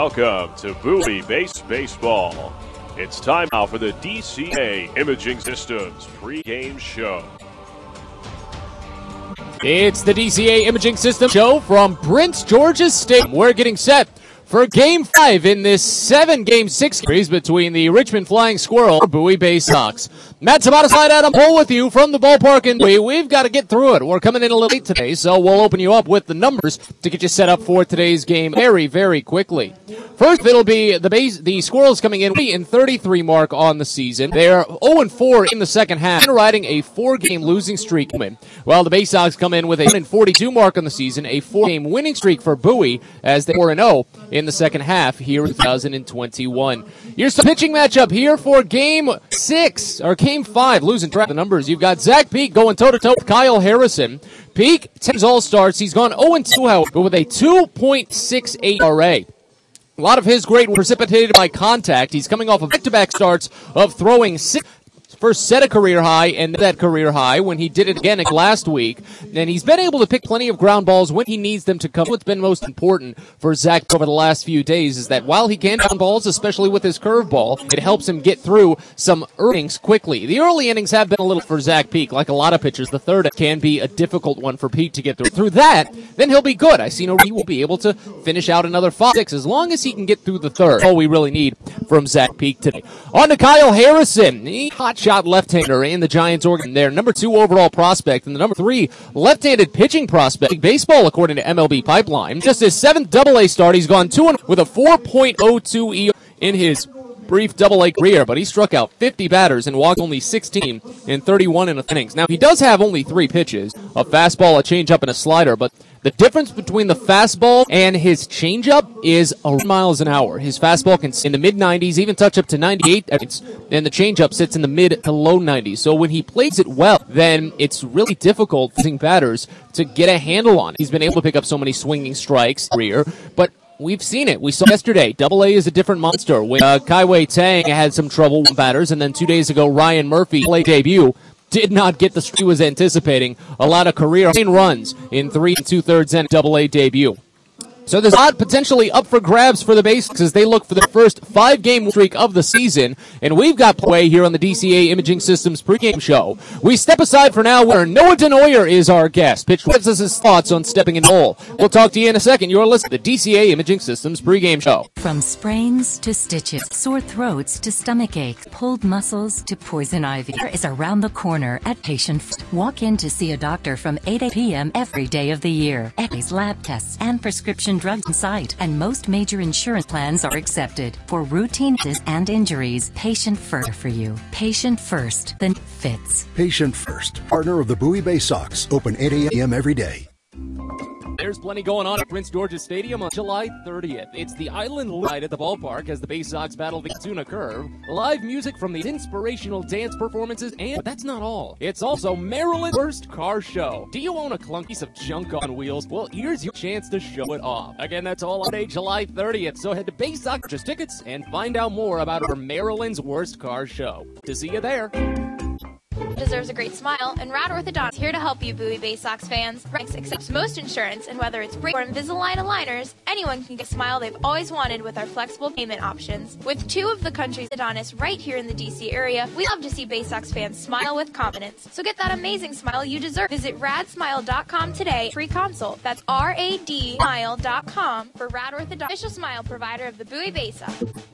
Welcome to Bowie Base Baseball. It's time now for the DCA Imaging Systems pregame show. It's the DCA Imaging Systems show from Prince George's Stadium. We're getting set for Game 5 in this 7-game 6 series between the Richmond Flying Squirrel and Bowie Bay Sox. Matt Sabata, Slide Adam Hole with you from the ballpark in Bowie. We've got to get through it. We're coming in a little late today, so we'll open you up with the numbers to get you set up for today's game very, very quickly. First, it'll be the Squirrels coming in 33 mark on the season. They're 0-4 in the second half, riding a 4-game losing streak. While the Bay Sox come in with a 42 mark on the season, a 4-game winning streak for Bowie as they 4-0 in the second half here in 2021. Here's the pitching matchup here for Game 6, or Game 5, losing track of the numbers. You've got Zach Peak going toe-to-toe with Kyle Harrison. Peak, 10 all-starts. He's gone 0-2, however, but with a 2.68 ERA. A lot of his great precipitated by contact. He's coming off of back-to-back starts of throwing first set a career high and that career high when he did it again last week. And he's been able to pick plenty of ground balls when he needs them to come. What's been most important for Zach over the last few days is that while he can ground balls, especially with his curveball, it helps him get through some innings quickly. The early innings have been a little for Zach Peak, like a lot of pitchers. The third can be a difficult one for Peak to get through. Through that, then he'll be good. I see no reason he will be able to finish out another 5-6 as long as he can get through the third. All we really need from Zach Peak today. On to Kyle Harrison, the hotshot left-hander in the Giants organ there. Number 2 overall prospect and the number 3 left-handed pitching prospect. Baseball, according to MLB Pipeline. Just his 7th Double-A start, he's gone 2-1 with a 4.02 ERA in his brief Double-A career, but he struck out 50 batters and walked only 16 in 31 innings. Now, he does have only 3 pitches, a fastball, a changeup, and a slider, but the difference between the fastball and his changeup is 100 miles an hour. His fastball can sit in the mid-90s, even touch up to 98, and the changeup sits in the mid to low 90s. So when he plays it well, then it's really difficult for batters to get a handle on it. He's been able to pick up so many swinging strikes career, but we've seen it. We saw yesterday. Double-A is a different monster. When Kaiwei Tang had some trouble with batters, and then 2 days ago, Ryan Murphy Double-A debut did not get the streak he was anticipating. A lot of career runs in 3 2/3 and Double-A debut. So there's a lot potentially up for grabs for the Basics as they look for the first 5-game streak of the season. And we've got play here on the DCA Imaging Systems pregame show. We step aside for now where Noah Denoyer is our guest. Pitch gives us his thoughts on stepping in the hole. We'll talk to you in a second. You're listening to the DCA Imaging Systems pregame show. From sprains to stitches, sore throats to stomach aches, pulled muscles to poison ivy, care is around the corner at Patient First. Walk in to see a doctor from 8 p.m. every day of the year. X-rays, lab tests, and prescription drugs on site, and most major insurance plans are accepted. For routine tests and injuries, Patient First for you. Patient First, then fits. Patient First, partner of the Bowie Bay Sox, open 8 a.m. every day. There's plenty going on at Prince George's Stadium on July 30th. It's the Island Light at the ballpark as the Bay Sox battle the Tuna Curve. Live music from the inspirational dance performances, but that's not all. It's also Maryland's worst car show. Do you own a clunky piece of junk on wheels? Well, here's your chance to show it off. Again, that's all on day July 30th, so head to Bay Sox, purchase tickets, and find out more about our Maryland's worst car show. To see you there. Deserves a great smile, and Rad Orthodontics is here to help you, Bowie Bay Sox fans. Rex accepts most insurance, and whether it's brake or Invisalign aligners, anyone can get a smile they've always wanted with our flexible payment options. With 2 of the country's orthodontists right here in the DC area, we love to see Bay Sox fans smile with confidence. So get that amazing smile you deserve. Visit radsmile.com today, free consult. That's RADSmile.com for Rad Orthodontics, official smile provider of the Bowie Bay Sox.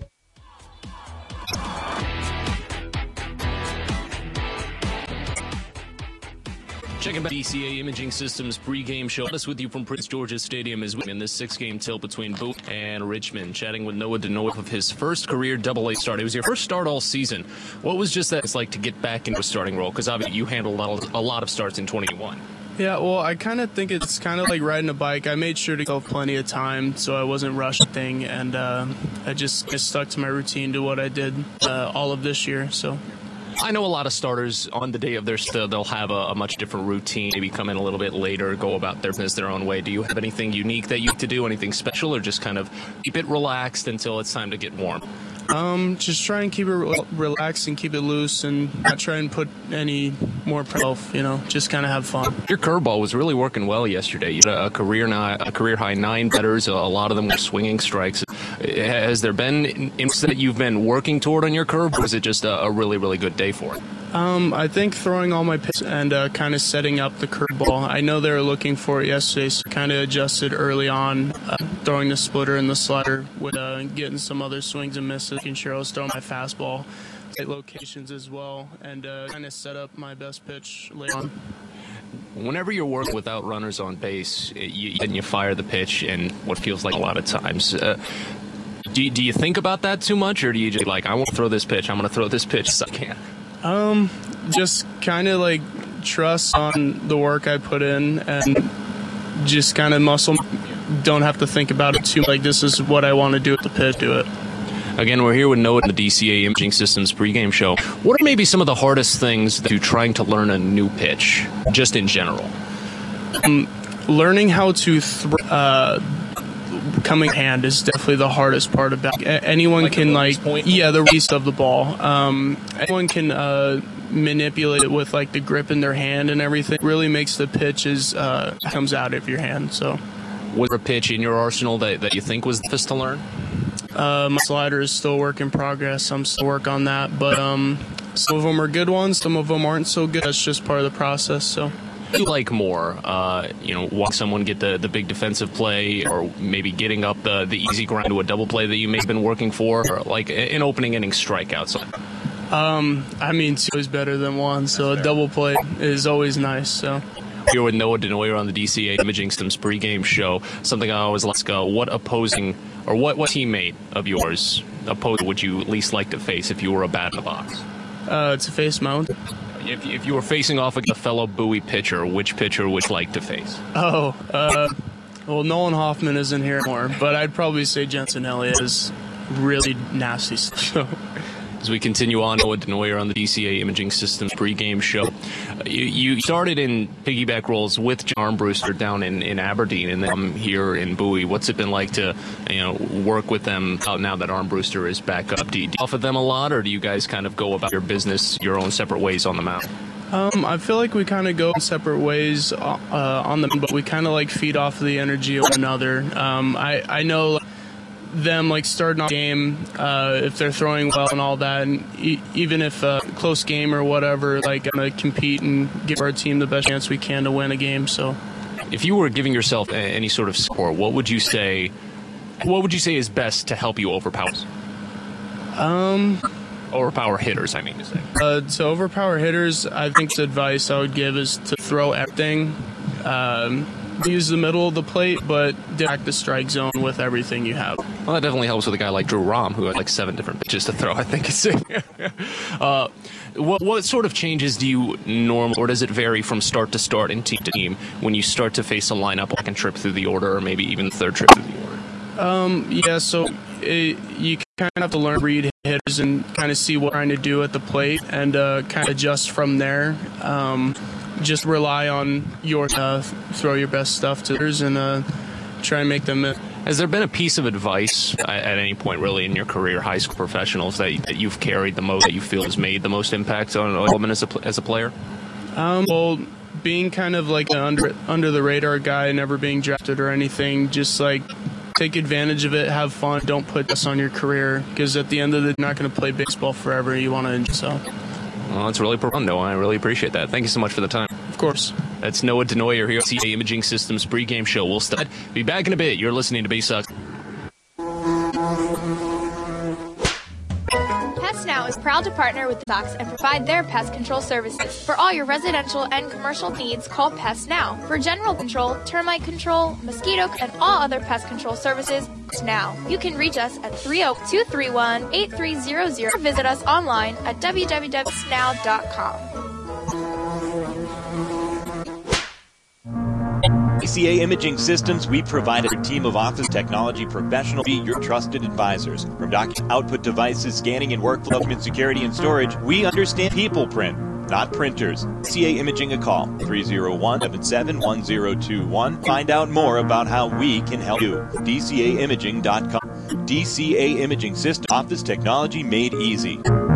Checking back DCA Imaging Systems pregame show. Us with you from Prince George's Stadium as we in this 6-game tilt between Bowie and Richmond. Chatting with Noah Denoyer of his first career Double-A start. It was your first start all season. What was just that it's like to get back into a starting role? Because obviously you handled a lot of starts in 21. Yeah, well, I kind of think it's kind of like riding a bike. I made sure to go plenty of time so I wasn't rushing thing, and I just stuck to my routine, to what I did all of this year. So I know a lot of starters on the day of their they'll have a much different routine, maybe come in a little bit later, go about their business their own way. Do you have anything unique that you have to do, anything special, or just kind of keep it relaxed until it's time to get warm? Just try and keep it relaxed and keep it loose and not try and put any more pressure, just kind of have fun. Your curveball was really working well yesterday. You had a career high 9 batters. A lot of them were swinging strikes. Has there been instances that you've been working toward on your curve, or was it just a really, really good day for it? I think throwing all my pitches and kind of setting up the curveball. I know they were looking for it yesterday, so kind of adjusted early on, throwing the splitter and the slider with getting some other swings and misses, making sure I was throwing my fastball at locations as well, and kind of set up my best pitch later on. Whenever you're working without runners on base, you fire the pitch in what feels like a lot of times. Do you think about that too much, or do you just like, I want to throw this pitch, I'm going to throw this pitch so I can? Just kind of like trust on the work I put in and just kind of muscle. Don't have to think about it too. Like, this is what I want to do with the pitch, do it. Again, we're here with Noah in the DCA Imaging Systems pregame show. What are maybe some of the hardest things that you're trying to learn a new pitch, just in general? Learning how to coming hand is definitely the hardest part about it. Anyone like can the release of the ball. Anyone can manipulate it with like the grip in their hand and everything. It really makes the pitch comes out of your hand. So, was there a pitch in your arsenal that you think was the toughest to learn? My slider is still a work in progress. I'm still working on that, but some of them are good ones. Some of them aren't so good. That's just part of the process. So. You like more, watch someone get the big defensive play, or maybe getting up the easy grind to a double play that you may have been working for, or like an opening inning strikeout? So. Two is better than one, so a double play is always nice. So. Here with Noah DeNoyer on the DCA Imaging Systems pregame show. Something I always ask: what opposing or what teammate of yours would you least like to face if you were a bat in the box? To face my own. If you were facing off against a fellow Bowie pitcher, which pitcher would you like to face? Well, Nolan Hoffman isn't here anymore, but I'd probably say Jensen Elliott is really nasty. So. As we continue on, Noah DeNoyer on the DCA Imaging Systems pregame show. You started in piggyback roles with John Armbruster down in Aberdeen, and then here in Bowie. What's it been like to work with them out now that Armbruster is back up? Do you off of them a lot, or do you guys kind of go about your business your own separate ways on the mound? I feel like we kind of go separate ways on the mound, but we kind of like feed off of the energy of one another. I know them like starting off the game if they're throwing well and all that, and even if a close game or whatever, like I'm gonna compete and give our team the best chance we can to win a game. So if you were giving yourself any sort of score, what would you say is best to help you overpower hitters, I mean to say? To overpower hitters, I think the advice I would give is to throw everything. Use the middle of the plate, but attack the strike zone with everything you have. Well, that definitely helps with a guy like Drew Rom, who had like 7 different pitches to throw, I think. What sort of changes do you normally, or does it vary from start to start and team to team when you start to face a lineup second trip through the order, or maybe even third trip through the order? So you kind of have to learn to read hitters and kind of see what they're trying to do at the plate and kind of adjust from there. Just rely on your throw your best stuff to others and try and make them miss. Has there been a piece of advice at any point really in your career, high school professionals, that you've carried the most, that you feel has made the most impact on an element as a player? Well, being kind of like an under the radar guy, never being drafted or anything, just like take advantage of it, have fun, don't put this on your career, because at the end of the day, you're not going to play baseball forever. You want to enjoy yourself. Well, that's really profound, Noah. I really appreciate that. Thank you so much for the time. Of course. That's Noah DeNoyer here on the DCA Imaging Systems pregame show. We'll be back in a bit. You're listening to B-Sox. Pest Now is proud to partner with the Sox and provide their pest control services. For all your residential and commercial needs, call Pest Now. For general control, termite control, mosquito, and all other pest control services, Pest Now. You can reach us at 302-331-8300 or visit us online at www.now.com. DCA Imaging Systems, we provide a team of office technology professionals be your trusted advisors. From document output devices, scanning and workflow, document security and storage, we understand people print, not printers. DCA Imaging a call, 301-771021. Find out more about how we can help you. DCAimaging.com. DCA Imaging System, office technology made easy.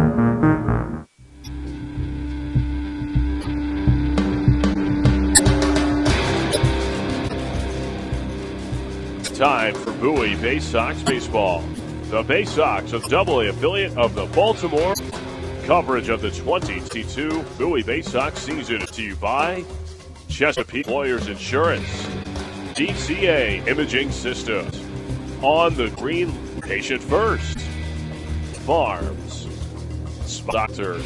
Time for Bowie Bay Sox baseball. The Bay Sox, a AA affiliate of the Baltimore. Coverage of the 2022 Bowie Bay Sox season is to you by Chesapeake Lawyers Insurance, DCA Imaging Systems, On the Green, Patient First, Farms, Doctors,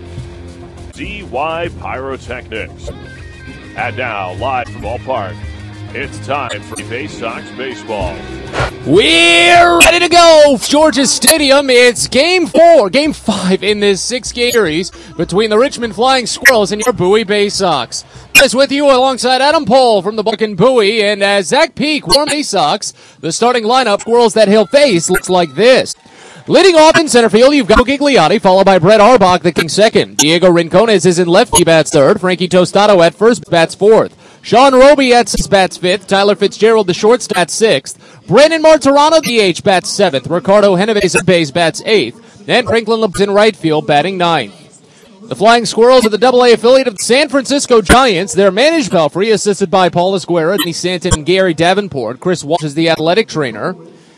DY Pyrotechnics. And now, live from Ballpark, it's time for Bay Sox baseball. We're ready to go. Georgia Stadium. It's Game 5 in this 6-game series between the Richmond Flying Squirrels and your Bowie Bay Sox. Is with you alongside Adam Pohl from the Buck and Bowie, and as Zach Peak, warm Bay Sox, the starting lineup, Squirrels that he'll face looks like this. Leading off in center field, you've got Gigliotti, followed by Brett Arbach, the king second. Diego Rincones is in left, he bats third. Frankie Tostado at first, bats fourth. Sean Roby at sixth, bats fifth. Tyler Fitzgerald, the shortstop, bats sixth. Brandon Martirano, DH, bats seventh. Ricardo Genovese at base, bats eighth. And Franklin Lips in right field, batting ninth. The Flying Squirrels are the AA affiliate of the San Francisco Giants. They're managed by Pelfrey, assisted by Paul Esguerra, Anthony Stanton, and Gary Davenport. Chris Walsh is the athletic trainer.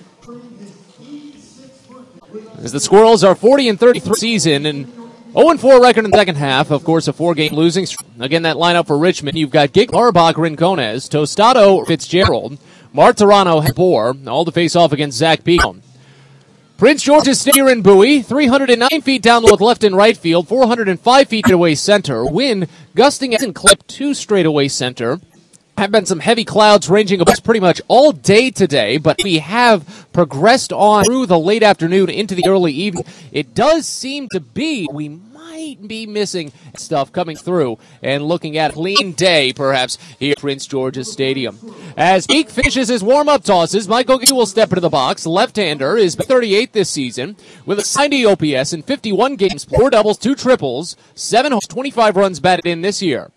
As the Squirrels are 40-33 season and 0-4 record in the second half. Of course, a 4-game losing streak. Again, that lineup for Richmond, you've got Gig, Arbach, Rincones, Tostado, Fitzgerald, Martirano, Bohr, all to face off against Zach Peak. Prince George's Stadium in Bowie, 309 feet down with left and right field, 405 feet away center. Wind gusting and clip 2 straightaway center. Have been some heavy clouds ranging across pretty much all day today, but we have progressed on through the late afternoon into the early evening. It does seem to be we might be missing stuff coming through and looking at a clean day, perhaps, here at Prince George's Stadium. As Peak finishes his warm-up tosses, Michael Gay will step into the box. Left-hander is 38th this season with a 90 OPS in 51 games, 4 doubles, 2 triples, 7 homers, 25 runs batted in this year.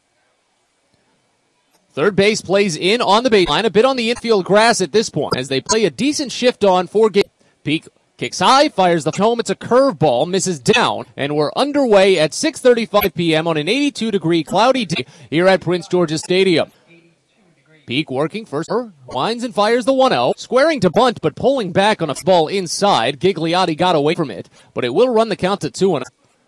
Third base plays in on the baseline, a bit on the infield grass at this point, as they play a decent shift on 4 games. Peak kicks high, fires the home. It's a curveball, misses down, and we're underway at 6:35 p.m. on an 82-degree cloudy day here at Prince George's Stadium. Peak working first, winds and fires the 1-0, squaring to bunt, but pulling back on a ball inside. Gigliotti got away from it, but it will run the count to 2-0.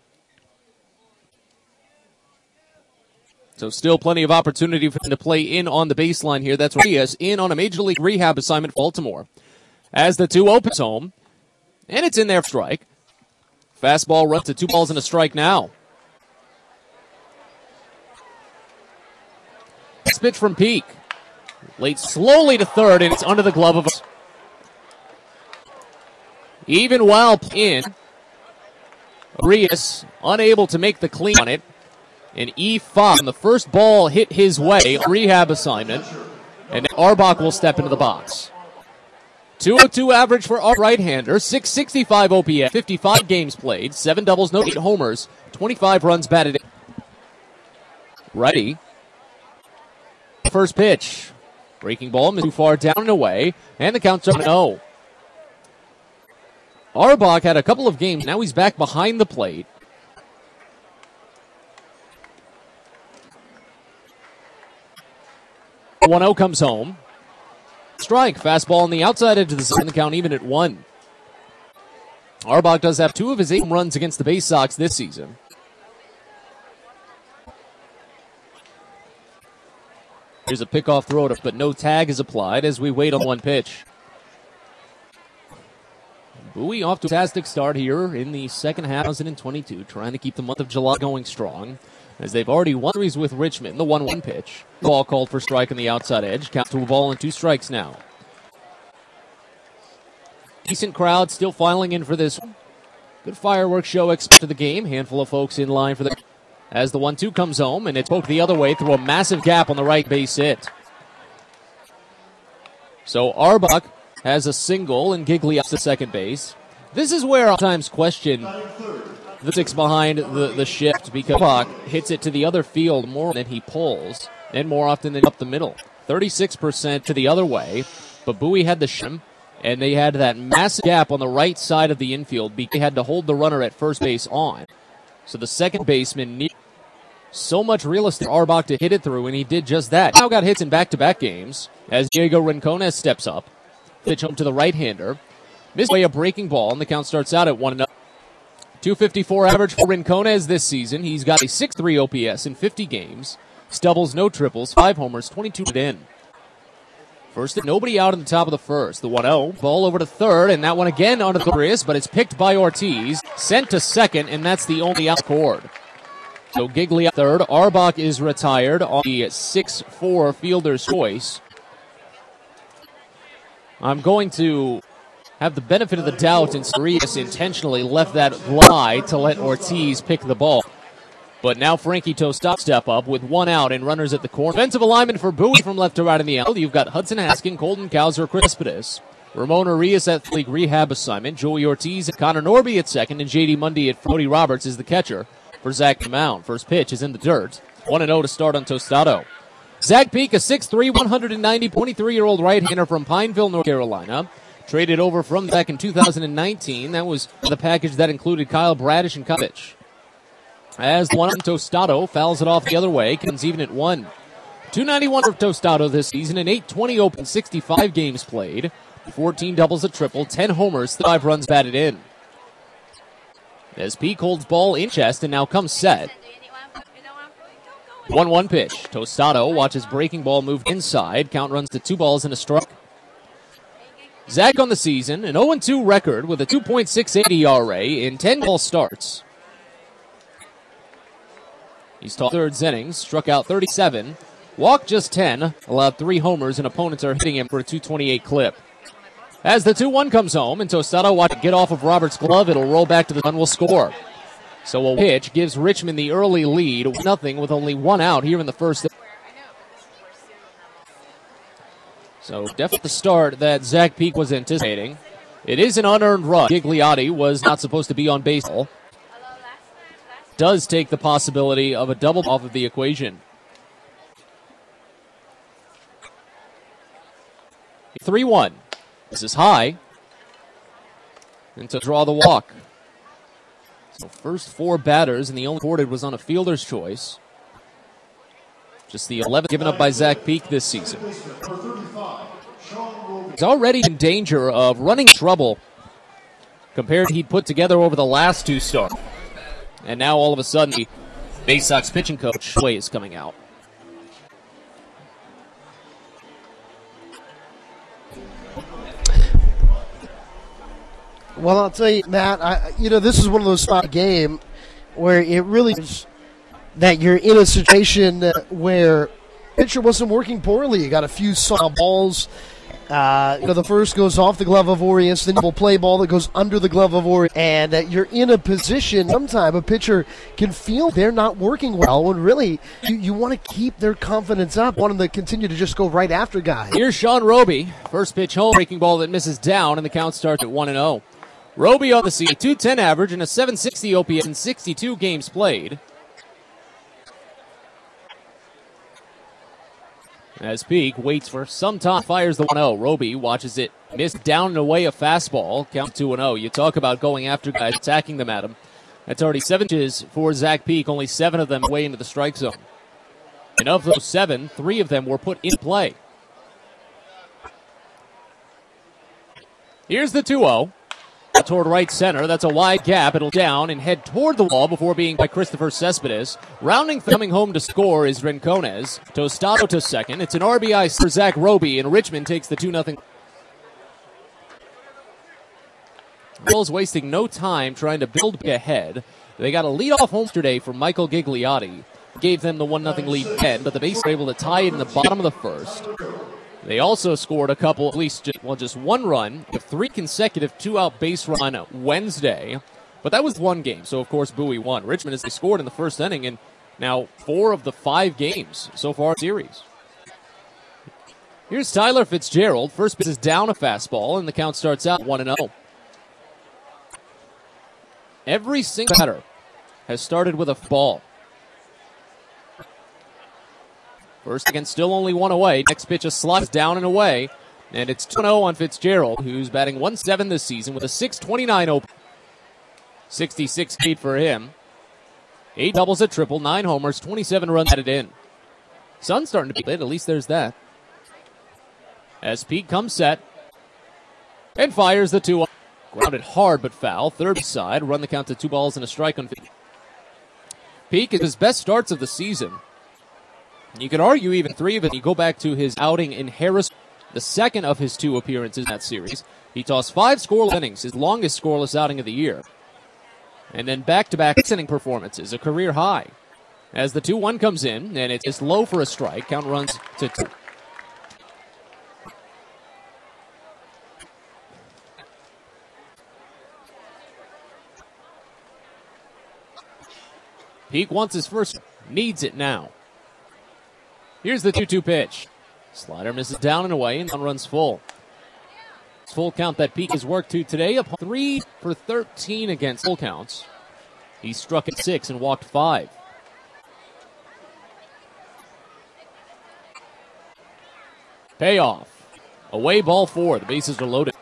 So still plenty of opportunity for him to play in on the baseline here. That's Rios in on a Major League rehab assignment for Baltimore. As the 2 opens home, and it's in there for strike. Fastball runs to 2 balls and a strike now. Pitch from Peak. Late slowly to third, and it's under the glove of even while in. Rios unable to make the clean on it. And E5, the first ball hit his way, rehab assignment, and Arbach will step into the box. 202 average for our right-hander, 665 OPS, 55 games played, 7 doubles, no 8 homers, 25 runs batted in. Ready. First pitch. Breaking ball, too far down and away, and the count's up 0. Arbach had a couple of games, now he's back behind the plate. The 1-0 comes home. Strike. Fastball on the outside edge of the zone. The count even at 1. Arbach does have 2 of his 8 home runs against the Bay Sox this season. Here's a pickoff throw, but no tag is applied as we wait on 1 pitch. Bowie off to a fantastic start here in the second half of 2022, trying to keep the month of July going strong, as they've already won series with Richmond. The 1-1 pitch. Ball called for strike on the outside edge. Count to a ball and 2 strikes now. Decent crowd still filing in for this one. Good fireworks show expected the game. Handful of folks in line for the... As the 1-2 comes home, and it's poked the other way through a massive gap on the right base hit. So Arbach has a single and Gigliotti to second base. This is where I sometimes question the six behind the shift, because Arbach hits it to the other field more than he pulls, and more often than up the middle. 36% to the other way, but Bowie had the shim, and they had that massive gap on the right side of the infield. They had to hold the runner at first base on. So the second baseman needed so much real estate for Auerbach to hit it through, and he did just that. Now got hits in back-to-back games as Diego Rincones steps up. Pitch home to the right-hander. Missed away a breaking ball, and the count starts out at 1-0. 254 average for Rincones this season. He's got a 6.3 OPS in 50 games. Doubles, no triples, 5 homers, 22 in. First, nobody out in the top of the first. The 1-0, ball over to third, and that one again onto the wrist, but it's picked by Ortiz, sent to second, and that's the only out scored. So Gigliotti third. Auerbach is retired on the 6-4 fielder's choice. I'm going to have the benefit of the doubt, and Sirius intentionally left that fly to let Ortiz pick the ball. But now Frankie Tostado step up with 1 out and runners at the corner. Defensive alignment for Bowie from left to right in the L. You've got Hudson Haskin, Colton Cowser, Chris Cespedes, Ramon Arias at league rehab assignment, Joey Ortiz and Connor Norby at second, and J.D. Mundy at Cody Roberts is the catcher for Zach Mound. First pitch is in the dirt. 1-0 to start on Tostado. Zach Peak, a 6'3", 23-year-old right-hander from Pineville, North Carolina. Traded over from back in 2019. That was the package that included Kyle Bradish and Kovich. As the 1 Tostado fouls it off the other way, comes even at 1. 291 for Tostado this season, an 820 open, 65 games played, 14 doubles, a triple, 10 homers, 5 runs batted in. As Peak holds ball in chest and now comes set. 1-1 pitch. Tostado watches breaking ball move inside. Count runs to 2 balls and a strike. Zach on the season, an 0-2 record with a 2.68 ERA in 10 ball starts. He's taught third innings, struck out 37, walked just 10, allowed 3 homers, and opponents are hitting him for a 228 clip. As the 2-1 comes home, and Tostado watch it get off of Roberts' glove, it'll roll back to the run will score. So a pitch gives Richmond the early lead, 0 with only 1 out here in the first. So definitely the start that Zach Peak was anticipating. It is an unearned run. Gigliotti was not supposed to be on base. Does take the possibility of a double off of the equation. 3-1. This is high. And to draw the walk. So first 4 batters, and the only recorded was on a fielder's choice. Just the 11th given up by Zach Peak this season. He's already in danger of running trouble compared to he'd put together over the last 2 starts. And now all of a sudden, the Bay Sox pitching coach, Way, is coming out. Well, I'll tell you, Matt, this is one of those spot game where it really is that you're in a situation where pitcher wasn't working poorly. You got a few soft balls. The first goes off the glove of Orias, then you'll play ball that goes under the glove of Orias, and you're in a position, sometimes a pitcher can feel they're not working well, and really, you want to keep their confidence up, want them to continue to just go right after guys. Here's Sean Roby, first pitch home, breaking ball that misses down, and the count starts at 1-0. Roby on the season, 210 average and a 760 OPS in 62 games played. As Peak waits for some time, fires the 1-0. Roby watches it miss down and away a fastball. Count 2-0. You talk about going after guys, attacking them at him. That's already 7 pitches for Zach Peak, only 7 of them way into the strike zone. And of those 7, 3 of them were put in play. Here's the 2-0. Toward right center. That's a wide gap. It'll down and head toward the wall before being by Christopher Cespedes. Rounding, coming home to score is Rincones. Tostado to second. It's an RBI for Zach Roby, and Richmond takes the 2-0. Bills wasting no time trying to build ahead. They got a leadoff home today from Michael Gigliotti. Gave them the 1-0 lead ahead, but the Bays were able to tie it in the bottom of the first. They also scored a couple, at least just 1 run, with 3 consecutive 2-out base run on Wednesday. But that was 1 game, so of course Bowie won. Richmond has scored in the first inning, and now 4 of the 5 games so far in the series. Here's Tyler Fitzgerald. First pitch is down a fastball, and the count starts out 1-0. Every single batter has started with a ball. First again, still only 1 away. Next pitch, a slide down and away. And it's 2-0 on Fitzgerald, who's batting 1-7 this season with a 6.29 OP. 66 feet for him. 8 doubles, a triple, 9 homers, 27 runs added in. Sun's starting to be lit, at least there's that. As Peak comes set and fires the 2-1. Grounded hard but foul. Third side, run the count to 2 balls and a strike on Peak is his best starts of the season. You could argue even 3 of it. You go back to his outing in Harris, the second of his 2 appearances in that series. He tossed 5 scoreless innings, his longest scoreless outing of the year. And then back-to-back 6-inning performances, a career high. As the 2-1 comes in, and it's low for a strike, count runs to 2. Peak wants his first, needs it now. Here's the 2-2 pitch. Slider misses down and away, and runs full. It's full count that Peak has worked to today, up 3 for 13 against full counts. He struck at 6 and walked 5. Payoff. Away ball 4. The bases are loaded.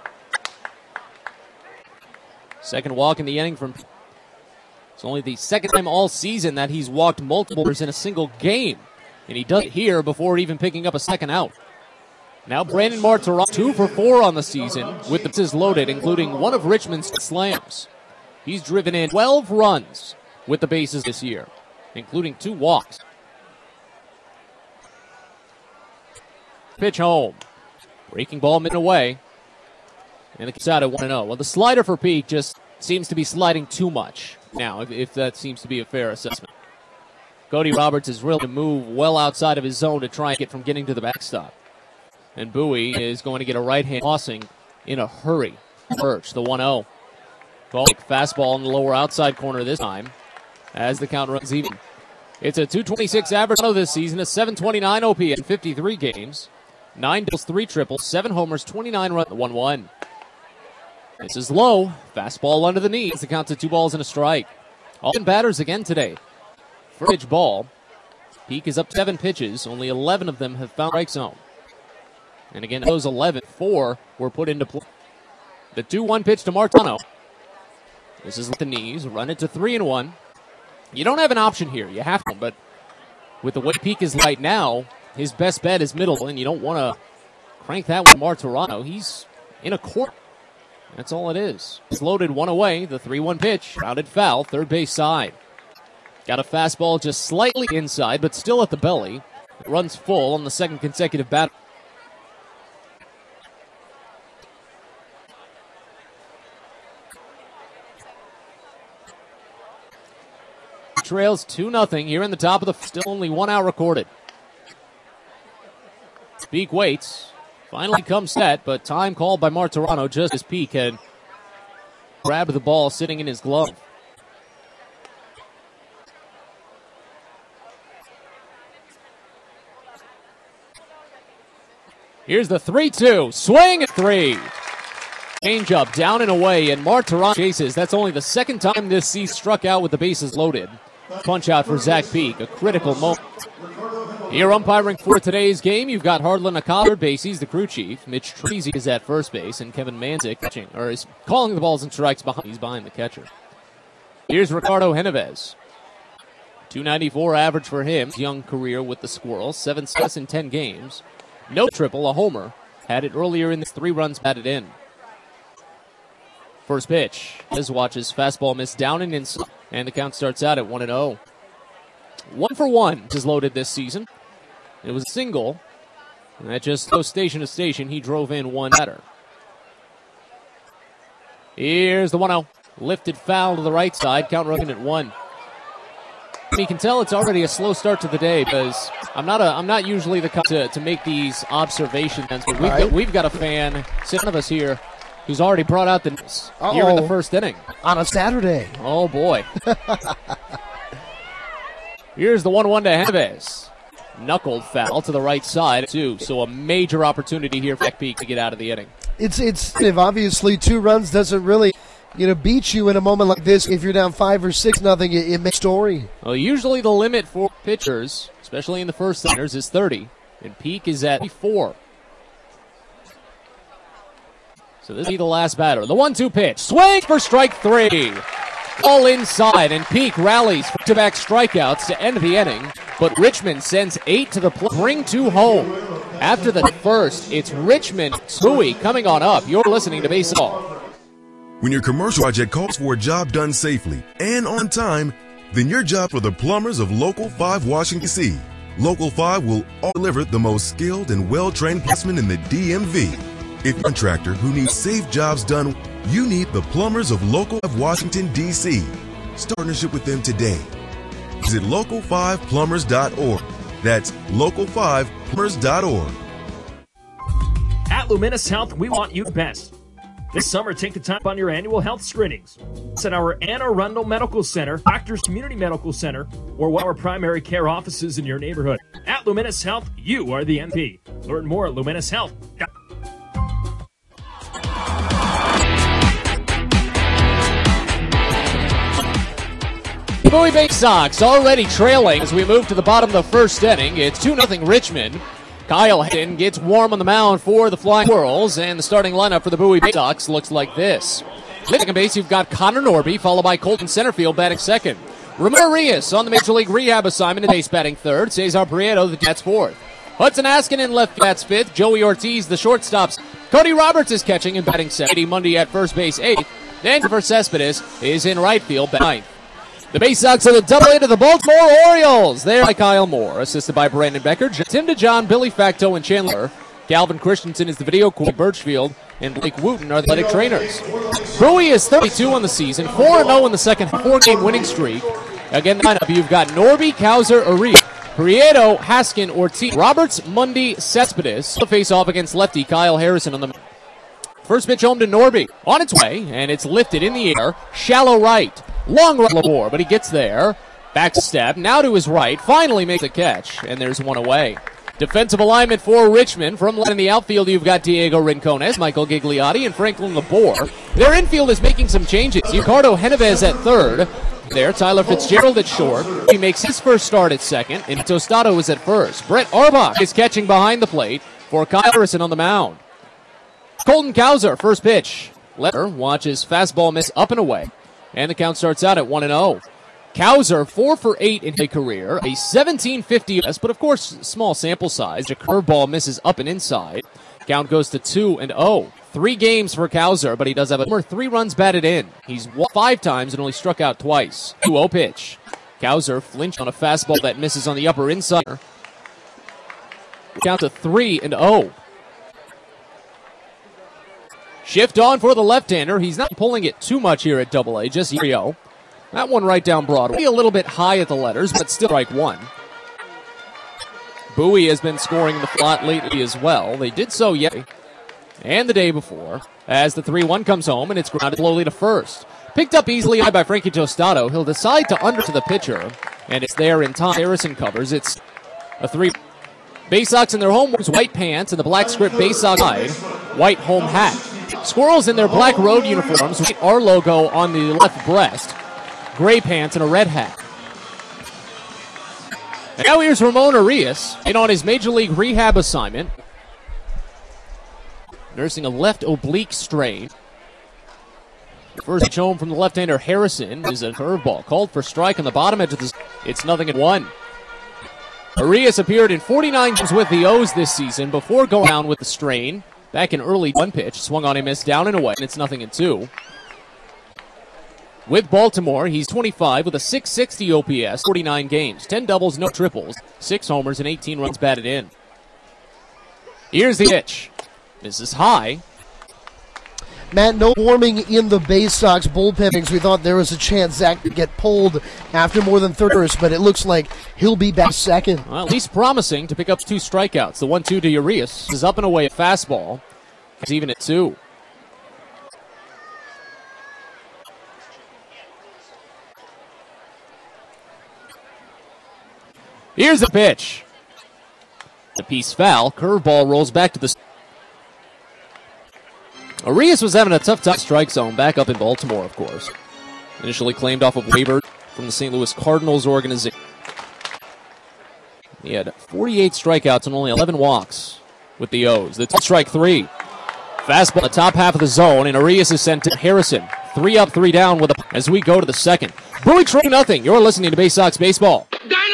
Second walk in the inning from Peak. It's only the second time all season that he's walked multiple in a single game. And he does it here before even picking up a second out. Now Brandon Martirano, 2 for 4 on the season, with the bases loaded, including one of Richmond's slams. He's driven in 12 runs with the bases this year, including 2 walks. Pitch home. Breaking ball mid away. And it gets out at 1-0. Well, the slider for Peak just seems to be sliding too much now, if that seems to be a fair assessment. Cody Roberts is really to move well outside of his zone to try and get from getting to the backstop. And Bowie is going to get a right-hand tossing in a hurry. Perch, the 1-0. Fastball in the lower outside corner this time as the count runs even. It's a .226 average this season, a .729 OP in 53 games. 9 doubles, 3 triples, 7 homers, 29 runs, 1-1. This is low. Fastball under the knees. The count to 2 balls and a strike. All in batters again today. First pitch ball. Peak is up 7 pitches. Only 11 of them have found strike zone. And again, those 11, 4 were put into play. The 2-1 pitch to Martirano. This is with the knees. Run it to 3-1. You don't have an option here. You have to, but with the way Peak is right now, his best bet is middle, and you don't want to crank that with Martirano. He's in a court. That's all it is. It's loaded 1 away. The 3-1 pitch. Rounded foul. Third base side. Got a fastball just slightly inside, but still at the belly. It runs full on the second consecutive bat. Trails 2-0 here in the top of the. Still only 1 out recorded. Peak waits. Finally comes set, but time called by Martirano just as Peak had grabbed the ball sitting in his glove. Here's the 3-2. Swing at 3. Change up, down and away, and Martirano chases. That's only the second time this season struck out with the bases loaded. Punch out for Zach Peak, a critical moment. Here umpiring for today's game, you've got Hardland Akala, bases, the crew chief. Mitch Treasy is at first base, and Kevin Manzik catching, or is calling the balls and strikes behind. He's behind the catcher. Here's Ricardo Genovez. .294 average for him. His young career with the Squirrels, 7 success in 10 games. No triple, a homer. Had it earlier in this 3 runs batted in. First pitch. As watches fastball miss down and inside, and the count starts out at 1-0. 1 for 1 is loaded this season. It was a single. And that just goes station to station. He drove in 1 batter. Here's the 1-0. Lifted foul to the right side. Count running at 1. You can tell it's already a slow start to the day because I'm not usually the kind to make these observations. But we've got a fan sitting of us here who's already brought out the news here in the first inning. On a Saturday. Oh, boy. Here's the 1-1 to Genovez. Knuckled foul to the right side, too. So a major opportunity here for Peak to get out of the inning. It's obviously 2 runs doesn't really, beat you in a moment like this. If you're down 5 or 6-0, it makes story. Well, usually the limit for pitchers, especially in the first inners, is 30. And Peak is at 4. So this will be the last batter. The 1-2 pitch. Swing for strike 3. All inside, and Peak rallies for back-to-back strikeouts to end the inning. But Richmond sends 8 to the plate. Bring 2 home. After the first, it's Richmond Bowie coming on up. You're listening to Baseball. When your commercial project calls for a job done safely and on time, then your job for the plumbers of Local 5 Washington, D.C. Local 5 will all deliver the most skilled and well-trained placement in the DMV. If you're a contractor who needs safe jobs done, you need the plumbers of Local 5 Washington, D.C. Start partnership with them today. Visit local5plumbers.org. That's local5plumbers.org. At Luminous Health, we want you best. This summer, take the time on your annual health screenings. It's at our Anne Arundel Medical Center, Doctors Community Medical Center, or one of our primary care offices in your neighborhood. At Luminous Health, you are the MP. Learn more at luminouthealth.com. Bowie Bay Sox already trailing as we move to the bottom of the first inning. It's 2-0 Richmond. Kyle Hayden gets warm on the mound for the Flying Squirrels, and the starting lineup for the Bowie Bay Sox looks like this. Second base, you've got Connor Norby, followed by Colton Centerfield batting second. Ramon Arias on the Major League Rehab assignment in base batting third. Cesar Prieto, the Jets fourth. Hudson Askin in left bats fifth. Joey Ortiz, the shortstops. Cody Roberts is catching and batting seventh. Eddie Mundy at first base eighth. Then for Cespedes is in right field ninth. The Bay Sox are the double-A to the Baltimore Orioles. They're by Kyle Moore, assisted by Brandon Becker, Tim DeJohn, Billy Facto, and Chandler. Calvin Christensen is the video coordinator. Birchfield and Blake Wooten are the athletic trainers. Bowie is 32 on the season, 4-0 in the second 4-game winning streak. Again, the lineup, you've got Norby, Cowser, Arias, Prieto, Haskin, Ortiz, Roberts, Mundy, Cespedes. The face-off against lefty Kyle Harrison on the first pitch home to Norby. On its way, and it's lifted in the air. Shallow right. Long run Labor, but he gets there. Back step, now to his right. Finally makes a catch, and there's one away. Defensive alignment for Richmond. From in the outfield, you've got Diego Rincones, Michael Gigliotti, and Franklin Labor. Their infield is making some changes. Ricardo Genovez at third. There, Tyler Fitzgerald at short. He makes his first start at second, and Tostado is at first. Brett Arbach is catching behind the plate for Kyle Harrison on the mound. Colton Cowser, first pitch. Letter watches fastball miss up and away. And the count starts out at 1-0. Cowser, 4 for 8 in his career. A 1750, but of course, small sample size. A curveball misses up and inside. Count goes to 2-0. 3 games for Cowser, but he does have a 3 runs batted in. He's won 5 times and only struck out twice. 2-0 pitch. Cowser flinched on a fastball that misses on the upper inside. Count to 3-0. Shift on for the left-hander. He's not pulling it too much here at Double-A, just Rio. That one right down Broadway. A little bit high at the letters, but still strike one. Bowie has been scoring the slot lately as well. They did so yesterday and the day before as the 3-1 comes home, and it's grounded slowly to first. Picked up easily by Frankie Tostado. He'll decide to under to the pitcher, and it's there in time. Harrison covers. It's a 3. Bay Sox in their home white pants and the black script Bay Sox side, white home hat. Squirrels in their black road uniforms, with our logo on the left breast, gray pants, and a red hat. And now here's Ramon Arias, in on his Major League Rehab assignment, nursing a left oblique strain. The first pitch home from the left-hander Harrison is a curveball, called for strike on the bottom edge of the. It's 0-1. Arias appeared in 49 games with the O's this season before going down with the strain. Back in early one pitch, swung on a miss down and away, and it's 0-2. With Baltimore, he's 25 with a .660 OPS, 49 games, 10 doubles, no triples, 6 homers, and 18 runs batted in. Here's the pitch. This is high. Matt, no warming in the Bay Sox bullpen. We thought there was a chance Zach could get pulled after more than 30 hours, but it looks like he'll be back second. Well, at least promising to pick up 2 strikeouts. The 1-2 to Urias is up and away at fastball. It's even at 2. Here's the pitch. The piece foul. Curveball rolls back to the. Arias was having a tough time strike zone back up in Baltimore, of course. Initially claimed off of waiver from the St. Louis Cardinals organization. He had 48 strikeouts and only 11 walks with the O's. The strike 3. Fastball, the top half of the zone, and Arias is sent to Harrison. 3 up, 3 down with a as we go to the second. Bowie trail nothing. You're listening to Bay Sox Baseball.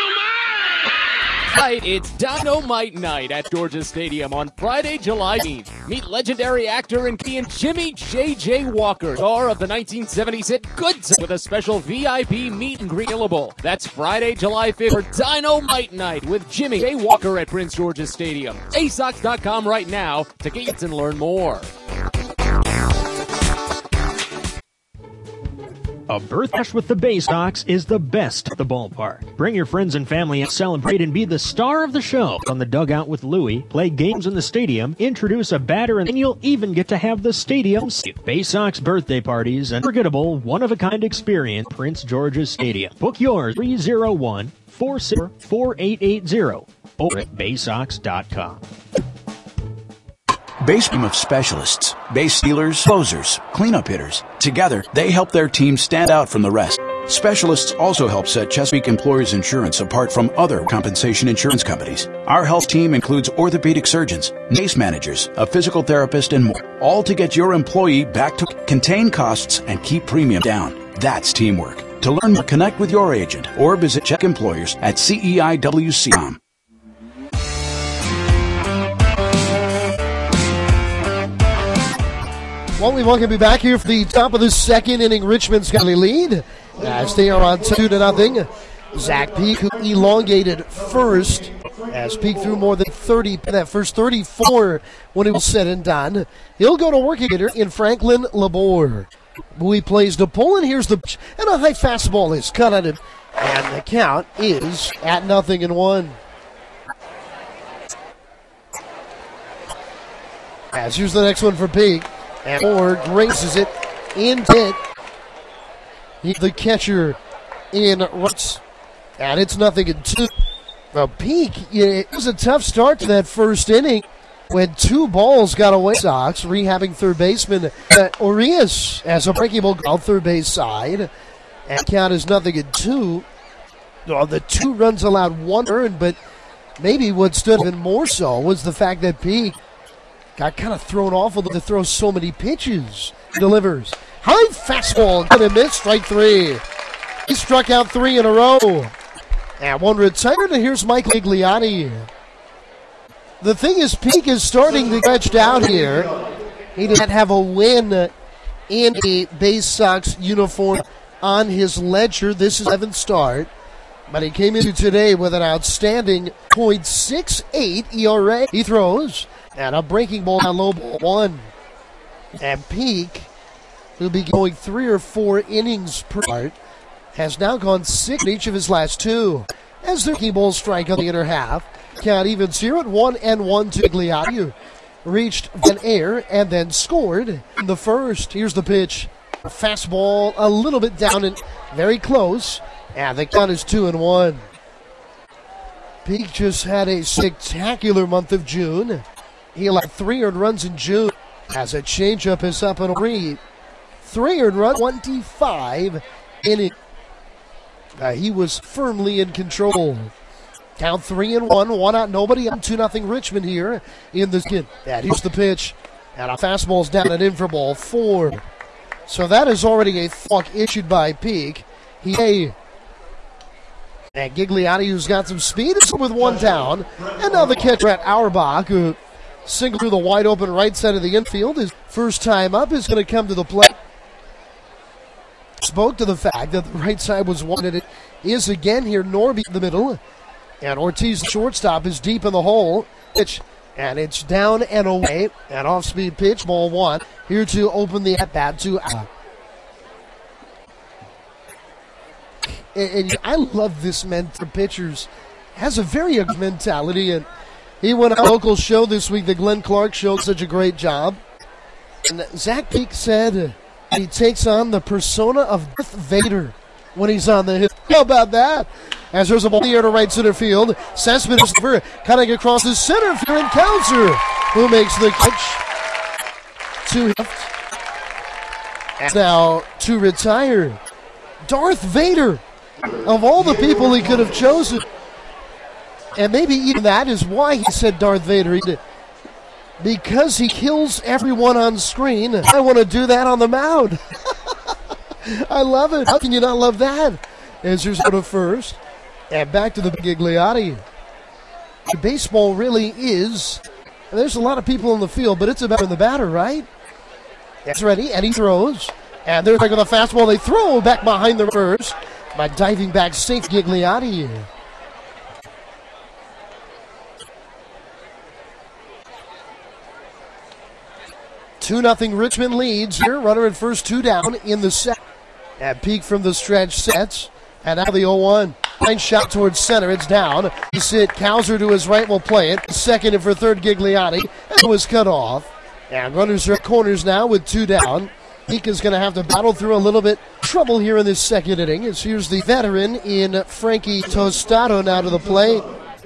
It's Dynamite Night at Georgia Stadium on Friday, July 18th. Meet legendary actor and comedian Jimmy J.J. Walker, star of the 1970s hit Good Times, with a special VIP meet and greet available. That's Friday, July 5th for Dynamite Night with Jimmy J. Walker at Prince George's Stadium. ASOX.com right now to get and learn more. A birth bash with the Bay Sox is the best at the ballpark. Bring your friends and family and celebrate and be the star of the show. On the dugout with Louie, play games in the stadium, introduce a batter, and you'll even get to have the stadium seat. Bay Sox birthday parties, an unforgettable, one-of-a-kind experience at Prince George's Stadium. Book yours 301-464-4880 or at baysox.com. Base team of specialists, base stealers, closers, cleanup hitters. Together, they help their team stand out from the rest. Specialists also help set Chesapeake Employers Insurance apart from other compensation insurance companies. Our health team includes orthopedic surgeons, case managers, a physical therapist, and more. All to get your employee back to contain costs and keep premium down. That's teamwork. To learn more, connect with your agent or visit Check Employers at CEIWC.com. Well, we welcome you back here for the top of the second inning. Richmond's got a lead as they are on 2-0. Zach Peak, who elongated first, as Peak threw more than 30, that first 34 when it was said and done. He'll go to work hitter in Franklin Labor. Bowie plays to pull, and here's the pitch, and a high fastball is cut on him, and the count is at 0-1. As here's the next one for Peak. And Ford races it in pit. He's the catcher in rights. And it's 0-2. The Peak, it was a tough start to that first inning when 2 balls got away. Sox rehabbing third baseman Arias as a breaking ball on third base side. And count is 0-2. The 2 runs allowed, 1 earned, but maybe what stood even more so was the fact that Peak got kind of thrown off a little to throw so many pitches. Delivers. High fastball. Gonna miss. Strike 3. He struck out 3 in a row. And 1 retired. And here's Mike Migliotti. The thing is, Peak is starting to stretch down here. He did not have a win in a Bay Sox uniform on his ledger. This is 7th start. But he came into today with an outstanding .68 ERA. He throws. And a breaking ball down low, ball 1. And Peak, who'll be going 3 or 4 innings per start, has now gone 6 in each of his last 2. As the breaking ball strike on the inner half, count evens here at 1-1 to Migliotti. Reached Van Air and then scored in the first. Here's the pitch. A fastball a little bit down and very close. And the count is 2-1. Peak just had a spectacular month of June. He allowed 3 earned runs in June as a changeup is up and 3 earned runs, 25 innings. He was firmly in control. Count 3-1, 1 out, nobody on 2-0 Richmond here in the skin. And here's the pitch. And a fastball's down and in for ball 4. So that is already a walk issued by Peak. And Gigliotti, who's got some speed, is with 1 down. And now the catcher at Auerbach, who single through the wide open right side of the infield. His first time up is going to come to the plate. Spoke to the fact that the right side was wanted. It is again here, Norby in the middle. And Ortiz, the shortstop, is deep in the hole. Pitch, and it's down and away. An off-speed pitch, ball 1. Here to open the at-bat to and I love this man for pitchers. Has a very good mentality, and he went on a local show this week, the Glenn Clark Show, such a great job. And Zach Peak said he takes on the persona of Darth Vader when he's on the hill. How about that? As there's a ball here to right center field. Sessman is cutting across the center field and Counter, who makes the catch. 2 left. And now to retire. Darth Vader. Of all the people he could have chosen. And maybe even that is why he said Darth Vader. because he kills everyone on screen. I want to do that on the mound. I love it. How can you not love that? As here's go to first. And back to the Gigliotti. Baseball really is. There's a lot of people in the field, but it's about the batter, right? It's ready, and he throws. And they're taking the fastball. They throw back behind the reverse by diving back safe Gigliotti. Two 2-0 Richmond leads here. Runner at first, 2 down in the second. And Peak from the stretch sets. And now the 0-1. Line shot towards center. It's down. He sit. Cowser to his right will play it. Second and for third, Gigliotti. It was cut off. And runners are at corners now with 2 down. Peak is going to have to battle through a little bit trouble here in this second inning. As here's the veteran in Frankie Tostado now to the plate.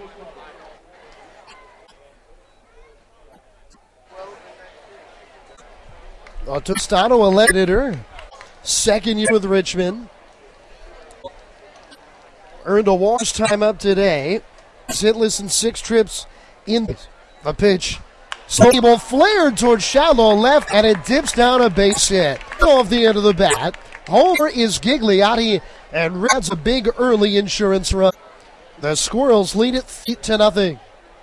Tostado, a left hitter. Second year with Richmond. Earned a walk time up today. Hitless in 6 trips in the pitch. Smoky ball flared towards shallow left, and it dips down a base hit. Off the end of the bat. Homer is Gigliotti, and adds a big early insurance run. The Squirrels lead it 3-0.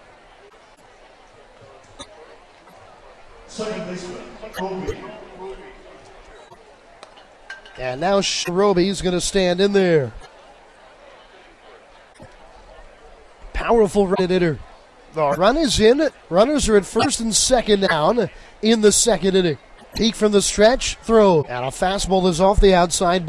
Second baseman, Roby. And now Roby's going to stand in there. Powerful right hitter. The run is in. Runners are at first and second down in the second inning. Peak from the stretch, throw. And a fastball is off the outside.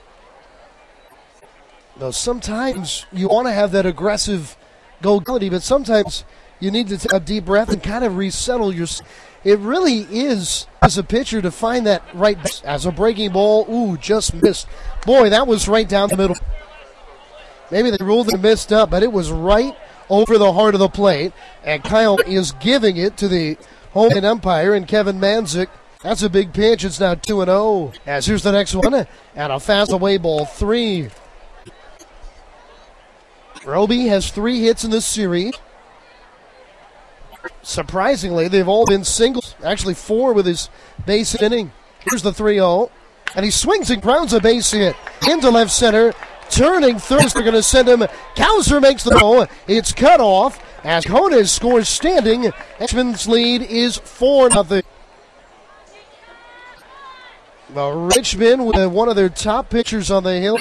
Now, sometimes you want to have that aggressive go-ability, but sometimes you need to take a deep breath and kind of resettle your. It really is, as a pitcher, to find that right as a breaking ball. Ooh, just missed. Boy, that was right down the middle. Maybe they ruled it missed up, but it was right over the heart of the plate. And Kyle is giving it to the home umpire and Kevin Manzik. That's a big pitch. It's now 2-0. As here's the next one. And a fast away ball 3. Roby has 3 hits in this series. Surprisingly, they've all been singles. Actually, 4 with his base hit inning. Here's the 3-0. And he swings and grounds a base hit into left center. Turning third, they're going to send him. Cowser makes the throw. It's cut off as Hodes scores standing. Richmond's lead is 4-0. Well, Richmond, with one of their top pitchers on the hill,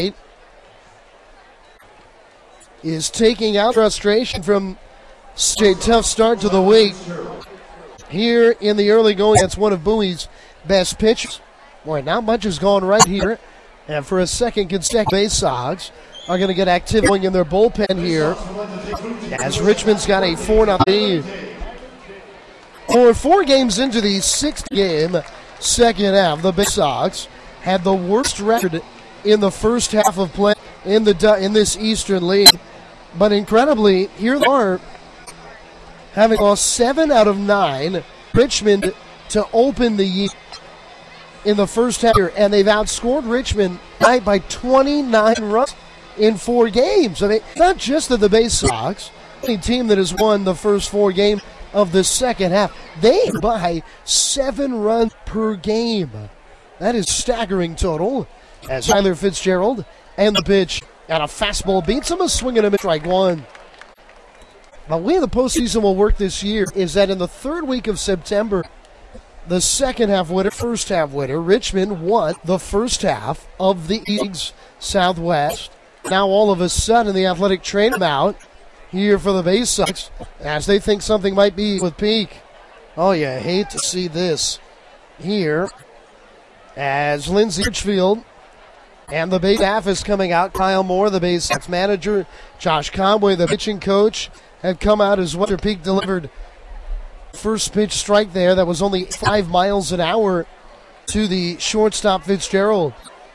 is taking out frustration from a tough start to the week. Here in the early going, that's one of Bowie's best pitchers. Boy, not much has gone right here. And for a second consecutive, Bay Sox are going to get activity in their bullpen here as Richmond's got a 4-0 lead. For 4 games into the 6th game, second half, the Bay Sox had the worst record in the first half of play in this Eastern League. But incredibly, here they are, having lost 7 out of 9. Richmond to open the year in the first half, and they've outscored Richmond by 29 runs in 4 games. I mean, not just that the Bay Sox, the team that has won the first 4 games of the second half, they by 7 runs per game. That is staggering total. As Tyler Fitzgerald and the pitch, and a fastball beats him, a swing and a miss, strike 1. The way the postseason will work this year is that in the 3rd week of September, the second half winner, first half winner, Richmond won the first half of the East Southwest. Now all of a sudden the Athletic trade them out here for the Bay Sox as they think something might be with Peak. Oh, you hate to see this here as Lindsey Richfield and the Bay staff is coming out. Kyle Moore, the Bay Sox manager, Josh Conway, the pitching coach, have come out as well. Peak delivered first pitch strike there that was only 5 miles an hour to the shortstop Fitzgerald.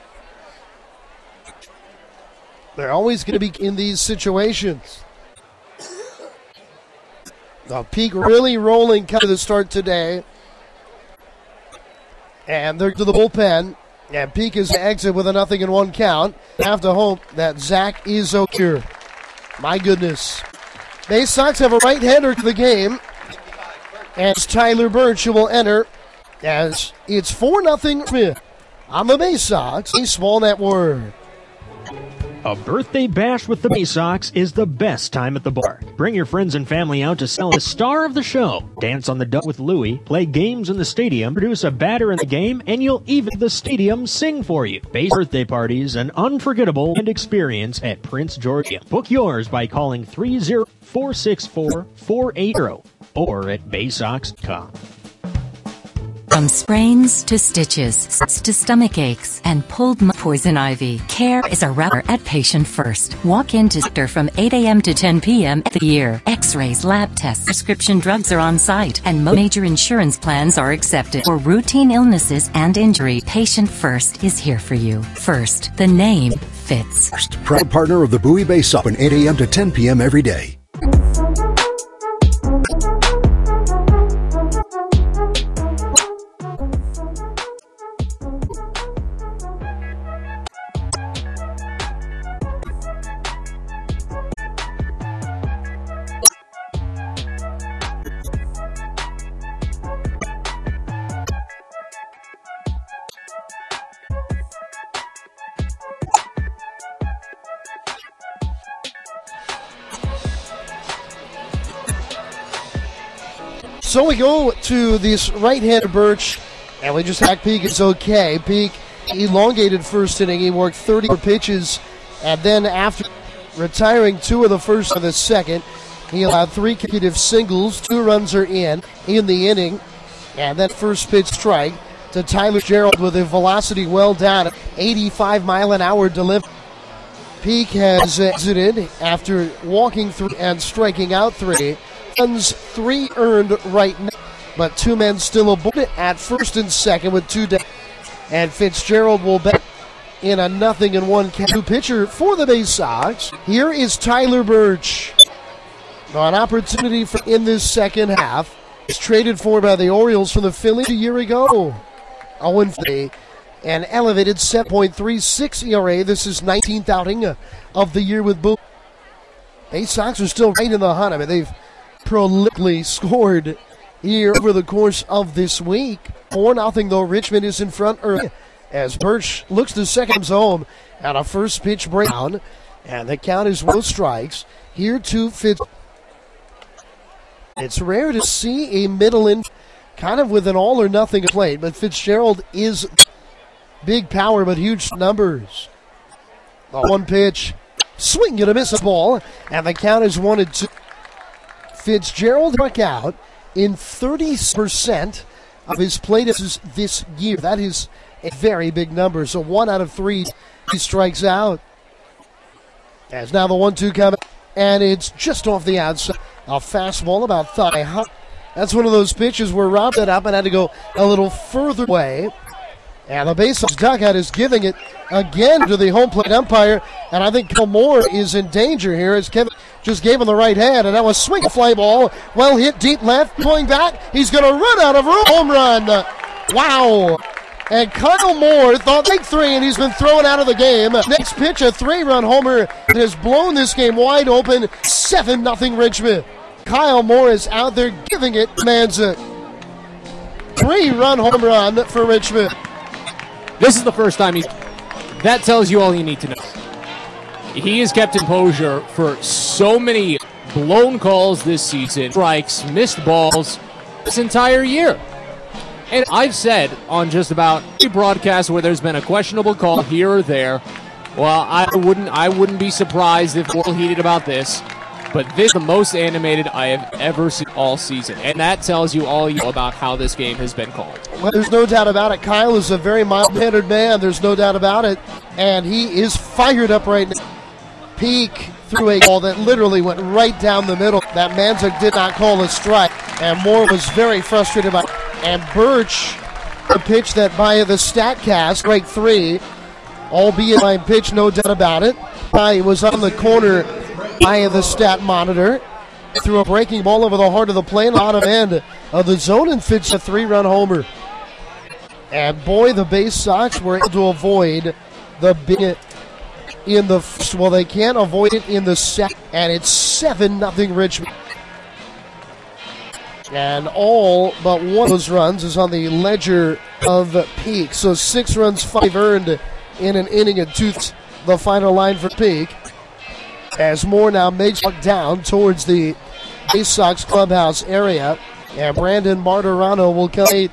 They're always going to be in these situations. The Peak really rolling kind of the start today. And they're to the bullpen. And Peak is to exit with a 0-1 count. Have to hope that Zach is okay. My goodness. Bay Sox have a right-hander to the game. as Tyler Birch will enter as it's 4-0 on the Bay Sox Baseball Network. A birthday bash with the Bay Sox is the best time at the bar. Bring your friends and family out to celebrate the star of the show. Dance on the duck with Louie, play games in the stadium, produce a batter in the game, and you'll even the stadium sing for you. Bay's birthday parties, an unforgettable and experience at Prince George. Book yours by calling 30464-480 or at baysox.com. From sprains to stitches to stomach aches and pulled poison ivy, care is around at Patient First. Walk into doctor from 8 a.m. to 10 p.m. at the year. X-rays, lab tests, prescription drugs are on site, and major insurance plans are accepted. For routine illnesses and injury, Patient First is here for you. First, the name fits. Proud partner of the Bowie Bay Sox, open 8 a.m. to 10 p.m. every day. So we go to this right-handed Birch, and we just hack Peak. It's okay. Peak elongated first inning. He worked 34 pitches, and then after retiring 2 of the first and the second, he allowed 3 consecutive singles. 2 runs are in the inning, and then first pitch strike to Tyler Gerald with a velocity well down, 85-mile-an-hour delivery. Peak has exited after walking 3 and striking out 3. Runs 3 earned right now, but 2 men still aboard at first and second with 2 down. And Fitzgerald will bet in a 0-1 count. Pitcher for the Bay Sox. Here is Tyler Birch. An opportunity for in this second half. He's traded for by the Orioles from the Phillies a year ago. 0-3. An elevated 7.36 ERA. This is 19th outing of the year with Bowie. Bay Sox are still right in the hunt. I mean, they've prolifically scored here over the course of this week. 4-0 though. Richmond is in front early as Birch looks to second home and a first pitch breakdown, and the count is 1 strikes. Here to Fitz. It's rare to see a middle in kind of with an all or nothing plate, but Fitzgerald is big power but huge numbers. The 1 pitch, swing and a miss a ball, and the count is 1-2. Fitzgerald struck out in 30% of his plate this year. That is a very big number. So 1 out of 3 he strikes out. As now the 1-2 coming, and it's just off the outside. A fastball about thigh high. That's one of those pitches where Rob set up and had to go a little further away. And the Bay Sox dugout is giving it again to the home plate umpire. And I think Kyle Moore is in danger here as Kevin just gave him the right hand. And that was swing fly ball. Well hit deep left. Going back. He's going to run out of room. Home run. Wow. And Kyle Moore thought big 3, and he's been thrown out of the game. Next pitch, a 3-run homer that has blown this game wide open. 7-0 Richmond. Kyle Moore is out there giving it. Man's a 3-run home run for Richmond. This is the first time that tells you all you need to know. He has kept composure for so many blown calls this season, strikes, missed balls this entire year. And I've said on just about every broadcast where there's been a questionable call here or there, well, I wouldn't be surprised if we're a little heated about this. But this is the most animated I have ever seen all season. And that tells you all you know about how this game has been called. Well, there's no doubt about it. Kyle is a very mild-mannered man. There's no doubt about it. And he is fired up right now. Peak threw a ball that literally went right down the middle. That Manzik did not call a strike. And Moore was very frustrated by it. And Birch, a pitch that by the StatCast, strike 3, albeit line pitch, no doubt about it. He was on the corner by the stat monitor. Threw a breaking ball over the heart of the plate, out of end of the zone, and fits a 3-run homer. And boy, the Bay Sox were able to avoid the big in the first. Well, they can't avoid it in the second, and it's 7-0 Richmond. And all but one of those runs is on the ledger of Peak. So 6 runs, 5 earned in an inning and 2, the final line for Peak. As Moore now makes it down towards the Bay Sox clubhouse area. And Brandon Martirano will come.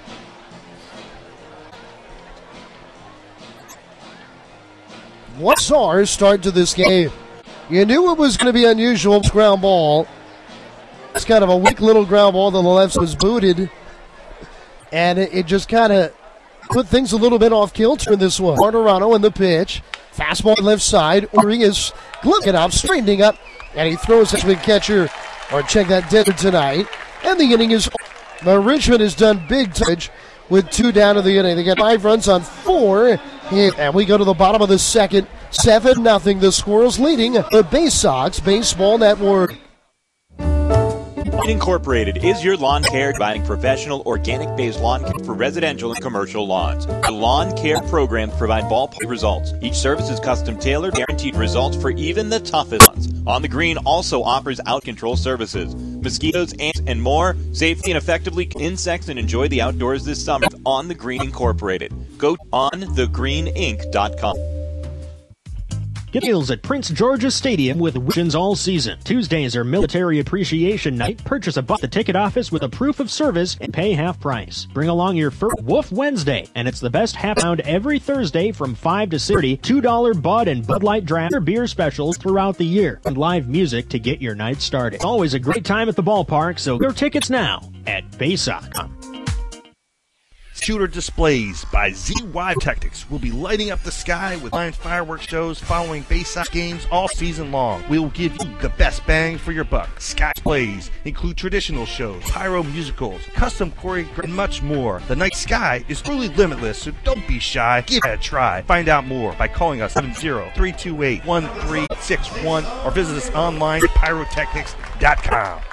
What bizarre start to this game. You knew it was going to be unusual. Ground ball. It's kind of a weak little ground ball. The left was booted. And it just kind of put things a little bit off kilter in this one. Martirano in the pitch. Fastball left side. Urias looking up, straightening up. And he throws it to the catcher. Or check that dead tonight. And the inning is. But Richmond has done big damage with 2 down in the inning. They got 5 runs on 4. And we go to the bottom of the second. 7-0. The Squirrels leading the Bay Sox Baseball Network. Incorporated is your lawn care, providing professional organic-based lawn care for residential and commercial lawns. The lawn care programs provide ballpark results. Each service is custom-tailored, guaranteed results for even the toughest ones. On the Green also offers out-control services, mosquitoes, ants, and more. Safely and effectively kill insects and enjoy the outdoors this summer with On the Green Incorporated. Go to onthegreeninc.com. Get deals at Prince George's Stadium with Wiggins all season. Tuesdays are Military Appreciation Night. Purchase a buck at the ticket office with a proof of service and pay half price. Bring along your first Wolf Wednesday, and it's the best half pound every Thursday from 5 to 6:30. $2 Bud and Bud Light draft beer specials throughout the year, and live music to get your night started. It's always a great time at the ballpark, so get your tickets now at Baysock.com. Shooter Displays by ZY Tactics will be lighting up the sky with live fireworks shows following Bay Sox games all season long. We will give you the best bang for your buck. Sky displays include traditional shows, pyro musicals, custom choreography, and much more. The night sky is truly limitless, so don't be shy. Give it a try. Find out more by calling us 70-328-1361 or visit us online at pyrotechnics.com.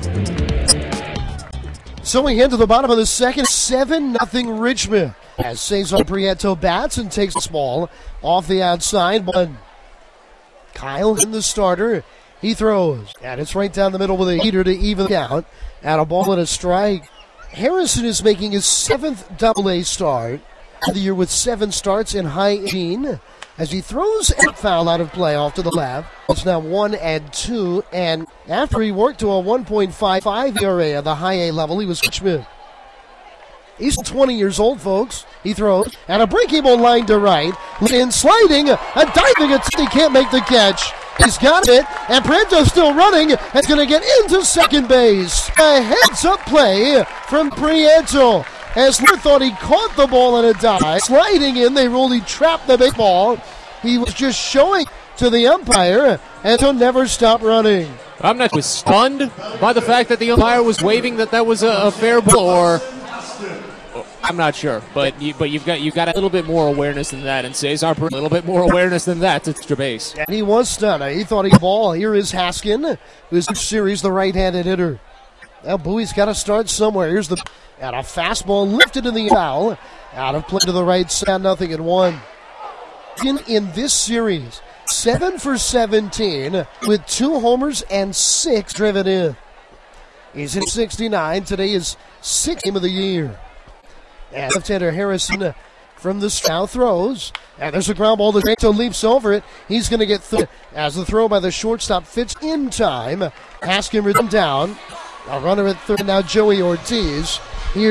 So we head to the bottom of the second, 7-0 Richmond. As Cesar Prieto bats and takes the ball off the outside. But Kyle in the starter. He throws. And it's right down the middle with a heater to even out. And a ball and a strike. Harrison is making his 7th AA start of the year with 7 starts in high 18. As he throws a foul out of play off to the left. It's now 1-2, and after he worked to a 1.55 ERA at the high A level, he was Richmond. He's 20 years old, folks. He throws, and a breaking ball line to right. In sliding, a diving attempt. He can't make the catch. He's got it, and Prieto's still running. It's going to get into second base. A heads-up play from Prieto. As Lear thought he caught the ball on a dive. Sliding in, they really trapped the baseball. He was just showing to the umpire, and he'll never stop running. I'm not stunned by the fact that the umpire was waving that was a fair ball, or I'm not sure. But you've got a little bit more awareness than that, and Cesar a little bit more awareness than that to extra base. And he was stunned. He thought he ball. Here is Haskin, who's in series the right-handed hitter. Now Bowie's got to start somewhere. Here's the and a fastball lifted in the foul. Out of play to the right side, 0-1. In this series, 7 for 17 with 2 homers and 6 driven in. He's in 69. Today is 6th game of the year. And left-hander Harrison from the south throws. And there's a ground ball. Prieto leaps over it. He's going to get through as the throw by the shortstop fits in time. Haskin rhythm down. A runner at third now, Joey Ortiz. Here.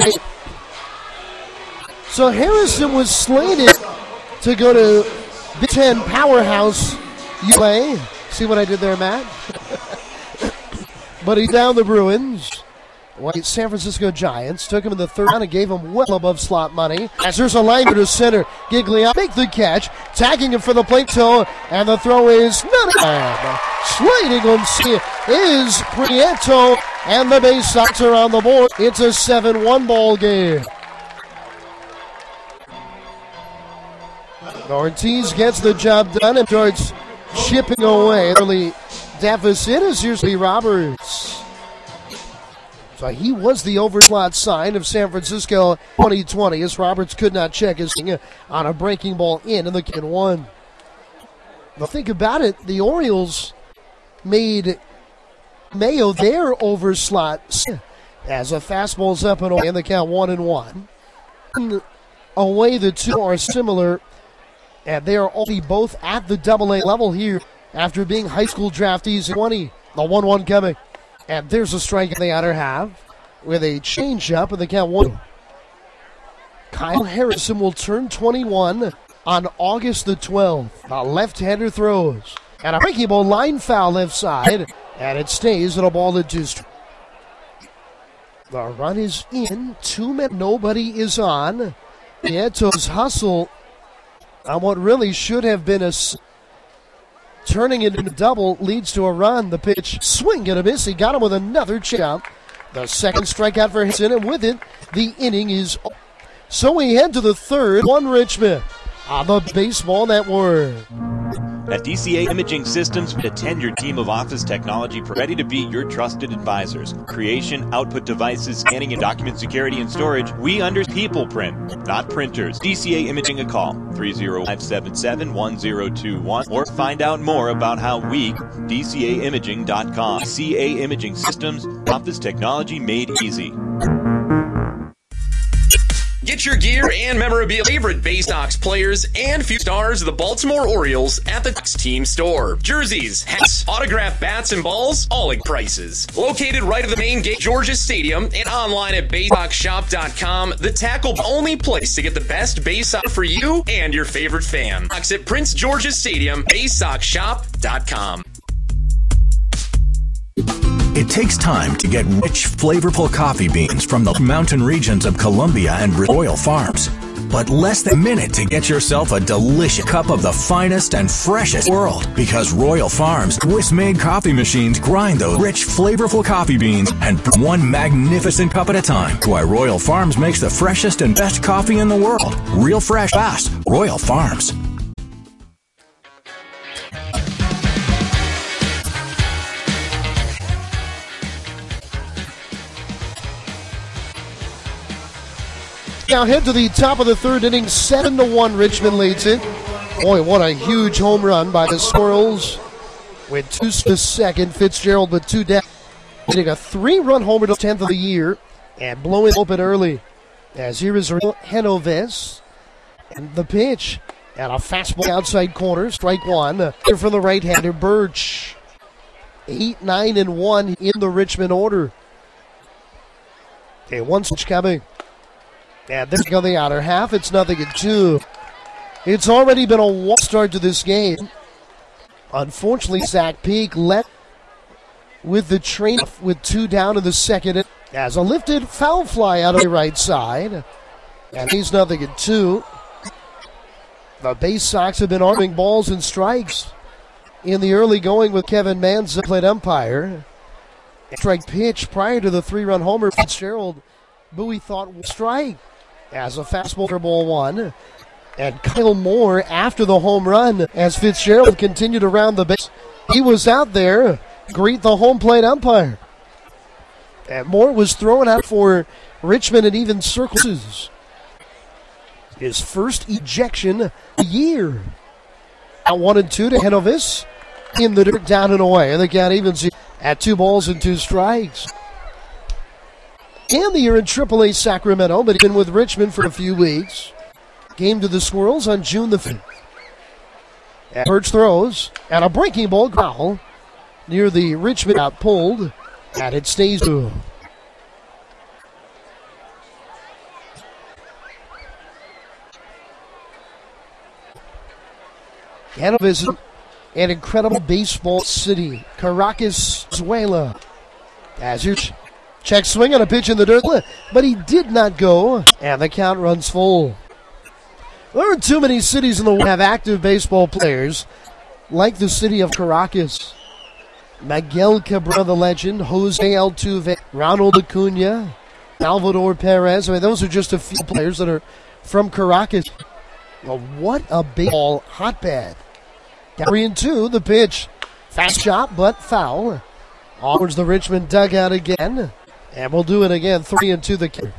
So Harrison was slated to go to Big Ten powerhouse UA. See what I did there, Matt? But he's down the Bruins. San Francisco Giants took him in the third round and gave him well above slot money. As there's a line to center, Giglio make the catch, tagging him for the plate toe, and the throw is not bad. Sliding on C is Prieto, and the Bay Sox are on the board. It's a 7-1 ball game. Ortiz gets the job done and starts chipping away. Early deficit is usually Roberts. So he was the overslot sign of San Francisco 2020 as Roberts could not check his thing on a breaking ball in the can one. Now think about it, the Orioles made Mayo their overslot as a fastball's up and away in the count 1-1. Away, the two are similar, and they are only both at the AA level here after being high school draftees. 20, the 1-1 coming. And there's a strike in the outer half with a changeup in the count 1. Kyle Harrison will turn 21 on August the 12th. A left-hander throws. And a breaking ball, line foul left side. And it stays at a ball at 2 strikes. The run is in. 2 men, nobody is on. Nieto's hustle on what really should have been a turning it into a double leads to a run. The pitch, swing and a miss. He got him with another chop. The second strikeout for Harrison, and with it, the inning is over. So we head to the third. 1 Richmond on the Baseball Network. At DCA Imaging Systems, a tenured team of office technology ready to be your trusted advisors. Creation, output devices, scanning and document security and storage. We understand people print, not printers. DCA Imaging a call, 30577-1021, or find out more about how we, DCAimaging.com. DCA Imaging Systems, office technology made easy. Get your gear and memorabilia, favorite Bay Sox players, and few stars of the Baltimore Orioles at the team store. Jerseys, hats, autographed bats, and balls, all at prices. Located right at the main gate, Georgia Stadium, and online at BaySoxShop.com, the tackle only place to get the best Bay Sox for you and your favorite fan. At Prince George's Stadium, BaySoxShop.com. It takes time to get rich, flavorful coffee beans from the mountain regions of Colombia and Royal Farms. But less than a minute to get yourself a delicious cup of the finest and freshest world. Because Royal Farms Swiss-made coffee machines grind those rich, flavorful coffee beans and one magnificent cup at a time. That's why Royal Farms makes the freshest and best coffee in the world. Real fresh, fast. Royal Farms. Now head to the top of the third inning, 7-1 Richmond leads it. Boy, what a huge home run by the Squirrels. With 2 to second, Fitzgerald with 2 down. Hitting a 3-run homer to 10th of the year and blowing open early. As here is Henoves. And the pitch. And a fastball outside corner, strike 1. Here from the right-hander, Birch. 8-9-1 in the Richmond order. Okay, 1 switch coming. And there's go the outer half. It's 0-2. It's already been a walk start to this game. Unfortunately, Zach Peak led with the train with 2 down in the second. As a lifted foul fly out of the right side. And he's 0-2. The Bay Sox have been arming balls and strikes in the early going with Kevin Manza, played umpire. Strike pitch prior to the 3-run homer. Fitzgerald, Bowie thought would strike. As a fastball for ball 1. And Kyle Moore after the home run as Fitzgerald continued around the base. He was out there, greet the home plate umpire. And Moore was thrown out for Richmond and even circles. His first ejection of the year. Now 1-2 to Henoves. In the dirt, down and away. And the count evens at 2 balls and 2 strikes. And the year in AAA Sacramento, but he's been with Richmond for a few weeks. Game to the Squirrels on June the 5th. And Birch throws, and a breaking ball growl near the Richmond out pulled, and it stays to. Hanover, an incredible baseball city, Caracas, Venezuela. As you check swing on a pitch in the dirt, but he did not go, and the count runs full. There are too many cities in the world that have active baseball players, like the city of Caracas. Miguel Cabrera, the legend, Jose Altuve, Ronald Acuna, Salvador Perez. I mean, those are just a few players that are from Caracas. Well, what a baseball hotbed. 3-2, the pitch. Fast shot, but foul. Towards the Richmond dugout again. And we'll do it again. 3-2 the kicker.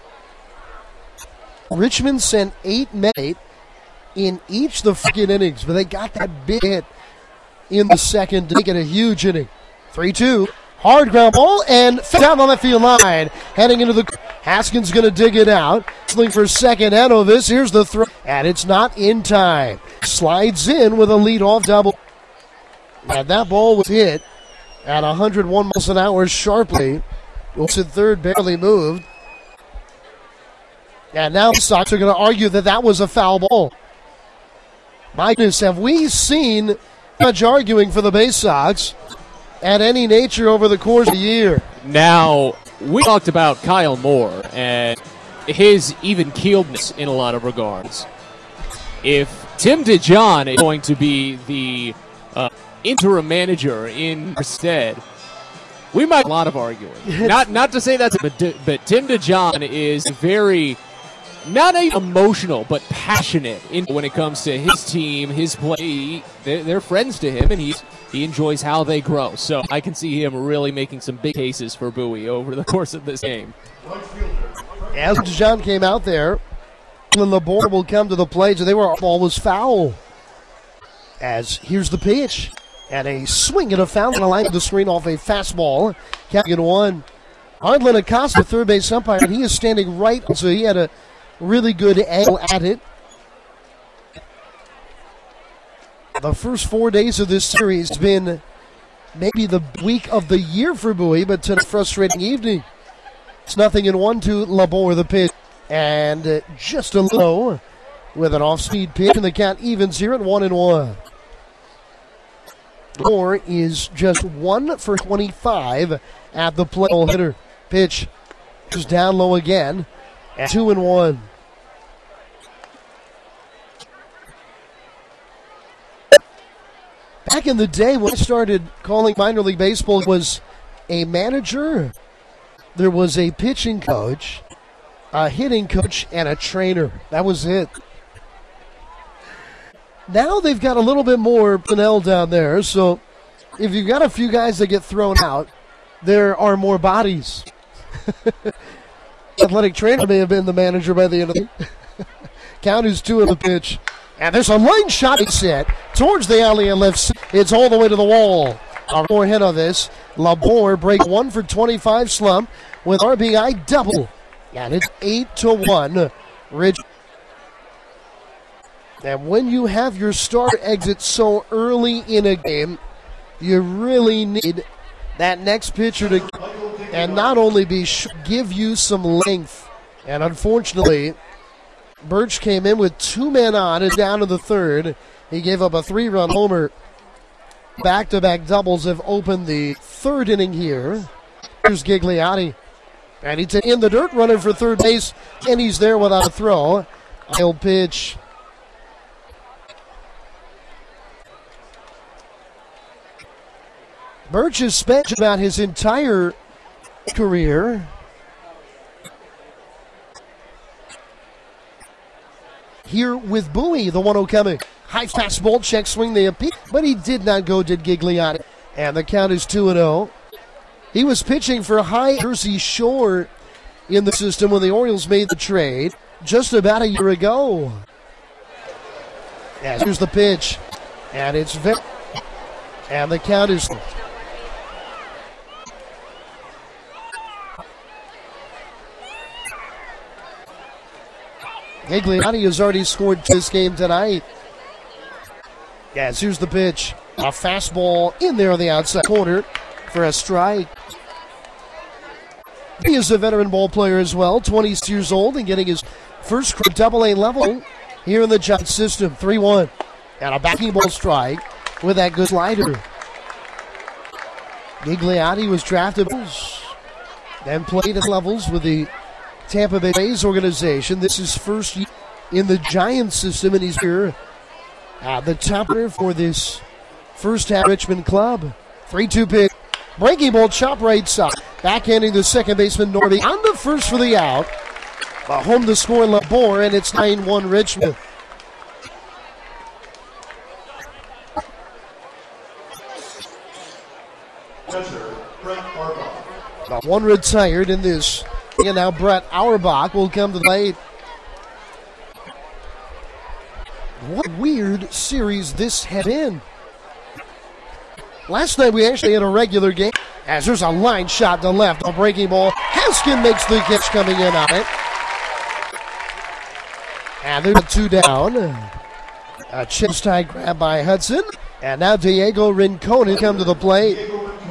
Richmond sent 8 men in each of the freaking innings, but they got that big hit in the second to make it a huge inning. 3-2. Hard ground ball and down on the field line. Heading into the... Haskins going to dig it out. Sling for second. Enovis. Here's the throw. And it's not in time. Slides in with a leadoff double. And that ball was hit at 101 miles an hour sharply. Wilson third barely moved. And now the Sox are going to argue that that was a foul ball. My goodness, have we seen much arguing for the Bay Sox at any nature over the course of the year? Now, we talked about Kyle Moore and his even-keeledness in a lot of regards. If Tim DeJohn is going to be the interim manager instead, we might have a lot of arguing. Not to say that's, but Tim DeJohn is very, not even emotional, but passionate when it comes to his team, his play. They're friends to him, and he enjoys how they grow. So I can see him really making some big cases for Bowie over the course of this game. As DeJohn came out there, LeBour will come to the plate, so ball was foul. As here's the pitch. And a swing and a foul on the line of the screen off a fastball. Counting it 1. Ardlen Acosta, third base umpire, and he is standing right, so he had a really good angle at it. The first 4 days of this series has been maybe the week of the year for Bowie, but tonight, frustrating evening. It's 0-1 to LeBour, the pitch. And just a low with an off-speed pitch, and the count evens here at 1-1. LeBour is just 1 for 25 at the plate. Hitter pitch is down low again at 2-1. Back in the day when I started calling minor league baseball, was a manager, there was a pitching coach, a hitting coach, and a trainer. That was it. Now they've got a little bit more personnel down there, so if you've got a few guys that get thrown out, there are more bodies. Athletic trainer may have been the manager by the end of the count is 2 of the pitch. And there's a line shot set towards the alley and left. It's all the way to the wall. More hit on this. LeBour break 1 for 25 slump with RBI double. And it's 8-1. Rich. And when you have your star exit so early in a game, you really need that next pitcher to, and not only give you some length. And unfortunately, Birch came in with 2 men on and down to the third. He gave up a 3-run homer. Back-to-back doubles have opened the third inning here. Here's Gigliotti. And he's in the dirt running for third base, and he's there without a throw. He'll pitch. Birch has spent about his entire career here with Bowie, the 1-0 coming. High fastball, check swing, they appeal, but he did not go, did Gigliotti. And the count is 2-0. He was pitching for High Jersey Shore in the system when the Orioles made the trade just about a year ago. And here's the pitch. And it's and the count is... Gigliotti has already scored this game tonight. Yes, here's the pitch. A fastball in there on the outside corner for a strike. He is a veteran ball player as well, 20 years old and getting his first Double-A level here in the Giants system. 3-1. And a backing ball strike with that good slider. Gigliotti was drafted and played at levels with the Tampa Bay Rays organization. This is first in the Giants system, and he's here at the top for this first half Richmond club. 3-2 pitch. Breaking ball, chop right side. Backhanding the second baseman, Norby. On the first for the out. But home to score LeBour, and it's 9-1 Richmond. One retired in this. And now Brett Auerbach will come to the plate. What a weird series this had been. Last night we actually had a regular game as there's a line shot to left. A breaking ball. Haskin makes the catch coming in on it. And there's a 2 down. A chest tie grab by Hudson. And now Diego Rincon come to the plate.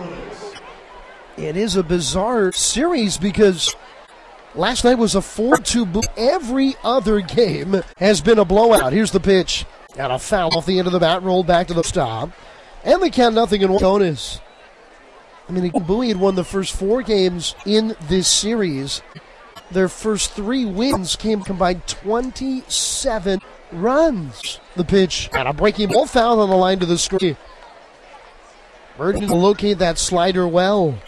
It is a bizarre series because last night was a 4-2 boot. Every other game has been a blowout. Here's the pitch. And a foul off the end of the bat, rolled back to the stop. And they count nothing in bonus. I mean, Bowie had won the first 4 games in this series. Their first 3 wins came combined 27 runs. The pitch and a breaking ball foul on the line to the screen. Burton will locate that slider well.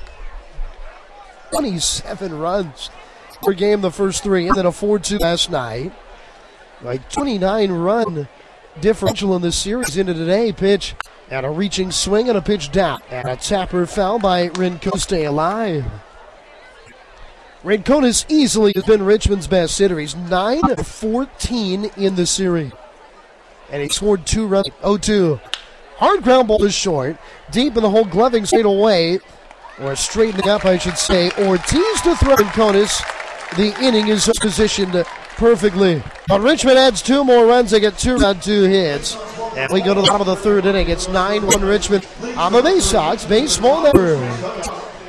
27 runs per game the first 3, and then a 4-2 last night. Like 29-run differential in this series into today. Pitch and a reaching swing and a pitch down. And a tapper foul by Rincon to stay alive. Rincon has easily been Richmond's best hitter. He's 9-14 in the series. And he scored 2 runs. 0-2. Hard ground ball is short. Deep in the hole, gloving straight away. Or straightening up, I should say. Ortiz to throw Rincones. The inning is positioned perfectly. But Richmond adds 2 more runs. They get 2 on 2 hits. And we go to the bottom of the 3rd inning. It's 9-1 Richmond on the Bay Sox Baseball Network.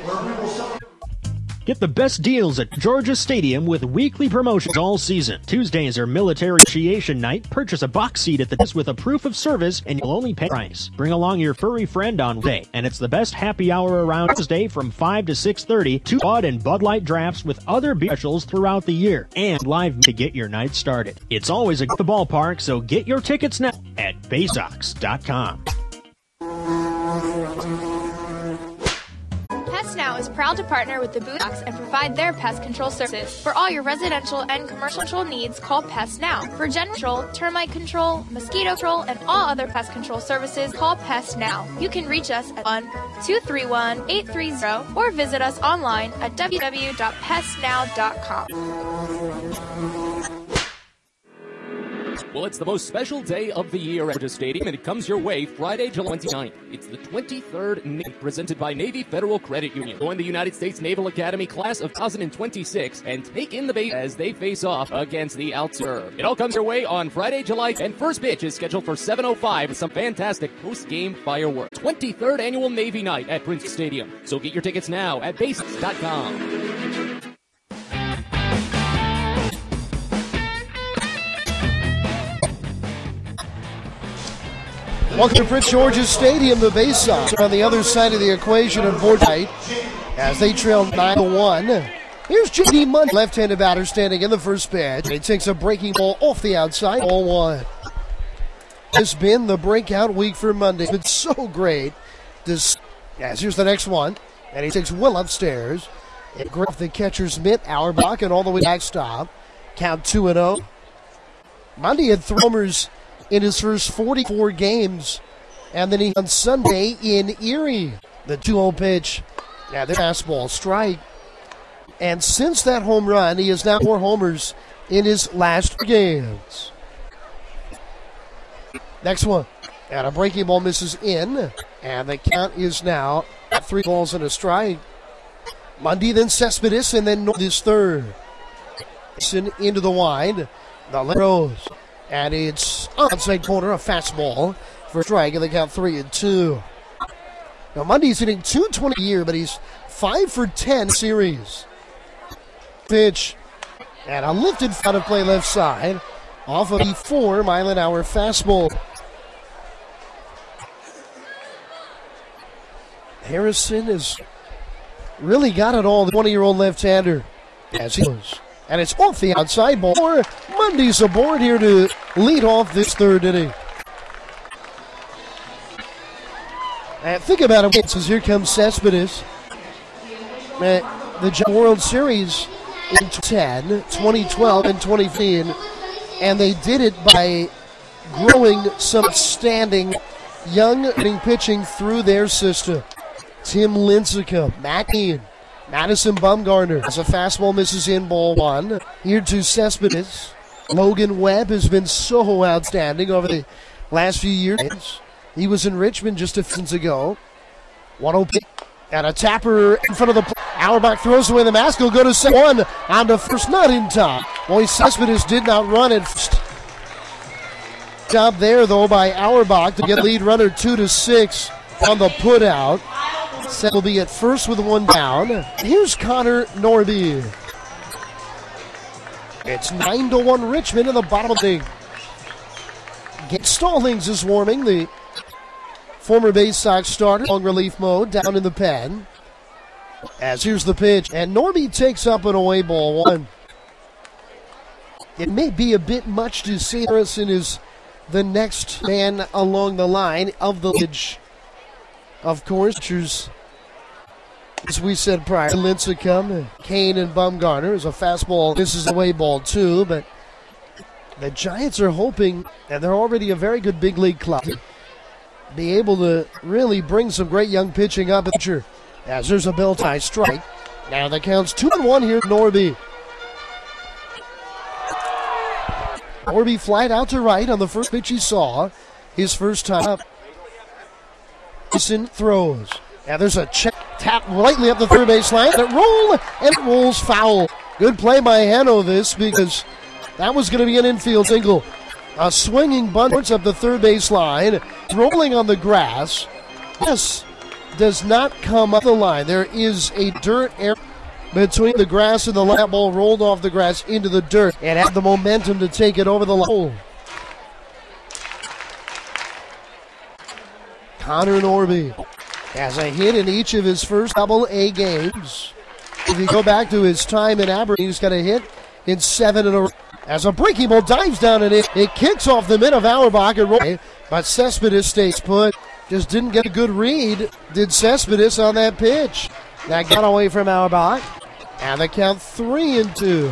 Get the best deals at Georgia Stadium with weekly promotions all season. Tuesdays are Military Appreciation Night. Purchase a box seat at the desk with a proof of service and you'll only pay price. Bring along your furry friend on Wednesday. And it's the best happy hour around Tuesday from 5 to 6:30. 2 Bud and Bud Light drafts with other beer specials throughout the year. And live to get your night started. It's always at the ballpark, so get your tickets now at baysox.com. Pest Now is proud to partner with the Bowie Sox and provide their pest control services. For all your residential and commercial control needs, call Pest Now. For general control, termite control, mosquito control, and all other pest control services, call Pest Now. You can reach us at 1-231-830 or visit us online at www.pestnow.com. Well, it's the most special day of the year at Georgia Stadium, and it comes your way Friday, July 29th. It's the 23rd Navy, presented by Navy Federal Credit Union. Join the United States Naval Academy class of 2026 and take in the base as they face off against the Outserve. It all comes your way on Friday, July 10th, and first pitch is scheduled for 7:05 with some fantastic post-game fireworks. 23rd Annual Navy Night at Prince Stadium. So get your tickets now at basics.com. Welcome to Prince George's Stadium. The Bay Sox are on the other side of the equation of Fortnite as they trail 9-1. Here's J.D. Mundy, left-handed batter, standing in the first pitch. He takes a breaking ball off the outside, ball 1. It's been the breakout week for Mundy. It's been so great. Here's the next one, and he takes well upstairs. It grabs the catcher's mitt, Auerbach, and all the way back stop. Count 2-0. Mundy had homers in his first 44 games, and then he on Sunday in Erie. The 2-0 pitch, the fastball, strike. And since that home run, he has now 4 homers in his last 4 games. Next one, and a breaking ball misses in, and the count is now 3 balls and a strike. Mundy, then Cespedes, and then his third. Into the wide, the left rose. And it's outside corner, a fastball for a strike, and they count 3-2. Now, Mundy's hitting .220 a year, but he's 5 for 10 series. Pitch, and a lifted out of play left side, off of the 4-mile-an-hour fastball. Harrison has really got it all, the 20-year-old left-hander, as he goes. And it's off the outside ball. Mundy's aboard here to lead off this 3rd inning. And think about it. So here comes Cespedes. The World Series in 2012, and 2015. And they did it by growing some outstanding young pitching through their system. Tim Lincecum, Matt Ian, Madison Bumgarner as a fastball misses in, ball 1. Here to Cespedes. Logan Webb has been so outstanding over the last few years. He was in Richmond just a few seasons ago. 1-0 pick. And a tapper in front of the play. Auerbach throws away the mask. He'll go to set one on the first, not in time. Boy, Cespedes did not run it first. Job there, though, by Auerbach to get lead runner 2-6 on the put out. Set will be at first with one down. Here's Connor Norby. It's 9-1 Richmond in the bottom of the game. Stallings is warming, the former Bay Sox starter, on relief mode, down in the pen. As here's the pitch, and Norby takes up an away ball one. It may be a bit much to say Harrison is the next man along the line of the pitch. Of course, as we said prior, Lincecum, Kane, and Bumgarner is a fastball. This is a away ball too, but the Giants are hoping, and they're already a very good big league club, be able to really bring some great young pitching up. As there's a bell tie strike. Now the count's 2-1 here, Norby. Norby flied out to right on the first pitch he saw. His first time up. Mason throws. And there's a check tap lightly up the third base line. And it rolls foul. Good play by Hanovis because that was going to be an infield single. A swinging bunt up the third base line. Rolling on the grass. Yes, does not come up the line. There is a dirt area between the grass and the line. That ball rolled off the grass into the dirt and had the momentum to take it over the line. Connor Norby has a hit in each of his first Double-A games. If you go back to his time in Aberdeen, he's got a hit in 7 in a row. As a breaking ball dives down and it kicks off the mid of Auerbach and rolls. But Cespedes stays put. Just didn't get a good read, did Cespedes, on that pitch. That got away from Auerbach. And the count 3-2.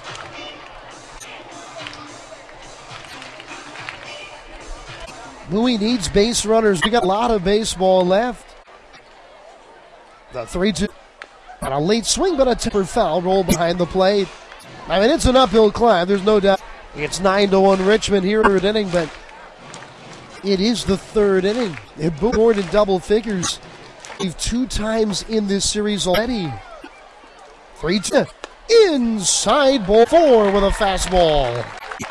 Bowie needs base runners. We got a lot of baseball left. The 3-2. And a late swing, but a tempered foul roll behind the plate. I mean, it's an uphill climb, there's no doubt. It's 9-1 Richmond here in the third inning, but it is the third inning. It scored in double figures. We've 2 times in this series already. 3-2. Inside ball 4 with a fastball.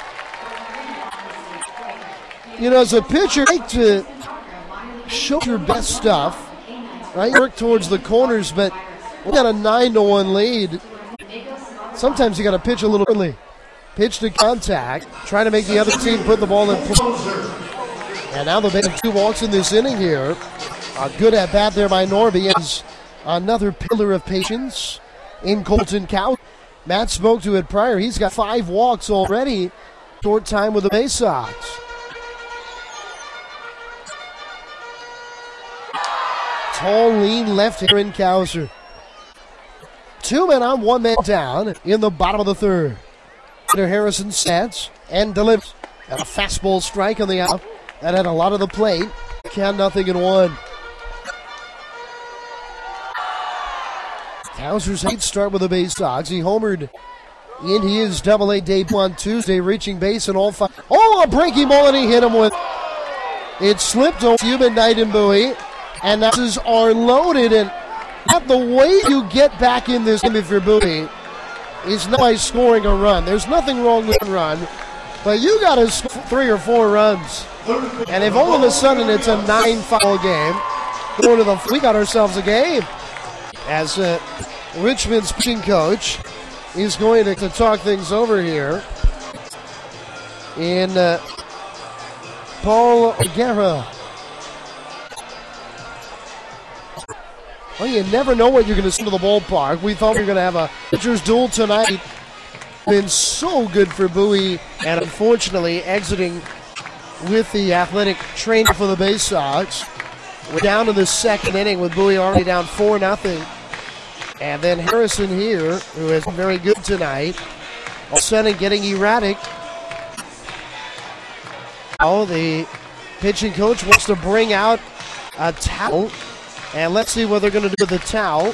You know, as a pitcher, you like to show your best stuff. Right? Work towards the corners, but we got a 9-1 lead. Sometimes you got to pitch a little early. Pitch to contact. Trying to make the other team put the ball in play. And now the base of 2 walks in this inning here. A good at bat there by Norby. Is another pillar of patience in Colton Cow. Matt spoke to it prior. He's got 5 walks already. Short time with the Bay Sox. Tall, lean left here in Cowser. 2 men on, 1 man down in the bottom of the third. Peter Harrison stands and delivers. And a fastball strike on the out. That had a lot of the plate. Count 0-1. Cowser's 8 start with the Bay Sox. He homered in his Double-A debut on Tuesday, reaching base in all 5. Oh, a breaking ball, and he hit him with. It slipped on Human Knight and Bowie. And the bases are loaded, and not the way you get back in this game if you're Bowie is not by scoring a run. There's nothing wrong with a run, but you got to score 3 or 4 runs. And if all of a sudden it's a 9-foul game, we got ourselves a game. As Richmond's pitching coach is going to talk things over here in Paul Guerra. Well, you never know what you're going to see to the ballpark. We thought we were going to have a pitcher's duel tonight. Been so good for Bowie, and unfortunately exiting with the athletic trainer for the Bay Sox. We're down to the second inning with Bowie already down 4-0. And then Harrison here, who has been very good tonight. All of a sudden getting erratic. Oh, the pitching coach wants to bring out a towel. And let's see what they're going to do with the towel.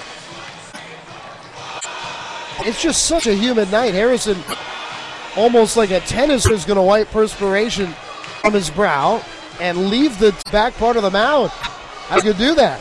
It's just such a humid night. Harrison, almost like a tennis, is going to wipe perspiration from his brow. and leave the back part of the mound. How do you do that?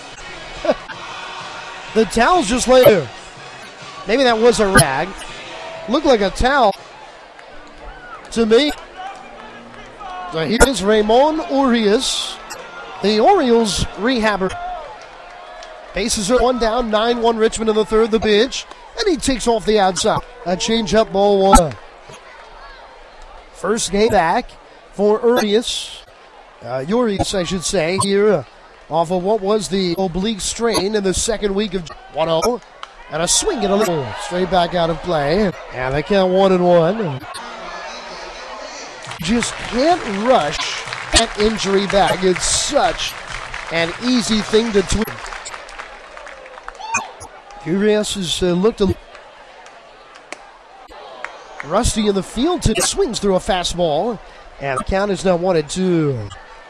The towel's just laid there. Maybe that was a rag. Looked like a towel to me. So here's Ramon Urias, the Orioles rehabber. Bases are 1 down, 9-1 Richmond in the third, the pitch. And he takes off the outside. A change-up, ball 1. First game back for Urias. Urias, I should say, here off of what was the oblique strain in the second week of 1-0. And a swing and a little straight back out of play. And they count 1-1. Just can't rush that injury back. It's such an easy thing to tweak. Urias has looked a rusty in the field today. Swings through a fastball. And the count is now 1-2.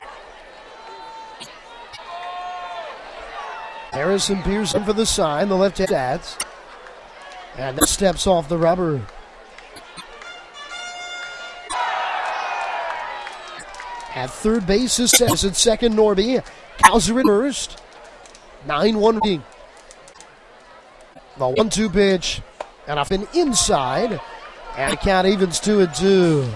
Harrison Pearson for the sign, the left-hand stats. And that steps off the rubber. At third base is Says at second, Norby. Cowser at first. 9-1 lead. The 1-2 pitch. And off an inside. And the count evens 2-2.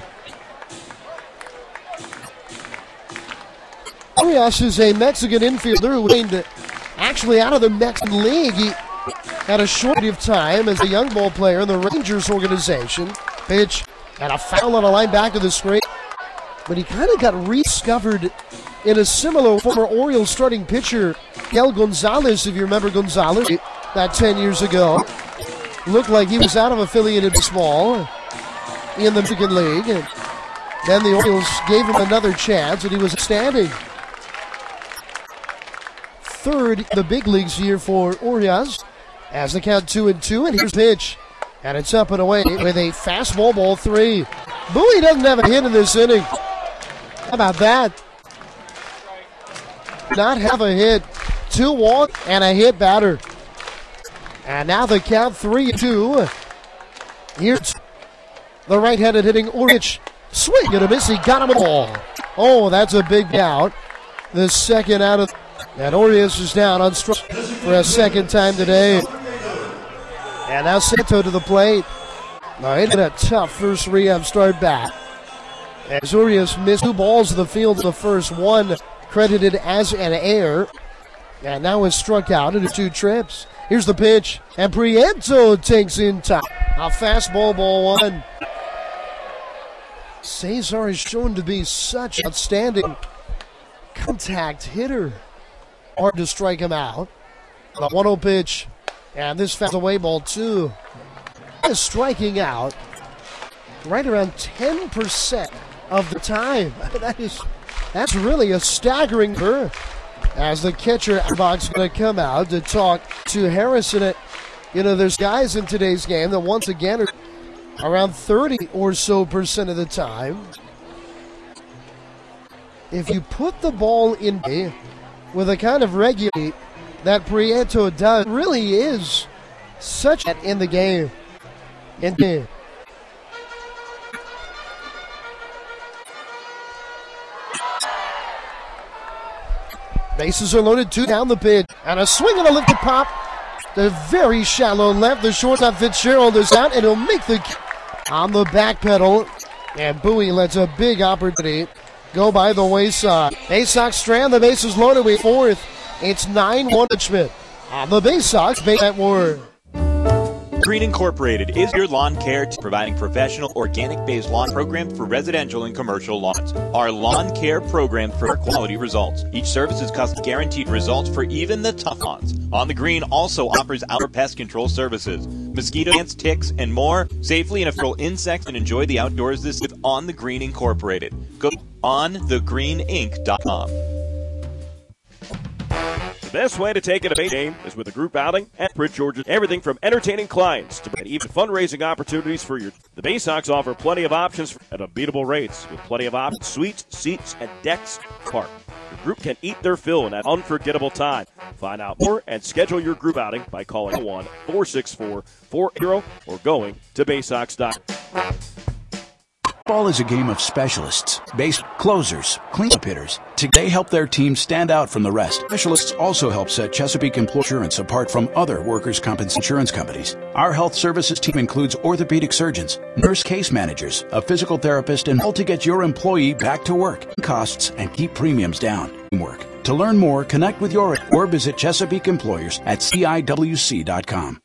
Urias is a Mexican infielder who reigned actually out of the Mexican League. He had a short period of time as a young ball player in the Rangers organization. Pitch and a foul on a line back to the screen. But he kind of got rediscovered in a similar former Orioles starting pitcher, Miguel Gonzalez, if you remember Gonzalez, that 10 years ago. Looked like he was out of affiliated baseball in the Mexican League. And then the Orioles gave him another chance, and he was standing. Third, the big leagues here for Urias as the count 2-2, and here's pitch. And it's up and away with a fastball, ball 3. Bowie doesn't have a hit in this inning. How about that? Not have a hit. 2 walk and a hit batter. And now the count 3-2. Here's the right-handed hitting Urias. Swing and a miss. He got him a ball. Oh, that's a big out. The second out of... And Urias is down on strike for a second time today. And now Santo to the plate. Now it had a tough first rehab start back. As Urias missed 2 balls to the field in the first, 1 credited as an error. And now is struck out into 2 trips. Here's the pitch. And Prieto takes in time. A fastball, ball 1. Cesar is shown to be such an outstanding contact hitter. Hard to strike him out. The 1-0 pitch. And this fast away, ball 2. Is striking out right around 10% of the time. That's really a staggering number. As the catcher box is going to come out to talk to Harrison. You know, there's guys in today's game that once again are around 30 or so percent of the time. If you put the ball in with a kind of regularity that Prieto does, really is such in the game. Bases are loaded, 2 down the pitch. And a swing and a lift to pop. The very shallow left. The shortstop Fitzgerald is out, and he'll make the on the back pedal. And Bowie lets a big opportunity go by the wayside. Bay Sox strand, the bases loaded with 4th. It's 9-1 Richmond. On the Bay Sox, Bay that word. Green Incorporated is your lawn care providing professional organic-based lawn program for residential and commercial lawns. Our lawn care program for quality results. Each service is custom guaranteed results for even the tough lawns. On the Green also offers outdoor pest control services, mosquito ants, ticks, and more. Safely and control insects and enjoy the outdoors this with On the Green Incorporated. Go onthegreeninc.com. The best way to take a debate game is with a group outing at Prince George's. Everything from entertaining clients to even fundraising opportunities for your... The Bay Sox offer plenty of options at unbeatable rates with plenty of options, suites, seats, and decks park. Your group can eat their fill in that unforgettable time. Find out more and schedule your group outing by calling 1-464-480 or going to baysox.com. Baseball is a game of specialists, base closers, cleanup hitters. They help their team stand out from the rest. Specialists also help set Chesapeake Employee Insurance apart from other workers' compensation insurance companies. Our health services team includes orthopedic surgeons, nurse case managers, a physical therapist, and all to get your employee back to work, costs, and keep premiums down. Work. To learn more, connect with your or visit Chesapeake Employers at CIWC.com.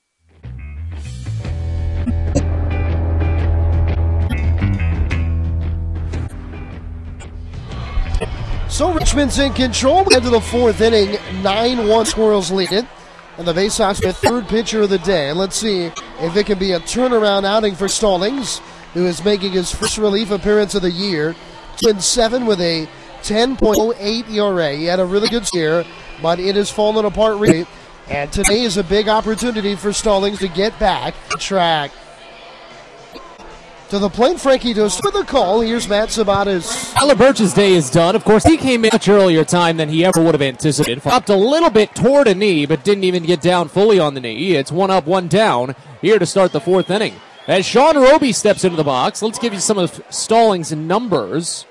So Richmond's in control into the fourth inning. 9-1 Squirrels lead it. And the Bay Sox with third pitcher of the day. Let's see if it can be a turnaround outing for Stallings, who is making his first relief appearance of the year. 2-7 with a 10.08 ERA. He had a really good year, but it has fallen apart really. And today is a big opportunity for Stallings to get back on track. To the plate, Frankie Dos with a call. Here's Matt Sabates. Tyler Birch's day is done. Of course, he came in much earlier time than he ever would have anticipated. Dropped a little bit toward a knee, but didn't even get down fully on the knee. It's 1 up, 1 down here to start the fourth inning. As Sean Roby steps into the box, let's give you some of Stallings' numbers.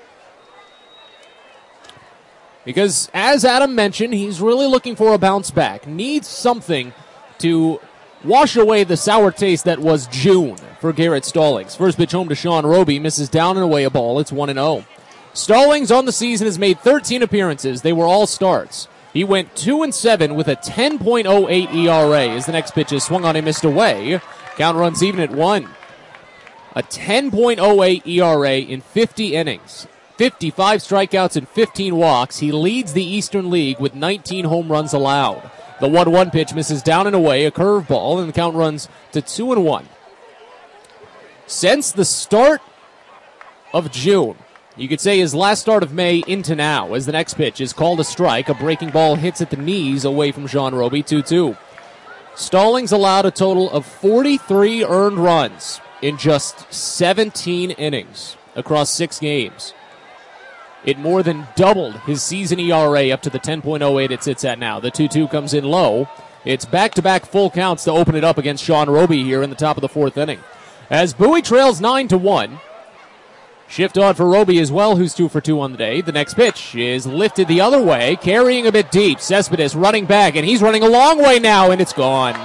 Because, as Adam mentioned, he's really looking for a bounce back. Needs something to wash away the sour taste that was June for Garrett Stallings. First pitch home to Sean Roby, misses down and away a ball. It's 1-0. Stallings on the season has made 13 appearances. They were all starts. He went 2-7 with a 10.08 ERA as the next pitch is swung on and missed away. Count runs even at 1. A 10.08 ERA in 50 innings. 55 strikeouts and 15 walks. He leads the Eastern League with 19 home runs allowed. The 1-1 pitch misses down and away, a curveball, and the count runs to 2-1. Since the start of June, you could say his last start of May into now, as the next pitch is called a strike. A breaking ball hits at the knees away from Sean Roby, 2-2. Stallings allowed a total of 43 earned runs in just 17 innings across 6 games. It more than doubled his season ERA up to the 10.08 it sits at now. The 2-2 comes in low. It's back-to-back full counts to open it up against Sean Roby here in the top of the fourth inning. As Bowie trails 9-1, shift on for Roby as well, who's 2 for 2 on the day. The next pitch is lifted the other way, carrying a bit deep. Cespedes running back, and he's running a long way now, and it's gone.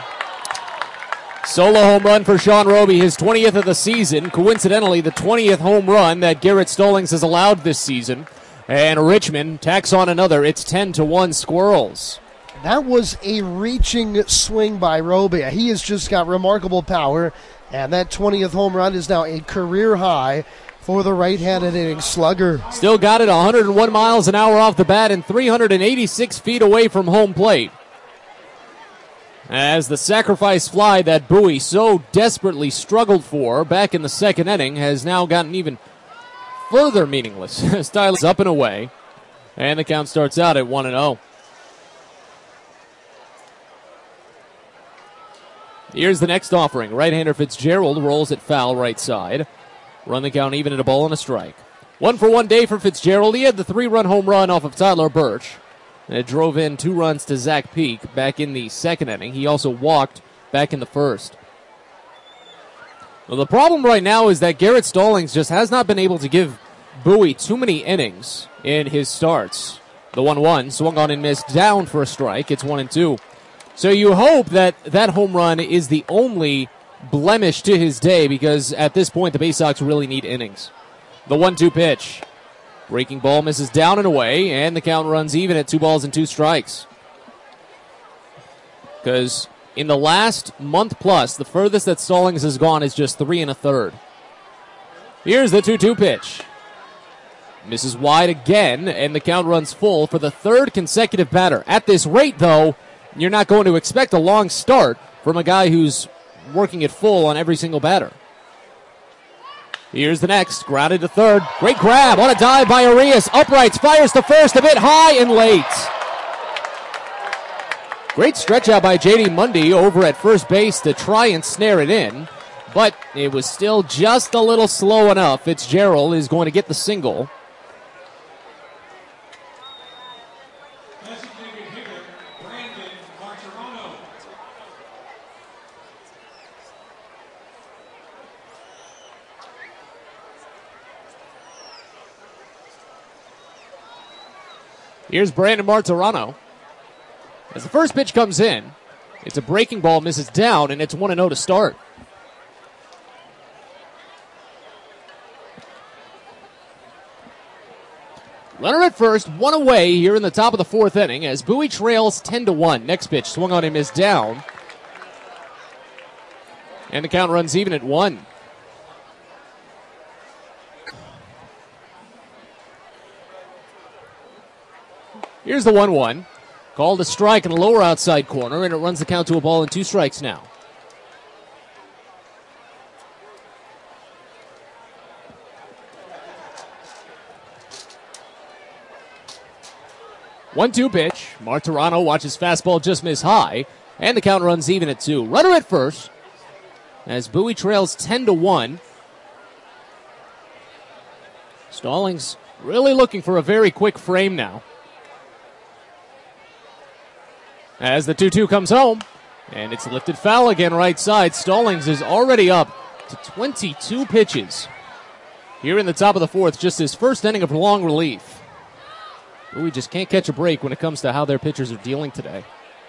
Solo home run for Sean Roby, his 20th of the season. Coincidentally, the 20th home run that Garrett Stallings has allowed this season. And Richmond tacks on another. It's 10-1 Squirrels. That was a reaching swing by Roby. He has just got remarkable power. And that 20th home run is now a career high for the right-handed hitting slugger. Still got it 101 miles an hour off the bat and 386 feet away from home plate. As the sacrifice fly that Bowie so desperately struggled for back in the second inning has now gotten even further meaningless. Stylus up and away, and the count starts out at 1-0. Here's the next offering. Right-hander Fitzgerald rolls it foul right side. Run the count even at a ball and a strike. 1-for-1 day for Fitzgerald. He had the 3-run home run off of Tyler Birch. And it drove in 2 runs to Zach Peak back in the second inning. He also walked back in the first. Well, the problem right now is that Garrett Stallings just has not been able to give Bowie too many innings in his starts. The 1-1 swung on and missed down for a strike. It's 1-2. So you hope that that home run is the only blemish to his day, because at this point the Bay Sox really need innings. The 1-2 pitch. Breaking ball misses down and away, and the count runs even at 2 balls and 2 strikes. Because in the last month plus, the furthest that Stallings has gone is just 3 1/3. Here's the 2-2 pitch. Misses wide again, and the count runs full for the 3rd consecutive batter. At this rate, though, you're not going to expect a long start from a guy who's working it full on every single batter. Here's the next, grounded to third. Great grab on a dive by Arias. Uprights, fires to first, a bit high and late. Great stretch out by J.D. Mundy over at first base to try and snare it in, but it was still just a little slow enough. Fitzgerald is going to get the single. Here's Brandon Martirano. As the first pitch comes in, it's a breaking ball, misses down, and it's 1-0 to start. Runner at first, one away here in the top of the fourth inning as Bowie trails 10-1. Next pitch swung on him is down. And the count runs even at 1. Here's the 1-1. Called a strike in the lower outside corner, and it runs the count to a ball and 2 strikes now. One-two pitch. Martirano watches fastball just miss high, and the count runs even at 2. Runner at first as Bowie trails 10-1. Stallings really looking for a very quick frame now. As the 2-2 comes home, and it's lifted foul again right side. Stallings is already up to 22 pitches here in the top of the fourth, just his first inning of long relief. Bowie just can't catch a break when it comes to how their pitchers are dealing today.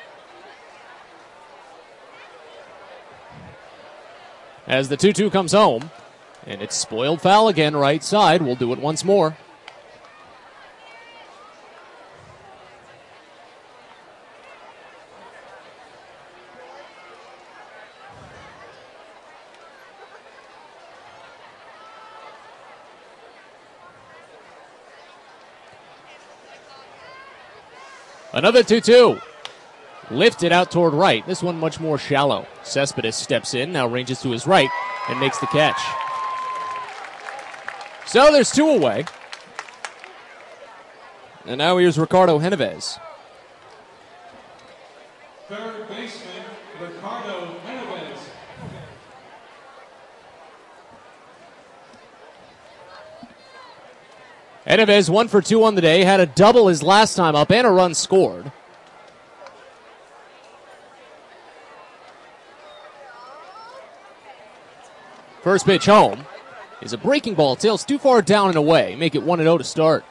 As the 2-2 comes home, and it's spoiled foul again right side. We'll do it once more. Another 2-2. Lifted out toward right. This one much more shallow. Cespedes steps in, now ranges to his right, and makes the catch. So there's 2 away. And now here's Ricardo Genovez. Third baseman, Ricardo Genovez. Genovez 1 for 2 on the day, had a double his last time up and a run scored. First pitch home is a breaking ball, tails too far down and away, make it 1-0 to start.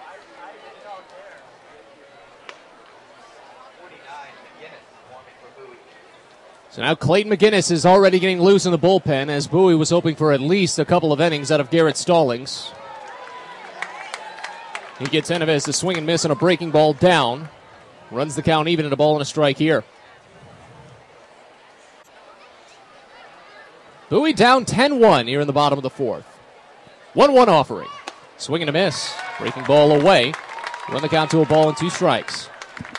So now Clayton McGinnis is already getting loose in the bullpen as Bowie was hoping for at least a couple of innings out of Garrett Stallings. He gets Genovez to swing and miss on a breaking ball down. Runs the count even at a ball and a strike here. Bowie down 10-1 here in the bottom of the fourth. 1-1 offering. Swing and a miss. Breaking ball away. Run the count to a ball and 2 strikes.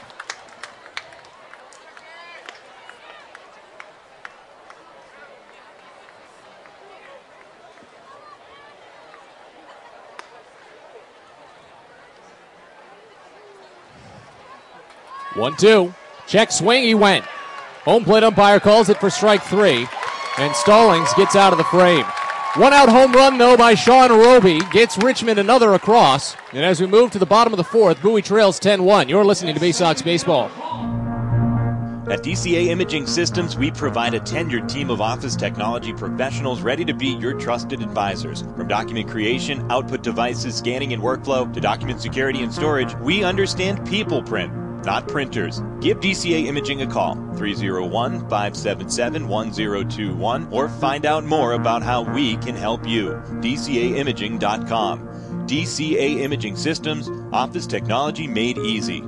One-two. Check swing, he went. Home plate umpire calls it for strike 3. And Stallings gets out of the frame. 1-out home run, though, by Sean Roby. Gets Richmond another across. And as we move to the bottom of the fourth, Bowie trails 10-1. You're listening to Bay Sox Baseball. At DCA Imaging Systems, we provide a tenured team of office technology professionals ready to be your trusted advisors. From document creation, output devices, scanning and workflow, to document security and storage, we understand people print, not printers. Give DCA Imaging a call, 301-577-1021, or find out more about how we can help you. DCAimaging.com. DCA Imaging Systems, office technology made easy.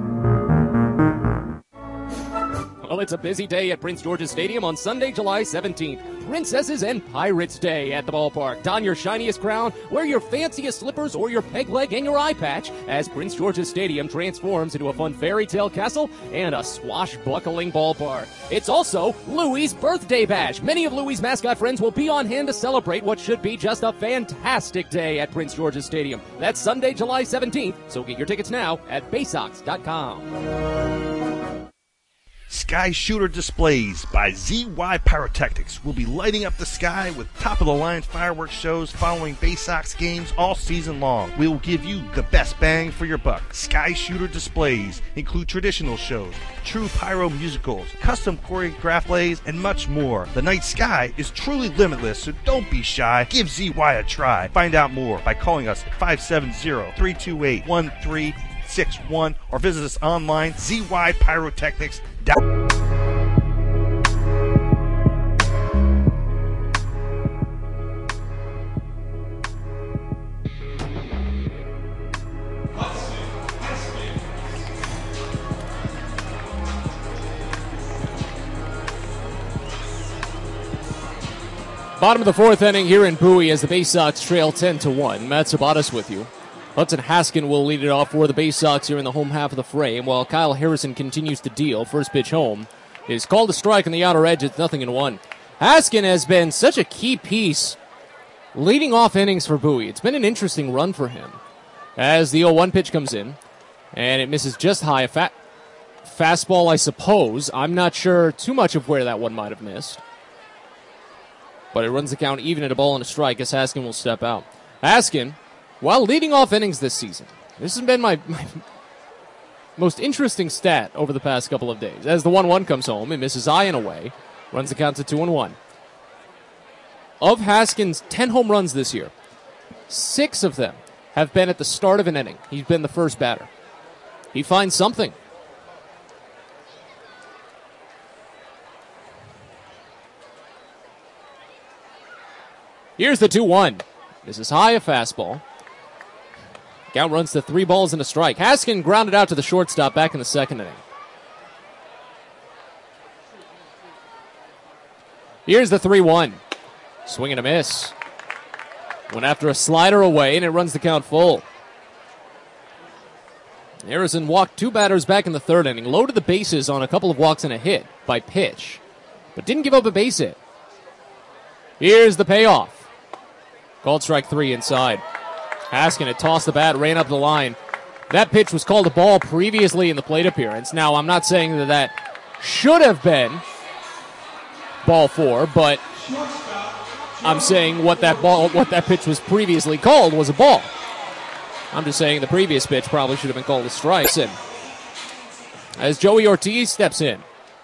Well, it's a busy day at Prince George's Stadium on Sunday, July 17th. Princesses and Pirates Day at the ballpark. Don your shiniest crown, wear your fanciest slippers or your peg leg and your eye patch as Prince George's Stadium transforms into a fun fairy tale castle and a swashbuckling ballpark. It's also Louie's birthday bash. Many of Louie's mascot friends will be on hand to celebrate what should be just a fantastic day at Prince George's Stadium. That's Sunday, July 17th, so get your tickets now at baysox.com. Sky Shooter Displays by ZY Pyrotechnics will be lighting up the sky with top-of-the-line fireworks shows following Bay Sox games all season long. We will give you the best bang for your buck. Sky Shooter Displays include traditional shows, true pyro musicals, custom choreographed plays, and much more. The night sky is truly limitless, so don't be shy. Give ZY a try. Find out more by calling us at 570-328-1333. 861 or visit us online, zypyrotechnics.com. Bottom of the fourth inning here in Bowie as the Bay Sox trail 10-1. Matt Sabatas with you. Hudson Haskin will lead it off for the Bay Sox here in the home half of the frame, while Kyle Harrison continues to deal. First pitch home is called a strike on the outer edge. It's 0-1. Haskin has been such a key piece leading off innings for Bowie. It's been an interesting run for him. As the 0-1 pitch comes in, and it misses just high. A fastball, I suppose. I'm not sure too much of where that one might have missed. But it runs the count even at a ball and a strike as Haskin will step out. Haskin, while leading off innings this season, this has been my most interesting stat over the past couple of days. As the 1-1 comes home, it misses high and away, runs the count to 2-1. Of Haskin's 10 home runs this year, 6 of them have been at the start of an inning. He's been the first batter. He finds something. Here's the 2-1. This is high, a fastball. Count runs to 3 balls and a strike. Haskin grounded out to the shortstop back in the second inning. Here's the 3-1. Swing and a miss. Went after a slider away, and it runs the count full. Harrison walked 2 batters back in the third inning, loaded the bases on a couple of walks and a hit by pitch, but didn't give up a base hit. Here's the payoff. Called strike 3 inside. Haskin had tossed the bat, ran up the line. That pitch was called a ball previously in the plate appearance. Now, I'm not saying that should have been ball 4, but I'm saying what that pitch was previously called was a ball. I'm just saying the previous pitch probably should have been called a strike. And as Joey Ortiz steps in.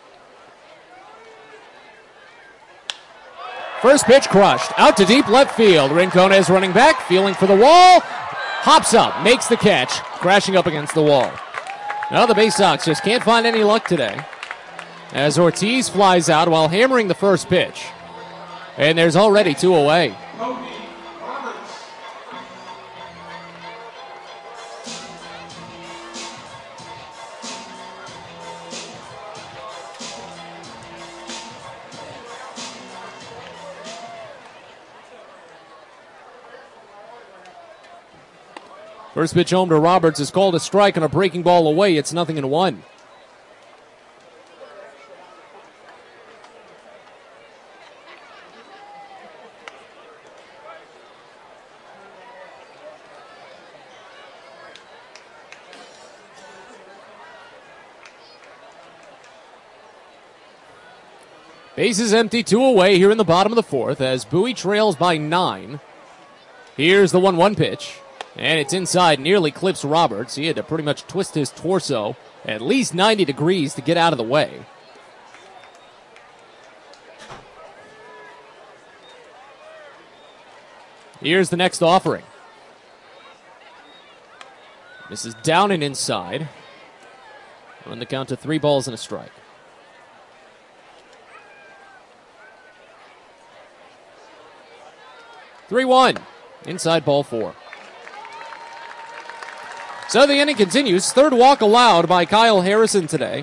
First pitch crushed. Out to deep left field. Rincon is running back, feeling for the wall. Hops up, makes the catch, crashing up against the wall. Now the Bay Sox just can't find any luck today, as Ortiz flies out while hammering the first pitch. And there's already 2 away. First pitch home to Roberts is called a strike on a breaking ball away. It's 0-1. Bases empty, 2 away here in the bottom of the fourth as Bowie trails by 9. Here's the 1-1 pitch. And it's inside, nearly clips Roberts. He had to pretty much twist his torso at least 90 degrees to get out of the way. Here's the next offering. This is down and inside. Run the count to 3 balls and a strike. (3-1). Inside ball 4. So the inning continues. Third walk allowed by Kyle Harrison today.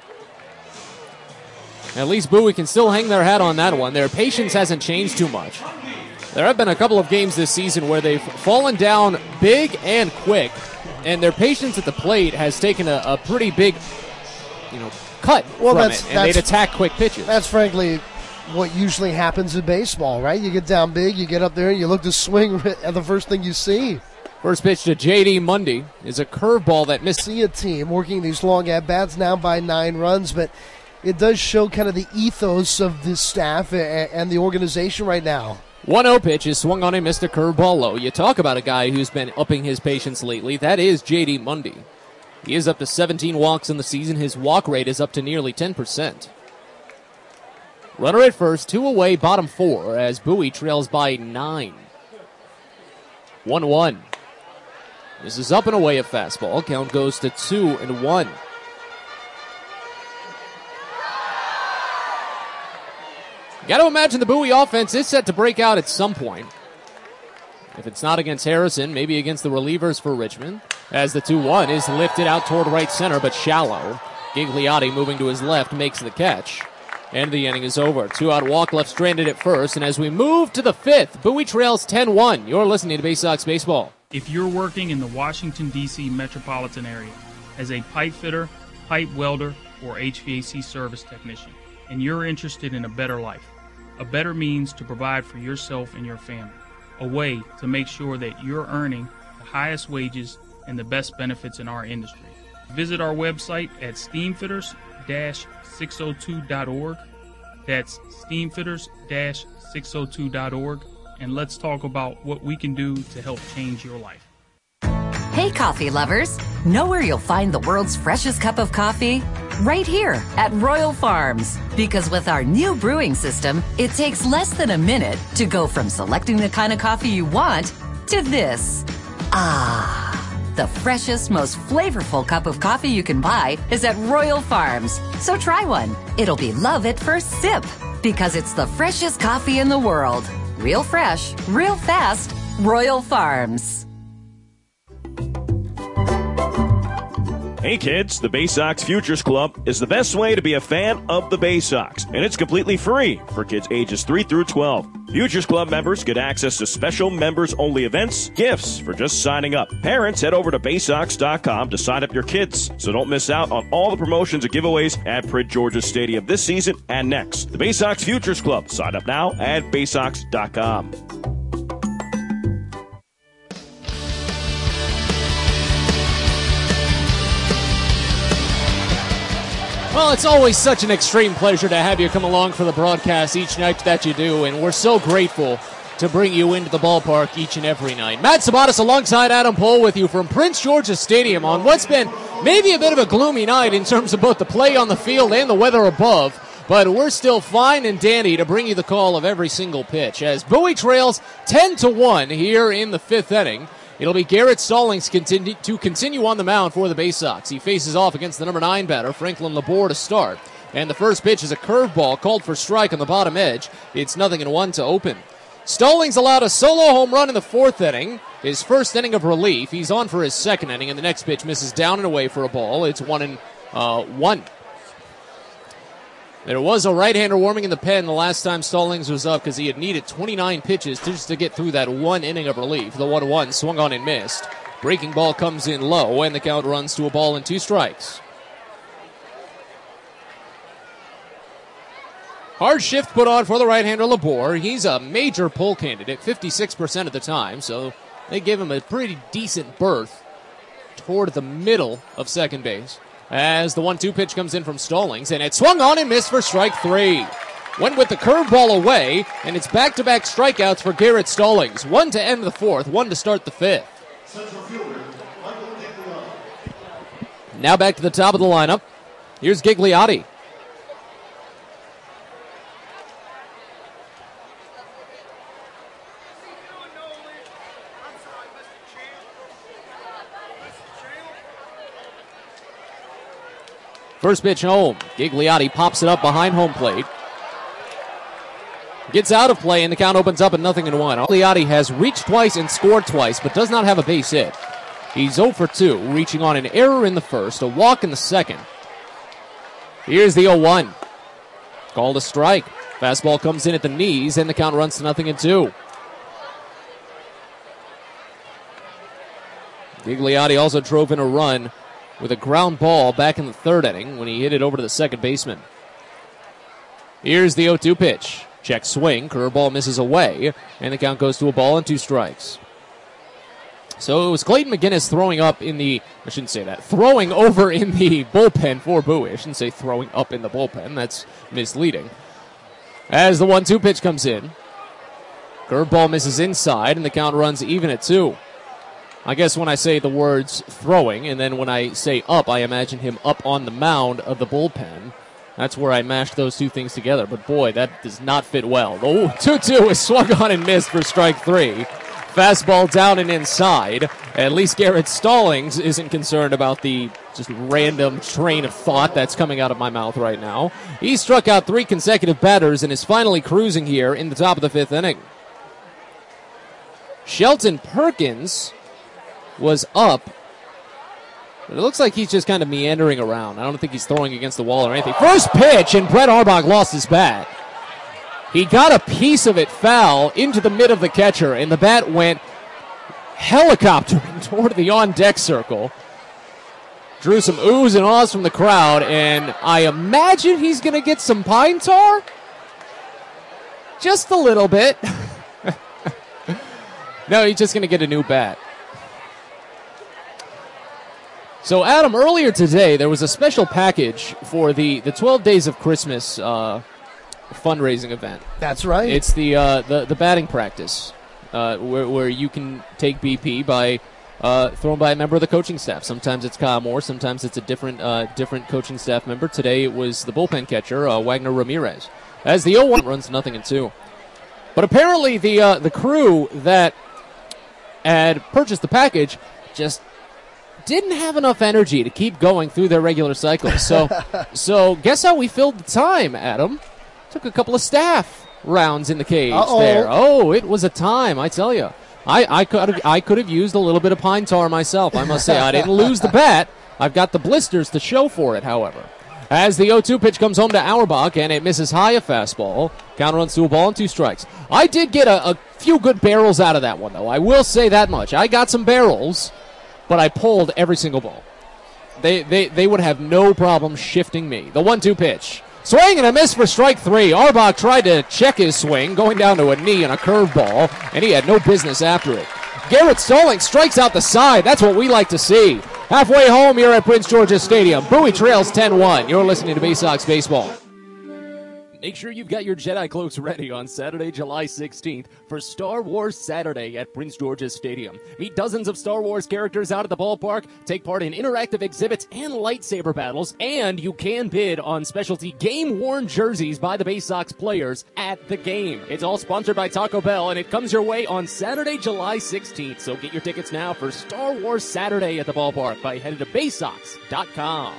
At least Bowie can still hang their hat on that one. Their patience hasn't changed too much. There have been a couple of games this season where they've fallen down big and quick, and their patience at the plate has taken a pretty big, cut from it, and they'd attack quick pitches. That's frankly what usually happens in baseball, right? You get down big, you get up there, and you look to swing at the first thing you see. First pitch to J.D. Mundy is a curveball that missed. See a team working these long at-bats now by 9 runs, but it does show kind of the ethos of this staff and the organization right now. 1-0 pitch is swung on and missed a curveball low. You talk about a guy who's been upping his patience lately. That is J.D. Mundy. He is up to 17 walks in the season. His walk rate is up to nearly 10%. Runner at first, 2 away, bottom 4, as Bowie trails by 9. 1-1. This is up and away a fastball. Count goes to 2-1. Got to imagine the Bowie offense is set to break out at some point. If it's not against Harrison, maybe against the relievers for Richmond. As the 2-1 is lifted out toward right center, but shallow. Gigliotti moving to his left makes the catch. And the inning is over. 2-out walk left stranded at first. And as we move to the 5th, Bowie trails 10-1. You're listening to Bay Sox Baseball. If you're working in the Washington, D.C. metropolitan area as a pipe fitter, pipe welder, or HVAC service technician, and you're interested in a better life, a better means to provide for yourself and your family, a way to make sure that you're earning the highest wages and the best benefits in our industry. Visit our website at steamfitters-602.org. That's steamfitters-602.org. And let's talk about what we can do to help change your life. Hey, coffee lovers. Know where you'll find the world's freshest cup of coffee? Right here at Royal Farms. Because with our new brewing system, it takes less than a minute to go from selecting the kind of coffee you want to this. The freshest, most flavorful cup of coffee you can buy is at Royal Farms. So try one. It'll be love at first sip. Because it's the freshest coffee in the world. Real fresh, real fast, Royal Farms. Hey kids, the Bay Sox Futures Club is the best way to be a fan of the Bay Sox, and it's completely free for kids ages 3 through 12. Futures Club members get access to special members-only events, gifts for just signing up. Parents, head over to BaySox.com to sign up your kids, so don't miss out on all the promotions and giveaways at Prince George's Stadium this season and next. The Bay Sox Futures Club. Sign up now at BaySox.com. Well, it's always such an extreme pleasure to have you come along for the broadcast each night that you do, and we're so grateful to bring you into the ballpark each and every night. Matt Sabatis alongside Adam Pohl with you from Prince George's Stadium on what's been maybe a bit of a gloomy night in terms of both the play on the field and the weather above, but we're still fine and dandy to bring you the call of every single pitch as Bowie trails 10-1 here in the 5th inning. It'll be Garrett Stallings to continue on the mound for the Bay Sox. He faces off against the number 9 batter, Franklin Labor, to start. And the first pitch is a curveball called for strike on the bottom edge. It's 0-1 to open. Stallings allowed a solo home run in the 4th inning, his first inning of relief. He's on for his 2nd inning, and the next pitch misses down and away for a ball. It's 1-1. There was a right-hander warming in the pen the last time Stallings was up because he had needed 29 pitches just to get through that 1 inning of relief. The 1-1 swung on and missed. Breaking ball comes in low, and the count runs to a ball and 2 strikes. Hard shift put on for the right-hander Labor. He's a major pull candidate, 56% of the time, so they give him a pretty decent berth toward the middle of second base. As the 1-2 pitch comes in from Stallings, and it swung on and missed for strike 3. Went with the curveball away, and it's back-to-back strikeouts for Garrett Stallings. 1 to end the 4th, 1 to start the 5th. Now back to the top of the lineup. Here's Gigliotti. First pitch home. Gigliotti pops it up behind home plate. Gets out of play, and the count opens up at 0-1. Gigliotti has reached twice and scored twice, but does not have a base hit. He's 0 for 2, reaching on an error in the first, a walk in the second. Here's the 0-1. Called a strike. Fastball comes in at the knees, and the count runs to 0-2. Gigliotti also drove in a run with a ground ball back in the 3rd inning when he hit it over to the second baseman. Here's the 0-2 pitch. Check swing. Curveball misses away, and the count goes to a ball and 2 strikes. So it was Clayton McGinnis throwing over in the bullpen for Bowie. I shouldn't say throwing up in the bullpen. That's misleading. As the 1-2 pitch comes in, curveball misses inside, and the count runs even at 2. I guess when I say the words throwing, and then when I say up, I imagine him up on the mound of the bullpen. That's where I mashed those two things together. But boy, that does not fit well. The 2-2 is swung on and missed for strike 3. Fastball down and inside. At least Garrett Stallings isn't concerned about the just random train of thought that's coming out of my mouth right now. He struck out 3 consecutive batters and is finally cruising here in the top of the 5th inning. Shelton Perkins was up, but it looks like he's just kind of meandering around. I don't think he's throwing against the wall or anything. First pitch, and Brett Auerbach lost his bat. He got a piece of it foul into the mid of the catcher, and the bat went helicoptering toward the on-deck circle. Drew some oohs and ahs from the crowd, and I imagine he's going to get some pine tar? Just a little bit. No, he's just going to get a new bat. So, Adam, earlier today, there was a special package for the 12 Days of Christmas fundraising event. That's right. It's the batting practice where you can take BP by thrown by a member of the coaching staff. Sometimes it's Kyle Moore. Sometimes it's a different coaching staff member. Today it was the bullpen catcher, Wagner Ramirez. As the 0-1 runs 0-2. But apparently the crew that had purchased the package just didn't have enough energy to keep going through their regular cycles. So guess how we filled the time, Adam? Took a couple of staff rounds in the cage there. Oh, it was a time, I tell you. I could have used a little bit of pine tar myself, I must say. I didn't lose the bat. I've got the blisters to show for it, however. As the 0-2 pitch comes home to Auerbach, and it misses high a fastball. Count runs to a ball and 2 strikes. I did get a few good barrels out of that one, though. I will say that much. I got some barrels, but I pulled every single ball. They would have no problem shifting me. The 1-2 pitch. Swing and a miss for strike 3. Auerbach tried to check his swing, going down to a knee and a curveball, and he had no business after it. Garrett Stallings strikes out the side. That's what we like to see. Halfway home here at Prince George's Stadium. Bowie trails 10-1. You're listening to Bay Sox Baseball. Make sure you've got your Jedi cloaks ready on Saturday, July 16th for Star Wars Saturday at Prince George's Stadium. Meet dozens of Star Wars characters out at the ballpark, take part in interactive exhibits and lightsaber battles, and you can bid on specialty game-worn jerseys by the Bay Sox players at the game. It's all sponsored by Taco Bell, and it comes your way on Saturday, July 16th. So get your tickets now for Star Wars Saturday at the ballpark by heading to baysox.com.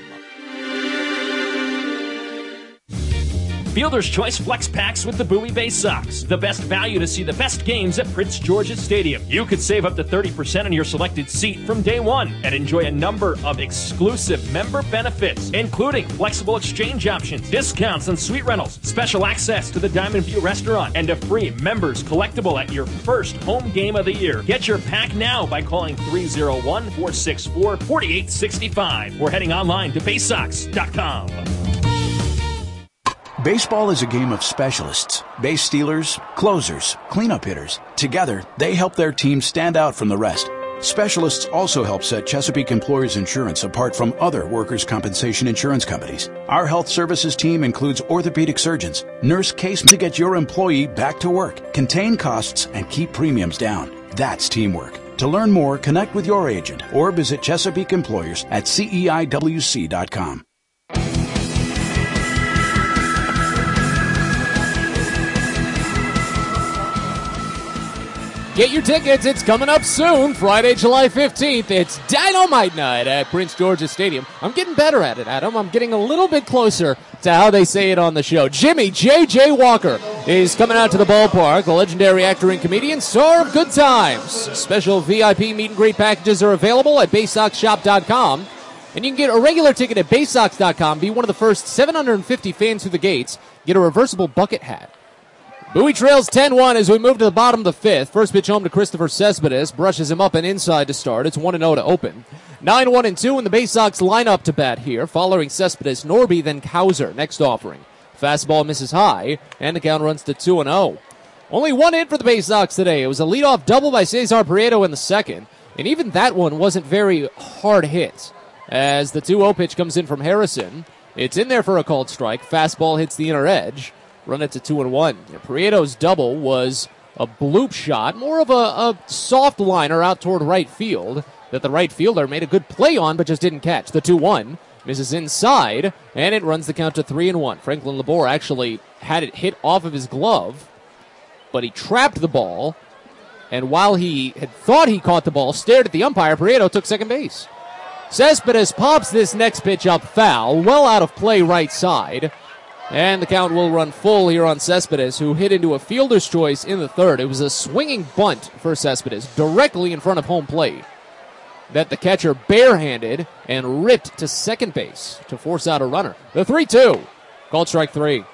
Fielder's Choice Flex Packs with the Bowie Bay Sox. The best value to see the best games at Prince George's Stadium. You could save up to 30% on your selected seat from day one and enjoy a number of exclusive member benefits, including flexible exchange options, discounts on suite rentals, special access to the Diamond View restaurant, and a free members collectible at your first home game of the year. Get your pack now by calling 301-464-4865 or heading online to baysox.com. Baseball is a game of specialists. Base stealers, closers, cleanup hitters. Together, they help their team stand out from the rest. Specialists also help set Chesapeake Employers Insurance apart from other workers' compensation insurance companies. Our health services team includes orthopedic surgeons, nurse case to get your employee back to work, contain costs, and keep premiums down. That's teamwork. To learn more, connect with your agent or visit Chesapeake Employers at CEIWC.com. Get your tickets. It's coming up soon, Friday, July 15th. It's Dynamite Night at Prince George's Stadium. I'm getting better at it, Adam. I'm getting a little bit closer to how they say it on the show. Jimmy J.J. Walker is coming out to the ballpark. The legendary actor and comedian, star of Good Times. Special VIP meet and greet packages are available at BaySoxShop.com. And you can get a regular ticket at BaySox.com. Be one of the first 750 fans through the gates. Get a reversible bucket hat. Bowie trails 10-1 as we move to the bottom of the 5th. First pitch home to Christopher Cespedes. Brushes him up and inside to start. It's 1-0 to open. 9-1-2 and the Bay Sox line up to bat here. Following Cespedes, Norby, then Kauser. Next offering. Fastball misses high, and the count runs to 2-0. Only one hit for the Bay Sox today. It was a leadoff double by Cesar Prieto in the second. And even that one wasn't very hard hit. As the 2-0 pitch comes in from Harrison. It's in there for a called strike. Fastball hits the inner edge. Run it to 2-1. Prieto's double was a bloop shot, more of a soft liner out toward right field that the right fielder made a good play on but just didn't catch. The 2-1 misses inside, and it runs the count to 3-1. Franklin Labor actually had it hit off of his glove, but he trapped the ball And while he had thought he caught the ball, stared at the umpire, Prieto took second base. Cespedes pops this next pitch up foul, well out of play right side. And the count will run full here on Cespedes, who hit into a fielder's choice in the third. It was a swinging bunt for Cespedes, directly in front of home plate, that the catcher barehanded and ripped to second base to force out a runner. The 3-2, called strike three.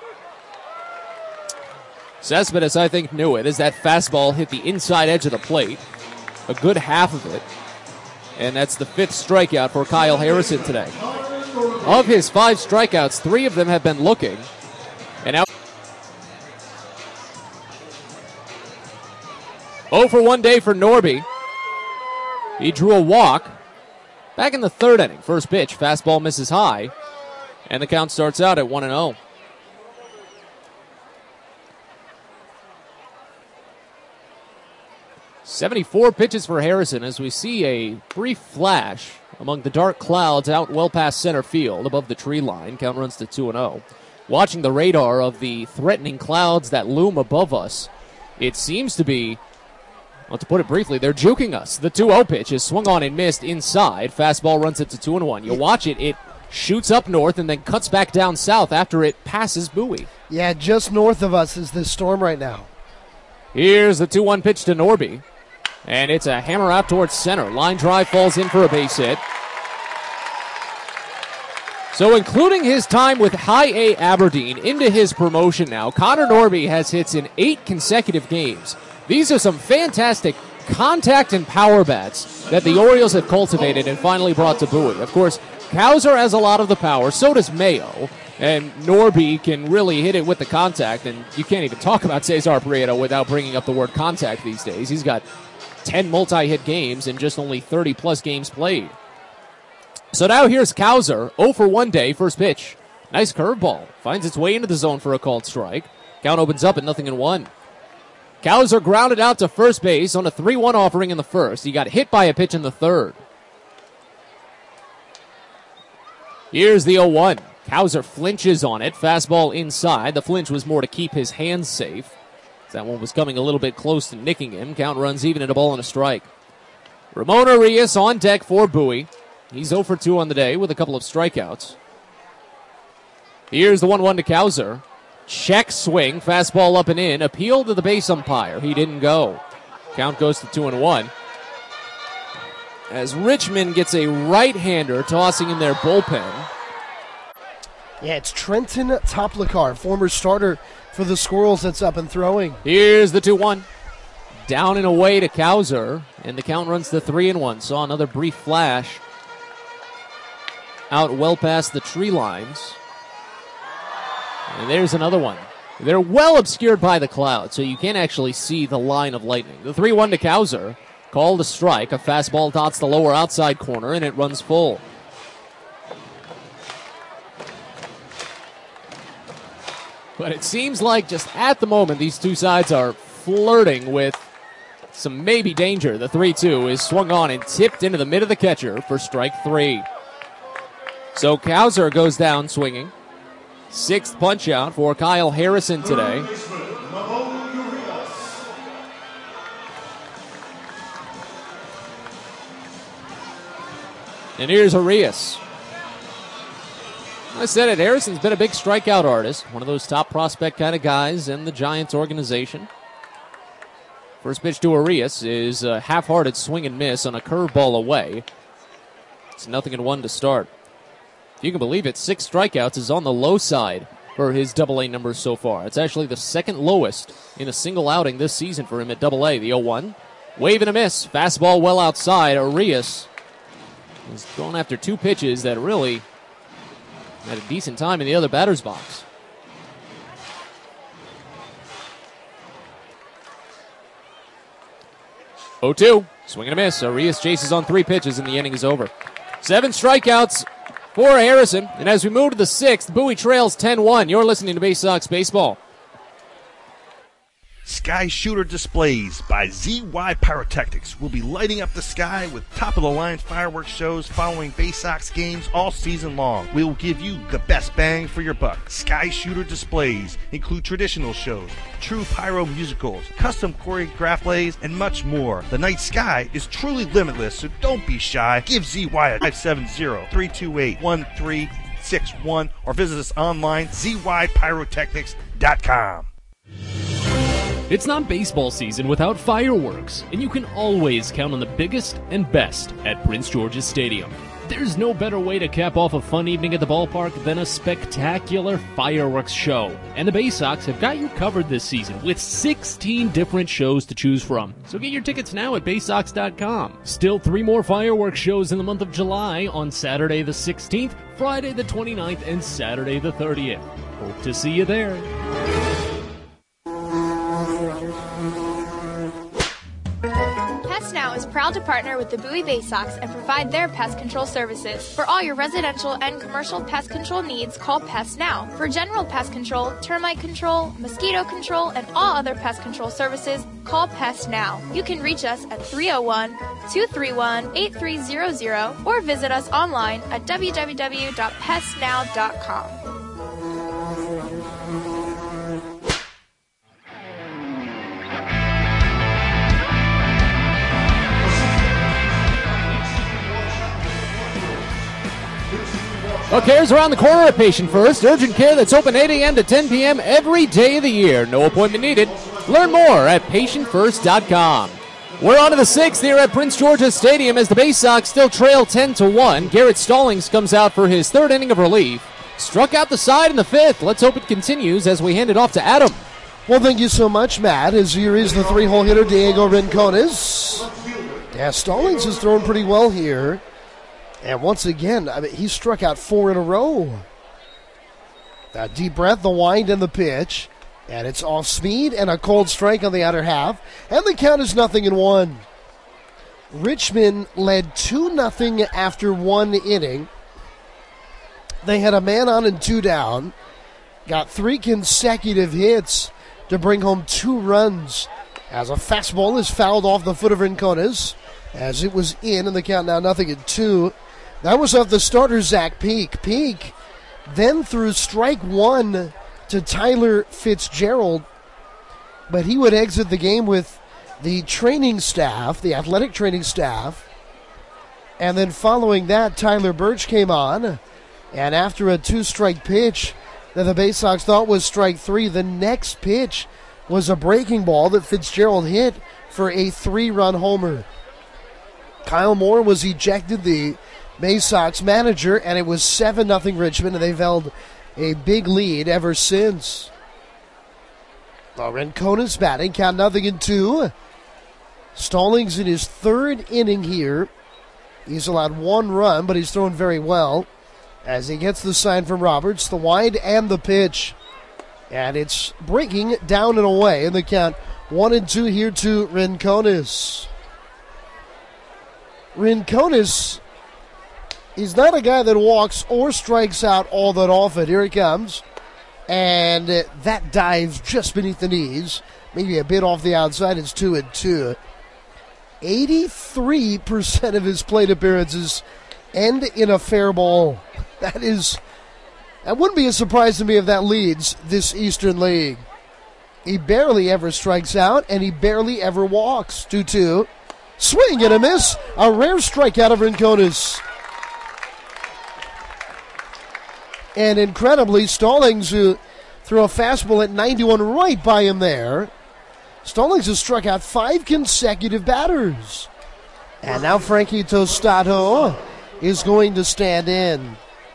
Cespedes, I think, knew it as that fastball hit the inside edge of the plate, a good half of it. And that's the fifth strikeout for Kyle Harrison today. Of his 5 strikeouts, 3 of them have been looking. And now 0 for 1 day for Norby. He drew a walk back in the third inning. First pitch, fastball misses high. And the count starts out at 1-0. "74 pitches for Harrison as we see a brief flash among the dark clouds out well past center field above the tree line. Count runs to 2-0. Watching the radar of the threatening clouds that loom above us, it seems to be, well, to put it briefly, they're juking us. The 2-0 pitch is swung on and missed inside. Fastball runs it to 2-1. You watch it, it shoots up north and then cuts back down south after it passes Bowie. Yeah, just north of us is this storm right now. Here's the 2-1 pitch to Norby. And it's a hammer out towards center. Line drive falls in for a base hit. So including his time with High A Aberdeen into his promotion now, Connor Norby has hits in 8 consecutive games. These are some fantastic contact and power bats that the Orioles have cultivated and finally brought to Bowie. Of course, Cowser has a lot of the power, so does Mayo. And Norby can really hit it with the contact, and you can't even talk about Cesar Prieto without bringing up the word contact these days. He's got 10 multi-hit games and just only 30-plus games played. So now here's Cowser, 0 for 1 day, first pitch. Nice curveball. Finds its way into the zone for a called strike. Count opens up at 0-1. Cowser grounded out to first base on a 3-1 offering in the first. He got hit by a pitch in the third. Here's the 0-1. Cowser flinches on it. Fastball inside. The flinch was more to keep his hands safe. That one was coming a little bit close to nicking him. Count runs even at a ball and a strike. Ramon Arias on deck for Bowie. He's 0 for 2 on the day with a couple of strikeouts. Here's the 1-1 to Cowser. Check swing, fastball up and in. Appeal to the base umpire. He didn't go. Count goes to 2-1. As Richmond gets a right-hander tossing in their bullpen. Yeah, it's Trenton Toplicar, former starter for the Squirrels, that's up and throwing. Here's the 2-1. Down and away to Cowser, and the count runs to 3-1. Saw another brief flash out well past the tree lines. And there's another one. They're well obscured by the clouds, so you can't actually see the line of lightning. The 3-1 to Cowser, called a strike. A fastball dots the lower outside corner, and it runs full. But it seems like just at the moment these two sides are flirting with some maybe danger. The 3-2 is swung on and tipped into the mid of the catcher for strike 3. So Cowser goes down swinging. 6th punch out for Kyle Harrison today. And here's Arias. I said it, Harrison's been a big strikeout artist, one of those top prospect kind of guys in the Giants organization. First pitch to Arias is a half-hearted swing and miss on a curveball away. It's 0-1 to start. If you can believe it, 6 strikeouts is on the low side for his AA numbers so far. It's actually the second lowest in a single outing this season for him at AA. The 0-1. Wave and a miss. Fastball well outside. Arias is going after 2 pitches that really had a decent time in the other batter's box. Oh-2. Swing and a miss. Arias chases on 3 pitches and the inning is over. 7 strikeouts for Harrison. And as we move to the 6th, Bowie trails 10-1. You're listening to Bay Sox Baseball. Sky Shooter Displays by ZY Pyrotechnics will be lighting up the sky with top-of-the-line fireworks shows following Bay Sox games all season long. We will give you the best bang for your buck. Sky Shooter Displays include traditional shows, true pyro musicals, custom choreographed plays, and much more. The night sky is truly limitless, so don't be shy. Give ZY a 570-328-1361 or visit us online, zypyrotechnics.com. It's not baseball season without fireworks, and you can always count on the biggest and best at Prince George's Stadium. There's no better way to cap off a fun evening at the ballpark than a spectacular fireworks show. And the Bay Sox have got you covered this season with 16 different shows to choose from. So get your tickets now at baysox.com. Still 3 more fireworks shows in the month of July on Saturday the 16th, Friday the 29th, and Saturday the 30th. Hope to see you there. Pest Now is proud to partner with the Bowie Bay Sox and provide their pest control services. For all your residential and commercial pest control needs, call Pest Now. For general pest control, termite control, mosquito control, and all other pest control services, call Pest Now. You can reach us at 301-231-8300 or visit us online at www.pestnow.com. Okay, here's around the corner at Patient First. Urgent care that's open 8 a.m. to 10 p.m. every day of the year. No appointment needed. Learn more at patientfirst.com. We're on to the 6th here at Prince George's Stadium as the Bay Sox still trail 10-1. Garrett Stallings comes out for his 3rd inning of relief. Struck out the side in the 5th. Let's hope it continues as we hand it off to Adam. Well, thank you so much, Matt. As here is the 3-hole hitter, Diego Rincones. Yeah, Stallings has thrown pretty well here. And once again, he struck out 4 in a row. A deep breath, the wind, and the pitch. And it's off speed and a cold strike on the outer half. And the count is 0-1. Richmond led 2-0 after 1 inning. They had a man on and 2 down. Got 3 consecutive hits to bring home 2 runs. As a fastball is fouled off the foot of Rincones. As it was in, and the count now 0-2. That was off the starter, Zach Peak. Peak then threw strike 1 to Tyler Fitzgerald, but he would exit the game with the training staff, the athletic training staff, and then following that, Tyler Birch came on, and after a 2-strike pitch that the Bay Sox thought was strike 3, the next pitch was a breaking ball that Fitzgerald hit for a 3-run homer. Kyle Moore was ejected, the Bay Sox manager, and it was 7-0 Richmond, and they've held a big lead ever since. Rincones batting, count 0-2. Stallings in his 3rd inning here. He's allowed 1 run, but he's thrown very well as he gets the sign from Roberts, the wide and the pitch. And it's breaking down and away, and the count 1-2 here to Rincones. Rincones, he's not a guy that walks or strikes out all that often. Here he comes. And that dives just beneath the knees. Maybe a bit off the outside. It's 2-2. 83% of his plate appearances end in a fair ball. That wouldn't be a surprise to me if that leads this Eastern League. He barely ever strikes out, and he barely ever walks. 2-2. Swing and a miss. A rare strikeout of Rincones. And incredibly, Stallings, who threw a fastball at 91 right by him there. Stallings has struck out 5 consecutive batters. And now Frankie Tostado is going to stand in.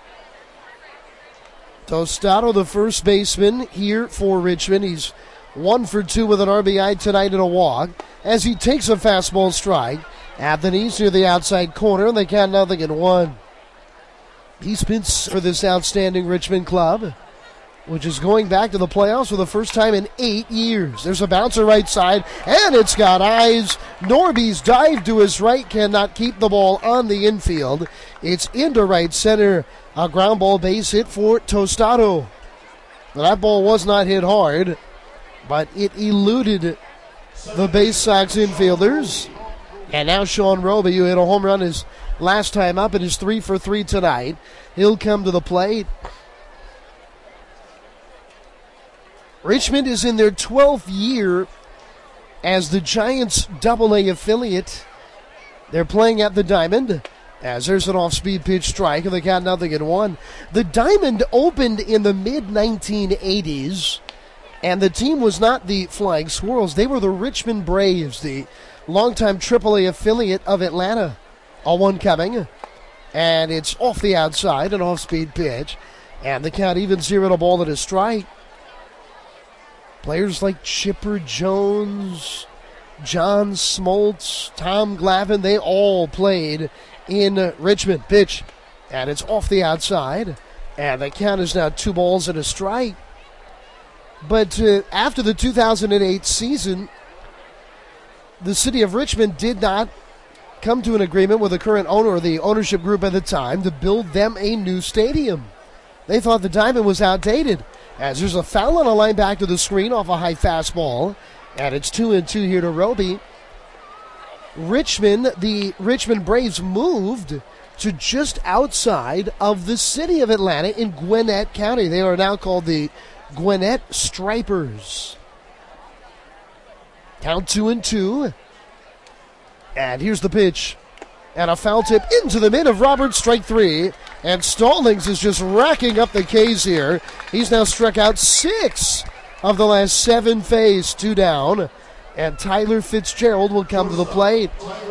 Tostado, the first baseman here for Richmond. He's 1 for 2 with an RBI tonight and a walk as he takes a fastball strike at the knees near the outside corner, and they count 0-1. He's been for this outstanding Richmond club, which is going back to the playoffs for the first time in 8 years. There's a bouncer right side, and it's got eyes. Norby's dive to his right cannot keep the ball on the infield. It's into right center. A ground ball base hit for Tostado. That ball was not hit hard. but it eluded the Bay Sox infielders. And now Sean Roby, who hit a home run his last time up and is 3 for 3 tonight. He'll come to the plate. Richmond is in their 12th year as the Giants' AA affiliate. They're playing at the Diamond. As there's an off-speed pitch strike, and they got 0-1. The Diamond opened in the mid-1980s, and the team was not the Flying Squirrels. They were the Richmond Braves, the longtime AAA affiliate of Atlanta. 0-1 coming, and it's off the outside, an off-speed pitch, and the count even 0-1 at a strike. Players like Chipper Jones, John Smoltz, Tom Glavine, they all played in Richmond. Pitch, and it's off the outside, and the count is now 2 balls and a strike. But after the 2008 season, the city of Richmond did not come to an agreement with the current owner or the ownership group at the time to build them a new stadium. They thought the Diamond was outdated, as there's a foul on a line back to the screen off a high fastball, and it's 2-2 here to Roby. Richmond, the Richmond Braves moved to just outside of the city of Atlanta in Gwinnett County. They are now called the Gwinnett Stripers. Count 2-2. And here's the pitch. And a foul tip into the mid of Roberts, strike 3. And Stallings is just racking up the Ks here. He's now struck out 6 of the last 7 Fays, 2 down. And Tyler Fitzgerald will come to the plate.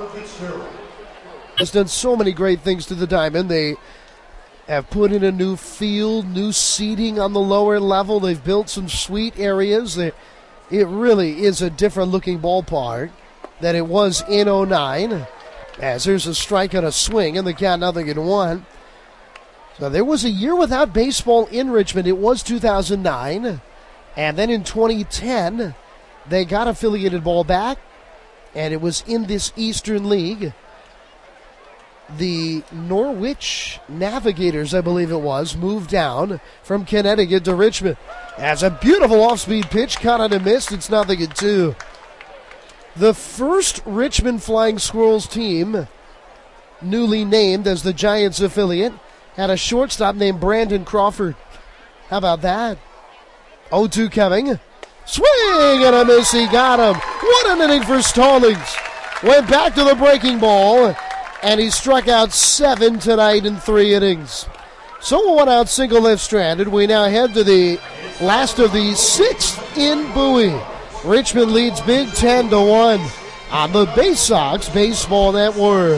Has done so many great things to the Diamond. They have put in a new field, new seating on the lower level. They've built some sweet areas. It really is a different looking ballpark than it was in 09. As there's a strike and a swing, and the count 0-1. So there was a year without baseball in Richmond. It was 2009. And then in 2010, they got affiliated ball back, and it was in this Eastern League. The Norwich Navigators, I believe it was, moved down from Connecticut to Richmond. As a beautiful off-speed pitch, caught on a miss, it's 0-2. The first Richmond Flying Squirrels team, newly named as the Giants affiliate, had a shortstop named Brandon Crawford. How about that? 0-2 coming. Swing and a miss, he got him. What an inning for Stallings. Went back to the breaking ball, and he struck out 7 tonight in 3 innings. So a 1 out single left stranded. We now head to the last of the 6th in Bowie. Richmond leads big 10-1 on the Bay Sox Baseball Network.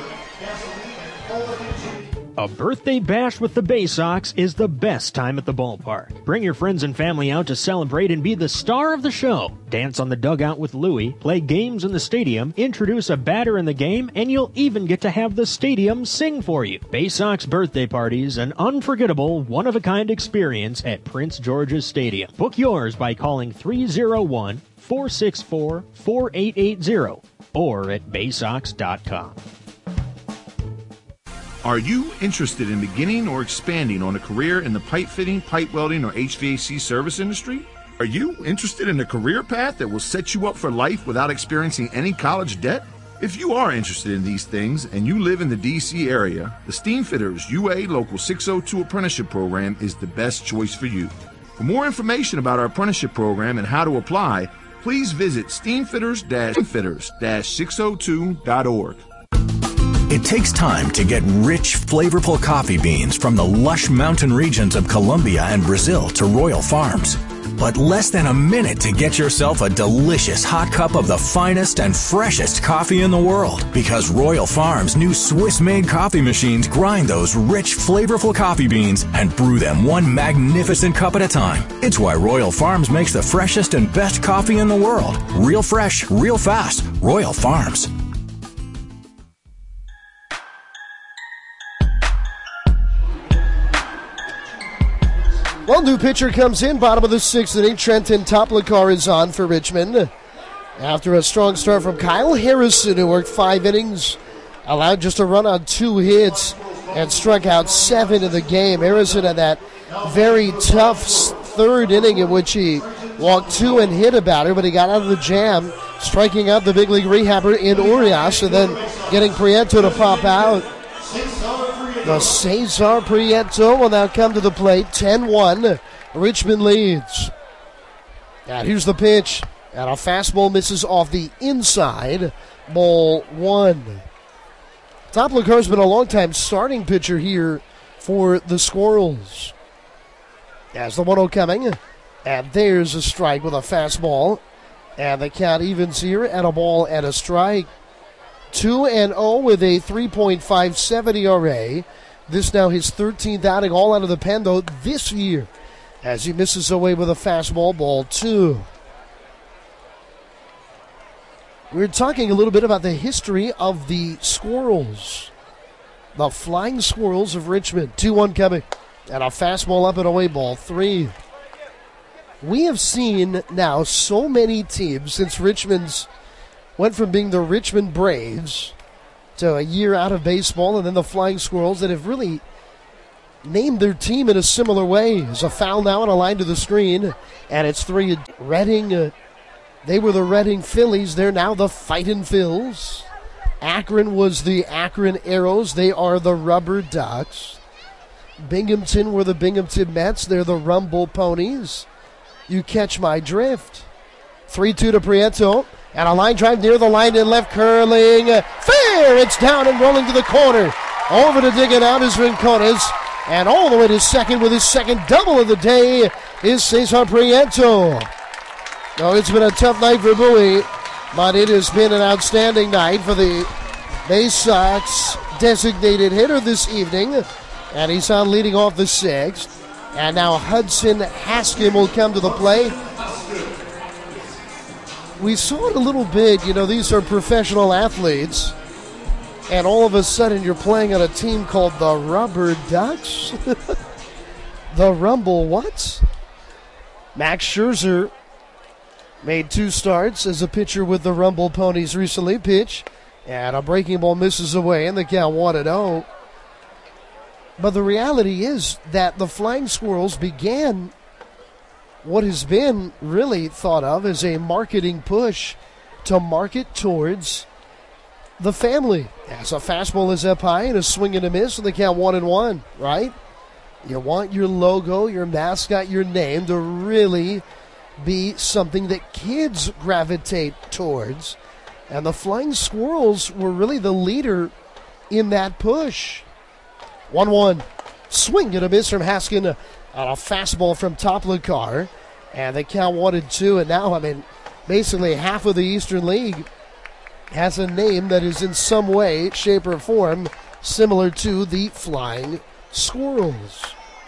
A birthday bash with the Bay Sox is the best time at the ballpark. Bring your friends and family out to celebrate and be the star of the show. Dance on the dugout with Louie, play games in the stadium, introduce a batter in the game, and you'll even get to have the stadium sing for you. Bay Sox birthday parties, an unforgettable, one-of-a-kind experience at Prince George's Stadium. Book yours by calling 301-464-4880 or at baysox.com. Are you interested in beginning or expanding on a career in the pipe fitting, pipe welding, or HVAC service industry? Are you interested in a career path that will set you up for life without experiencing any college debt? If you are interested in these things and you live in the D.C. area, the Steamfitters UA Local 602 Apprenticeship Program is the best choice for you. For more information about our apprenticeship program and how to apply, please visit steamfitters-602.org. It takes time to get rich, flavorful coffee beans from the lush mountain regions of Colombia and Brazil to Royal Farms. But less than a minute to get yourself a delicious hot cup of the finest and freshest coffee in the world. Because Royal Farms' new Swiss-made coffee machines grind those rich, flavorful coffee beans and brew them one magnificent cup at a time. It's why Royal Farms makes the freshest and best coffee in the world. Real fresh, real fast. Royal Farms. 1-2 pitcher comes in, bottom of the 6th inning. Trenton Toplakar is on for Richmond. After a strong start from Kyle Harrison, who worked 5 innings, allowed just a run on 2 hits, and struck out 7 in the game. Harrison had that very tough 3rd inning in which he walked 2 and hit about her, but he got out of the jam, striking out the big league rehabber in Urias, and then getting Prieto to pop out. The Cesar Prieto will now come to the plate. 10-1. Richmond leads. And here's the pitch. And a fastball misses off the inside. Ball 1. Toplicar's been a long-time starting pitcher here for the Squirrels. As the 1-0 coming. And there's a strike with a fastball. And the count evens here at a ball and a strike. 2-0 with a 3.57 ERA. This now his 13th outing, all out of the pen, though, this year, as he misses away with a fastball, ball 2. We're talking a little bit about the history of the Squirrels. The Flying Squirrels of Richmond. 2-1 coming. And a fastball up and away, ball 3. We have seen now so many teams since Richmond's went from being the Richmond Braves to a year out of baseball, and then the Flying Squirrels that have really named their team in a similar way. There's a foul now and a line to the screen, and it's 3. Reading, they were the Reading Phillies. They're now the Fightin' Phils. Akron was the Akron Arrows. They are the Rubber Ducks. Binghamton were the Binghamton Mets. They're the Rumble Ponies. You catch my drift. 3-2 to Prieto. And a line drive near the line in left, curling. Fair! It's down and rolling to the corner. Over to dig it out is Rincones. And all the way to second with his second double of the day is Cesar Prieto. No, it's been a tough night for Bowie, but it has been an outstanding night for the Bay Sox designated hitter this evening. And he's on leading off the 6th. And now Hudson Haskin will come to the plate. We saw it a little bit, these are professional athletes, and all of a sudden you're playing on a team called the Rubber Ducks? The Rumble what? Max Scherzer made 2 starts as a pitcher with the Rumble Ponies recently. Pitch, and a breaking ball misses away, and the count 1-0. But the reality is that the Flying Squirrels began what has been really thought of as a marketing push to market towards the family. As a fastball is up high and a swing and a miss, and the count 1-1, right? You want your logo, your mascot, your name to really be something that kids gravitate towards. And the Flying Squirrels were really the leader in that push. 1-1. Swing and a miss from Haskin on a fastball from Toplicar. And they count 1-2. And now, basically half of the Eastern League has a name that is in some way, shape, or form similar to the Flying Squirrels.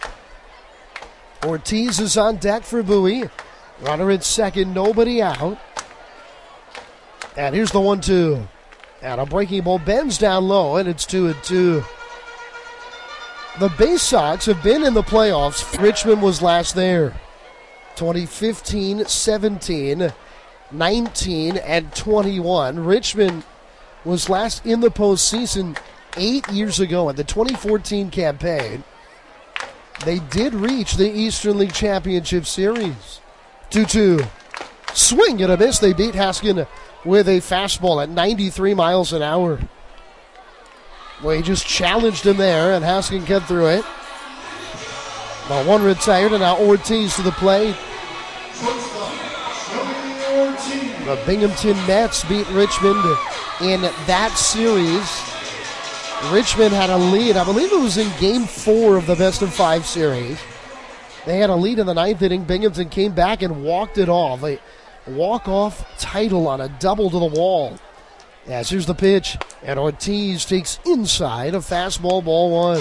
Ortiz is on deck for Bowie. Runner at second, nobody out. And here's the 1-2. And a breaking ball bends down low, and it's 2-2. The Bay Sox have been in the playoffs. Richmond was last there. 2015, 17, 19, and 21. Richmond was last in the postseason 8 years ago in the 2014 campaign. They did reach the Eastern League Championship Series. 2-2. Swing and a miss. They beat Haskin with a fastball at 93 miles an hour. Well, he just challenged him there, and Haskin cut through it. Now 1 retired, and now Ortiz to the plate. The Binghamton Mets beat Richmond in that series. Richmond had a lead. I believe it was in Game 4 of the best-of-5 series. They had a lead in the 9th inning. Binghamton came back and walked it off. A walk-off title on a double to the wall. As here's the pitch, and Ortiz takes inside a fastball, ball 1.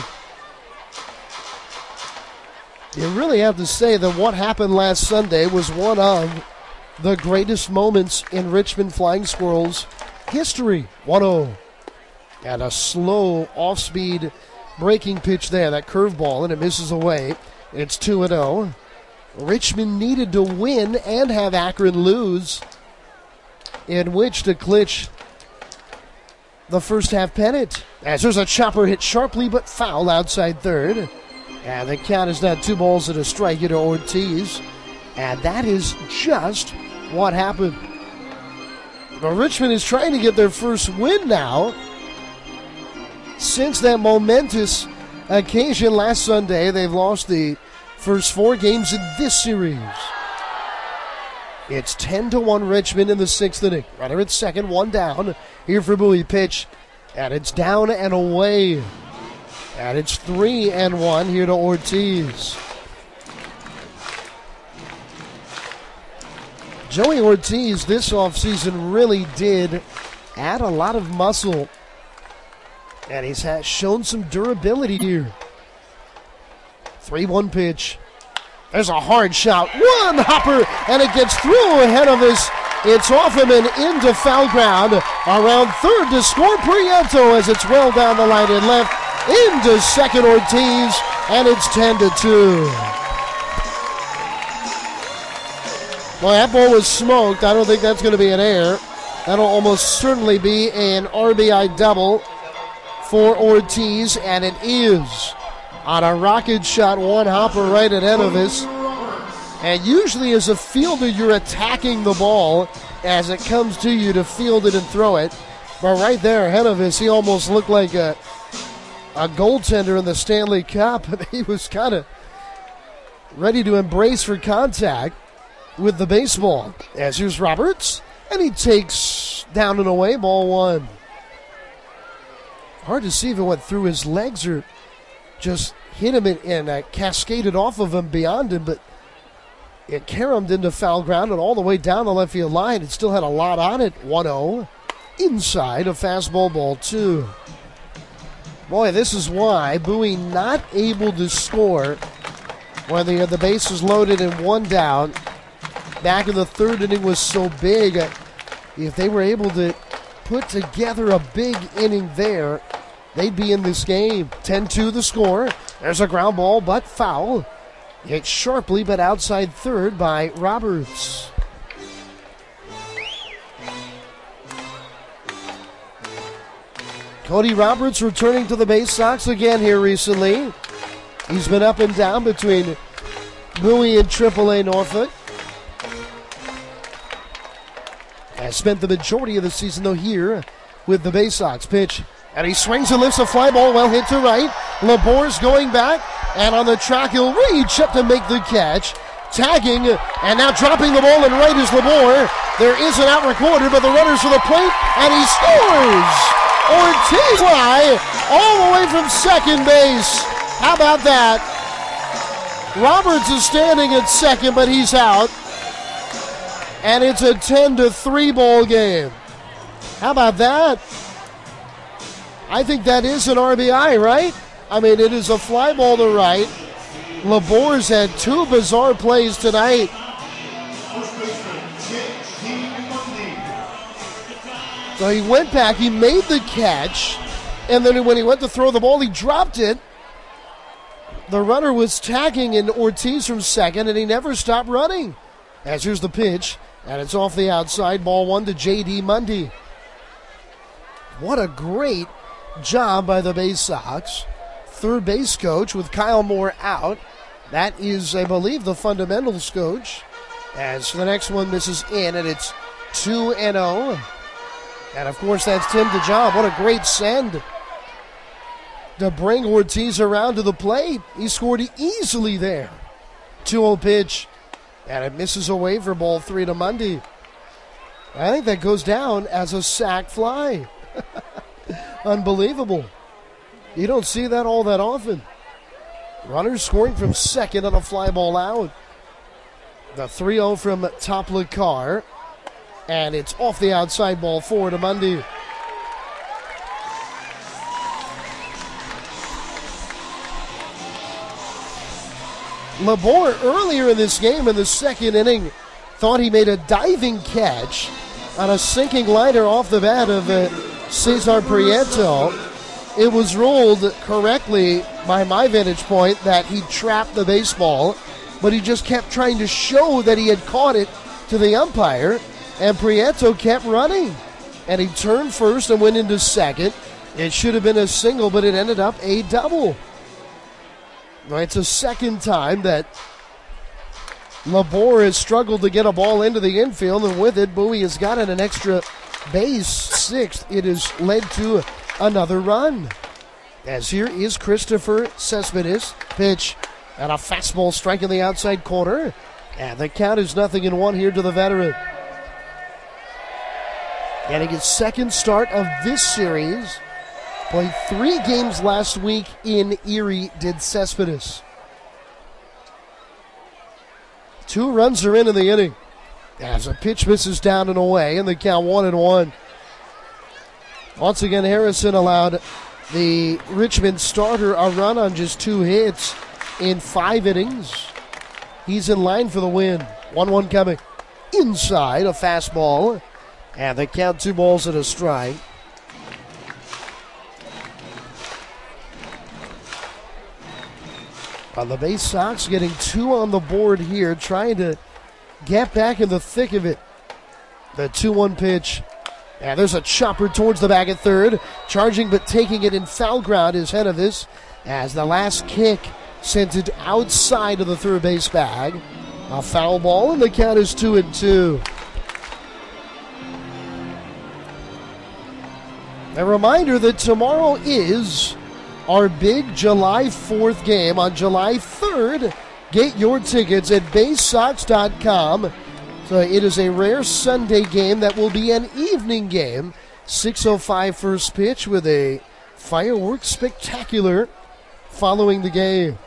You really have to say that what happened last Sunday was one of the greatest moments in Richmond Flying Squirrels history. 1-0. And a slow off-speed breaking pitch there, that curveball, and it misses away. It's 2-0. Richmond needed to win and have Akron lose in which to clinch the first half pennant. As there's a chopper hit sharply but foul outside third. And the count is now 2 balls and a strike to Ortiz. And that is just what happened. But Richmond is trying to get their first win now since that momentous occasion last Sunday. They've lost the first 4 games in this series. It's 10-1 Richmond in the 6th inning. Runner at second, 1 down. Here for Bowie, pitch. And it's down and away. And it's 3-1 here to Ortiz. Joey Ortiz this offseason really did add a lot of muscle. And he's shown some durability here. 3-1 pitch. There's a hard shot. One hopper, and it gets through ahead of us. It's off him and into foul ground. Around third to score Prieto as it's well down the line and left. Into second Ortiz, and it's 10-2. Well, that ball was smoked. I don't think that's going to be an error. That'll almost certainly be an RBI double for Ortiz, and it is. On a rocket shot, one hopper right ahead of us. And usually as a fielder, you're attacking the ball as it comes to you to field it and throw it. But right there ahead of us, he almost looked like a goaltender in the Stanley Cup. He was kind of ready to embrace for contact with the baseball. As here's Roberts, and he takes down and away, ball 1. Hard to see if it went through his legs or just hit him and cascaded off of him beyond him, but it caromed into foul ground and all the way down the left field line. It still had a lot on it. 1-0. Inside, a fastball, ball 2. Boy, this is why Bowie not able to score when the base is loaded and 1 down. Back in the 3rd inning was so big. If they were able to put together a big inning there, they'd be in this game. 10-2 the score. There's a ground ball, but foul. Hit sharply, but outside third by Roberts. Cody Roberts returning to the Bay Sox again here recently. He's been up and down between Bowie and AAA Norfolk. Has spent the majority of the season, though, here with the Bay Sox. Pitch. And he swings and lifts a fly ball, well hit to right. Labor's going back, and on the track he'll reach up to make the catch. Tagging, and now dropping the ball, and right is Labor. There is an out recorded, but the runner's to the plate, and he scores! Ortiz fly all the way from second base. How about that? Roberts is standing at second, but he's out. And it's a 10-3 ball game. How about that? I think that is an RBI, right? I mean, it is a fly ball to right. Labor's had 2 bizarre plays tonight. So he went back, he made the catch, and then when he went to throw the ball, he dropped it. The runner was tagging in Ortiz from second, and he never stopped running. As here's the pitch, and it's off the outside, ball 1 to J.D. Mundy. What a great job by the Bay Sox. Third base coach with Kyle Moore out. That is, I believe, the fundamentals coach. As the next one misses in, and it's 2-0. And, of course, that's Tim DeJob. What a great send to bring Ortiz around to the plate. He scored easily there. 2-0 pitch, and it misses away for ball 3 to Mundy. I think that goes down as a sac fly. Unbelievable. You don't see that all that often. Runners scoring from second on a fly ball out. The 3-0 from Toplicar. And it's off the outside, ball 4 to Mundy. Labor earlier in this game in the second inning thought he made a diving catch on a sinking liner off the bat of Cesar Prieto. It was ruled correctly by my vantage point that he trapped the baseball, but he just kept trying to show that he had caught it to the umpire, and Prieto kept running. And he turned first and went into second. It should have been a single, but it ended up a double. It's the second time that Labor has struggled to get a ball into the infield, and with it, Bowie has gotten an extra base. Sixth, it has led to another run. As here is Christopher Cespedes. Pitch and a fastball striking the outside corner. And the count is 0-1 here to the veteran. Getting his second start of this series. Played 3 games last week in Erie, did Cespedes. 2 runs are in the inning. As a pitch misses down and away, and the count 1-1. Once again, Harrison allowed the Richmond starter a run on just 2 hits in 5 innings. He's in line for the win. 1-1 coming. Inside, a fastball. And the count 2 balls and a strike. On the Bay Sox getting 2 on the board here, trying to get back in the thick of it. The 2-1 pitch. And there's a chopper towards the bag at third. Charging but taking it in foul ground is Henovis, as the last kick sent it outside of the third base bag. A foul ball, and the count is 2-2. A reminder that tomorrow is our big July 4th game. On July 3rd, get your tickets at BaySox.com. So it is a rare Sunday game that will be an evening game. 6:05 first pitch with a fireworks spectacular following the game.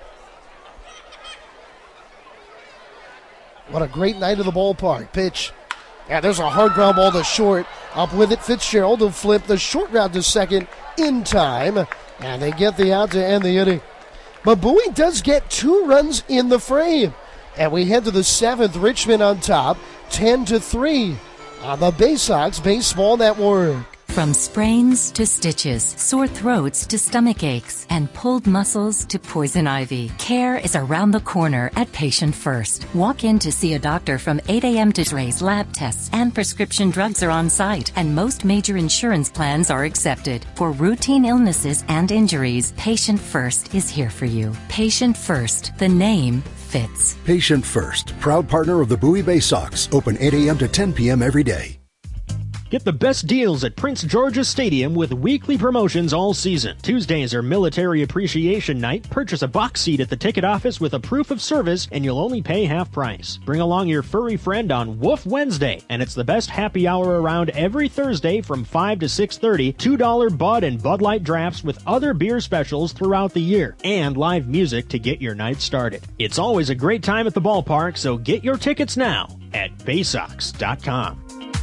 What a great night at the ballpark. Pitch. Yeah, there's a hard ground ball to short. Up with it, Fitzgerald will flip the short route to second in time. And they get the out to end the inning. But Bowie does get 2 runs in the frame. And we head to the 7th, Richmond on top, 10-3 on the Bay Sox Baseball Network. From sprains to stitches, sore throats to stomach aches, and pulled muscles to poison ivy, care is around the corner at Patient First. Walk in to see a doctor from 8 a.m. to raise lab tests, and prescription drugs are on site, and most major insurance plans are accepted. For routine illnesses and injuries, Patient First is here for you. Patient First, the name fits. Patient First, proud partner of the Bowie Bay Sox. Open 8 a.m. to 10 p.m. every day. Get the best deals at Prince George's Stadium with weekly promotions all season. Tuesdays are Military Appreciation Night. Purchase a box seat at the ticket office with a proof of service, and you'll only pay half price. Bring along your furry friend on Woof Wednesday, and it's the best happy hour around every Thursday from 5 to 6:30. $2 Bud and Bud Light drafts with other beer specials throughout the year, and live music to get your night started. It's always a great time at the ballpark, so get your tickets now at BaySox.com.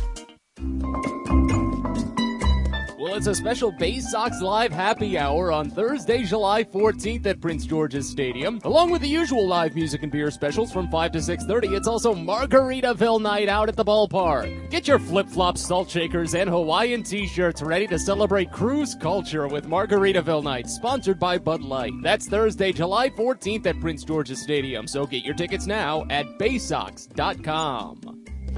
Well, it's a special Bay Sox Live happy hour on Thursday, July 14th at Prince George's Stadium. Along with the usual live music and beer specials from 5 to 6:30, it's also Margaritaville night out at the ballpark. Get your flip-flops, salt shakers, and Hawaiian t-shirts ready to celebrate cruise culture with Margaritaville night, sponsored by Bud Light. That's Thursday, July 14th at Prince George's Stadium, so get your tickets now at BaySox.com.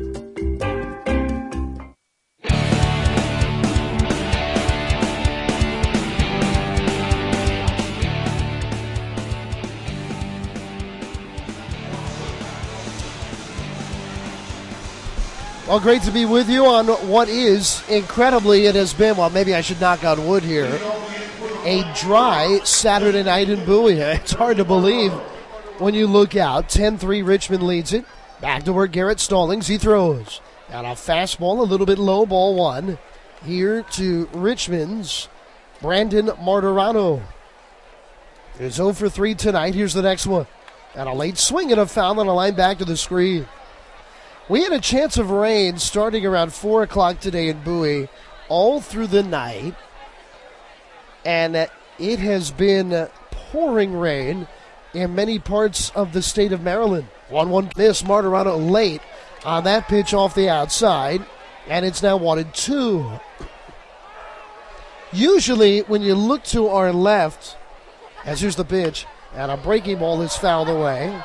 Well, great to be with you on what is, incredibly, it has been, well, maybe I should knock on wood here, a dry Saturday night in Bowie. It's hard to believe when you look out. 10-3 Richmond leads it. Back to work, Garrett Stallings. He throws. And a fastball, a little bit low, ball 1. Here to Richmond's Brandon Martirano. It's 0 for 3 tonight. Here's the next one. And a late swing and a foul on a line back to the screen. We had a chance of rain starting around 4 o'clock today in Bowie all through the night. And it has been pouring rain in many parts of the state of Maryland. 1-1 miss, Martirano late on that pitch off the outside. And it's now 1-2. Usually when you look to our left, as here's the pitch, and a breaking ball is fouled away.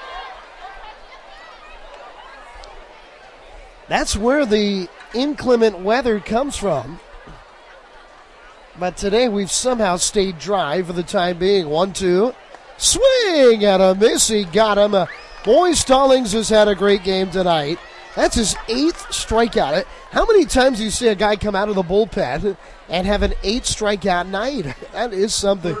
That's where the inclement weather comes from. But today we've somehow stayed dry for the time being. 1-2. Swing and a miss. He got him Boy, Stallings has had a great game tonight. That's his 8th strikeout. How many times do you see a guy come out of the bullpen and have an 8 strikeout night? That is something.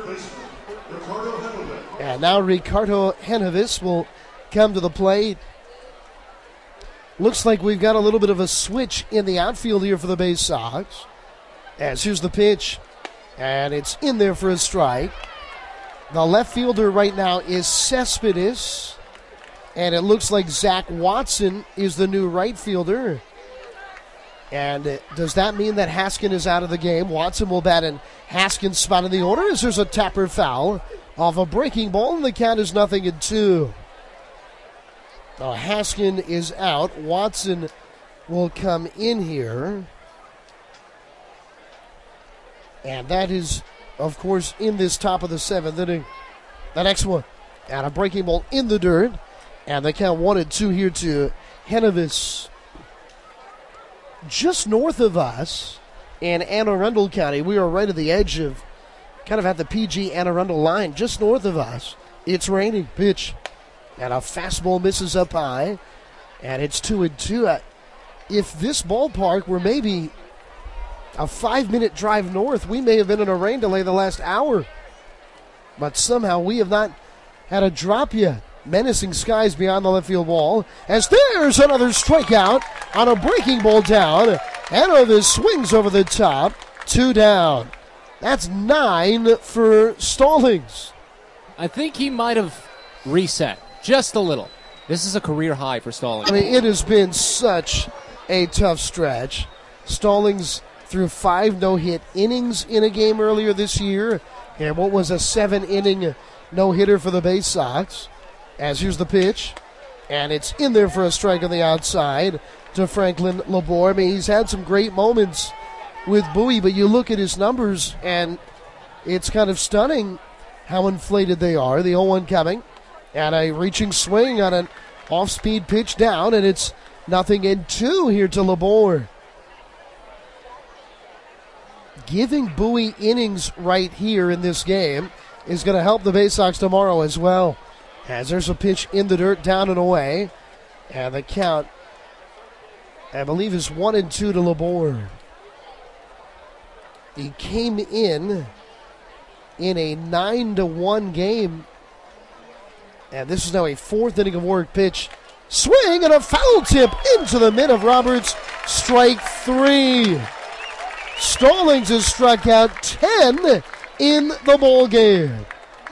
And now Ricardo Henovis will come to the plate. Looks like we've got a little bit of a switch in the outfield here for the Bay Sox. As here's the pitch. And it's in there for a strike. The left fielder right now is Cespedes. And it looks like Zach Watson is the new right fielder. And does that mean that Haskin is out of the game? Watson will bat in Haskin's spot in the order as there's a tapper foul off a breaking ball, and the count is 0-2. Now Haskin is out. Watson will come in here. And that is, of course, in this top of the 7th inning. The next one. And a breaking ball in the dirt. And the count 1-2 here to Henovis. Just north of us in Anne Arundel County, we are right at the edge of, kind of at the PG Anne Arundel line. Just north of us, it's raining. Pitch. And a fastball misses up high. And it's 2-2. If this ballpark were maybe a 5-minute drive north, we may have been in a rain delay the last hour. But somehow we have not had a drop yet. Menacing skies beyond the left field wall. As there's another strikeout on a breaking ball down. Henovis swings over the top. 2 down. That's 9 for Stallings. I think he might have reset just a little. This is a career high for Stallings. I mean, it has been such a tough stretch. Stallings threw 5 no-hit innings in a game earlier this year. And what was a 7-inning no-hitter for the Bay Sox. As here's the pitch, and it's in there for a strike on the outside to Franklin Labor. I mean, he's had some great moments with Bowie, but you look at his numbers, and it's kind of stunning how inflated they are. The 0-1 coming, and a reaching swing on an off-speed pitch down, and it's 0-2 here to Labor. Giving Bowie innings right here in this game is going to help the Bay Sox tomorrow as well. As there's a pitch in the dirt, down and away. And the count, I believe, is 1-2 to Labor. He came in a 9-1 game. And this is now a 4th inning of work. Pitch, swing, and a foul tip into the mid of Roberts. Strike 3. Stallings has struck out 10 in the ball game.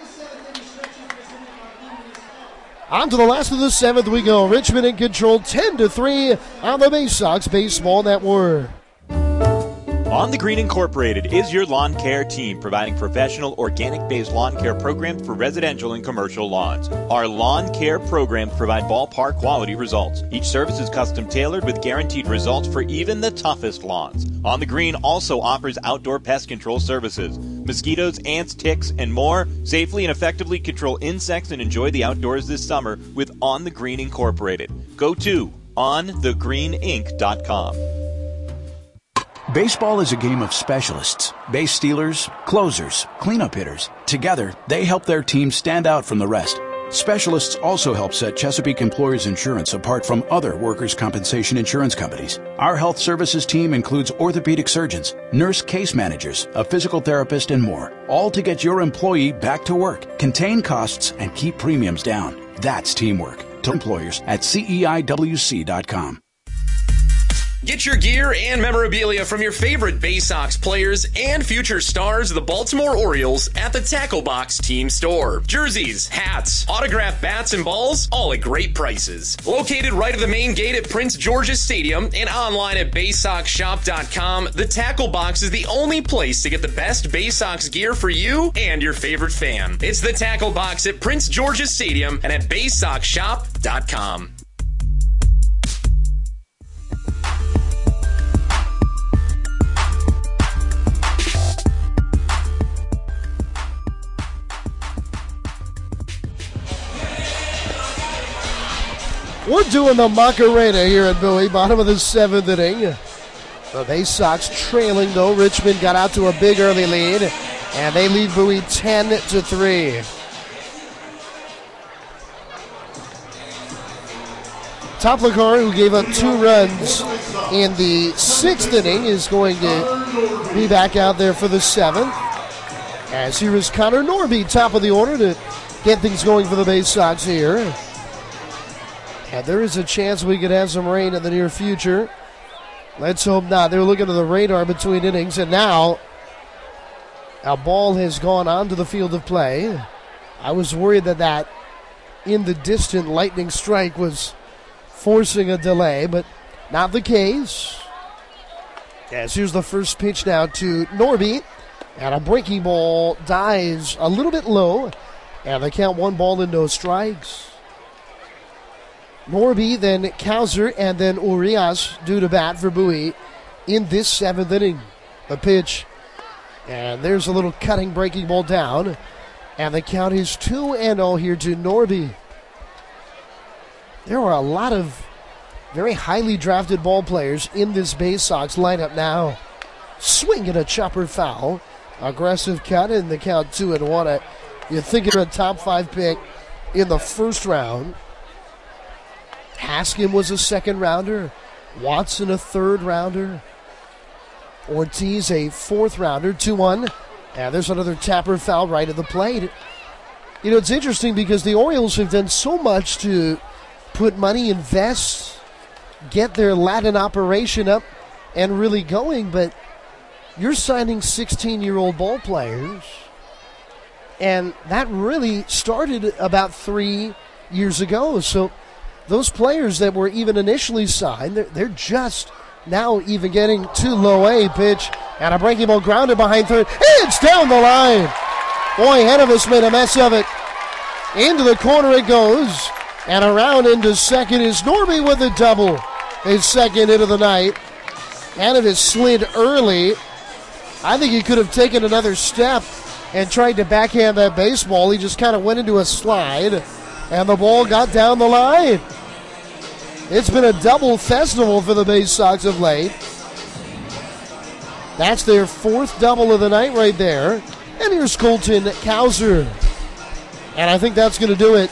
On to the last of the 7th we go. Richmond in control, 10-3 on the Bay Sox Baseball Network. On the Green Incorporated is your lawn care team, providing professional organic-based lawn care programs for residential and commercial lawns. Our lawn care programs provide ballpark quality results. Each service is custom tailored with guaranteed results for even the toughest lawns. On the Green also offers outdoor pest control services. Mosquitoes, ants, ticks, and more. Safely and effectively control insects and enjoy the outdoors this summer with On the Green Incorporated. Go to onthegreeninc.com. Baseball is a game of specialists. Base stealers, closers, cleanup hitters. Together, they help their team stand out from the rest. Specialists also help set Chesapeake Employers Insurance apart from other workers' compensation insurance companies. Our health services team includes orthopedic surgeons, nurse case managers, a physical therapist, and more. All to get your employee back to work, contain costs, and keep premiums down. That's teamwork. To employers at CEIWC.com. Get your gear and memorabilia from your favorite Bay Sox players and future stars of the Baltimore Orioles at the Tackle Box Team Store. Jerseys, hats, autographed bats and balls, all at great prices. Located right at the main gate at Prince George's Stadium and online at BaySoxShop.com, the Tackle Box is the only place to get the best Bay Sox gear for you and your favorite fan. It's the Tackle Box at Prince George's Stadium and at BaySoxShop.com. We're doing the Macarena here at Bowie, bottom of the 7th inning. The Bay Sox trailing, though. Richmond got out to a big early lead, and they lead Bowie 10-3. Toplicar, who gave up 2 runs in the 6th inning, is going to be back out there for the 7th. As here is Connor Norby, top of the order, to get things going for the Bay Sox here. And there is a chance we could have some rain in the near future. Let's hope not. They're looking at the radar between innings, and now a ball has gone onto the field of play. I was worried that in the distant lightning strike was forcing a delay, but not the case. As here's the first pitch now to Norby, and a breaking ball dies a little bit low, and they count 1 ball and no strikes. Norby, then Kauser, and then Urias due to bat for Bowie in this 7th inning. The pitch, and there's a little cutting breaking ball down, and the count is 2-0 here to Norby. There are a lot of very highly drafted ball players in this Bay Sox lineup now. Swing at a chopper foul. Aggressive cut in the count 2-1. You're thinking of a top 5 pick in the first round. Haskin was a 2nd rounder. Watson a 3rd rounder. Ortiz a 4th rounder. 2-1. And there's another tapper foul right at the plate. You know, it's interesting because the Orioles have done so much to put money, invest, get their Latin operation up and really going, but you're signing 16-year-old ball players, and that really started about 3 years ago. So those players that were even initially signed, they're just now even getting too low. A pitch and a breaking ball grounded behind third. It's down the line. Boy, Hennevis made a mess of it. Into the corner it goes. And around into second is Norby with a double. His 2nd hit of the night. Hennevis slid early. I think he could have taken another step and tried to backhand that baseball. He just kind of went into a slide, and the ball got down the line. It's been a double festival for the Bay Sox of late. That's their 4th double of the night right there. And here's Colton Kauser. And I think that's going to do it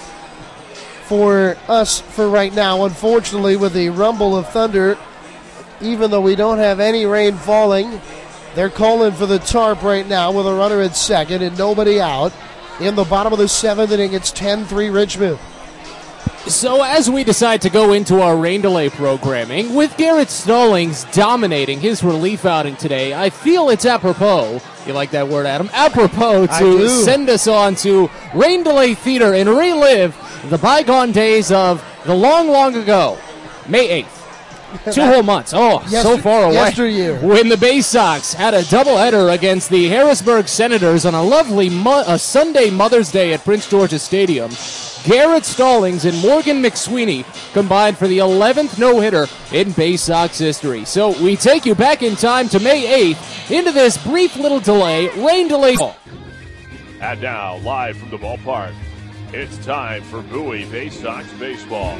for us for right now. Unfortunately, with the rumble of thunder, even though we don't have any rain falling, they're calling for the tarp right now with a runner at 2nd and nobody out. In the bottom of the 7th inning, it's 10-3 Richmond. So as we decide to go into our rain delay programming, with Garrett Stallings dominating his relief outing today, I feel it's apropos, you like that word, Adam? Apropos to send us on to Rain Delay Theater and relive the bygone days of the long, long ago, May 8th. 2 whole months. Oh, so far away. Yesteryear. When the Bay Sox had a doubleheader against the Harrisburg Senators on a lovely Sunday Mother's Day at Prince George's Stadium, Garrett Stallings and Morgan McSweeney combined for the 11th no-hitter in Bay Sox history. So we take you back in time to May 8th into this brief little delay, rain delay. And now, live from the ballpark, it's time for Bowie Bay Sox baseball.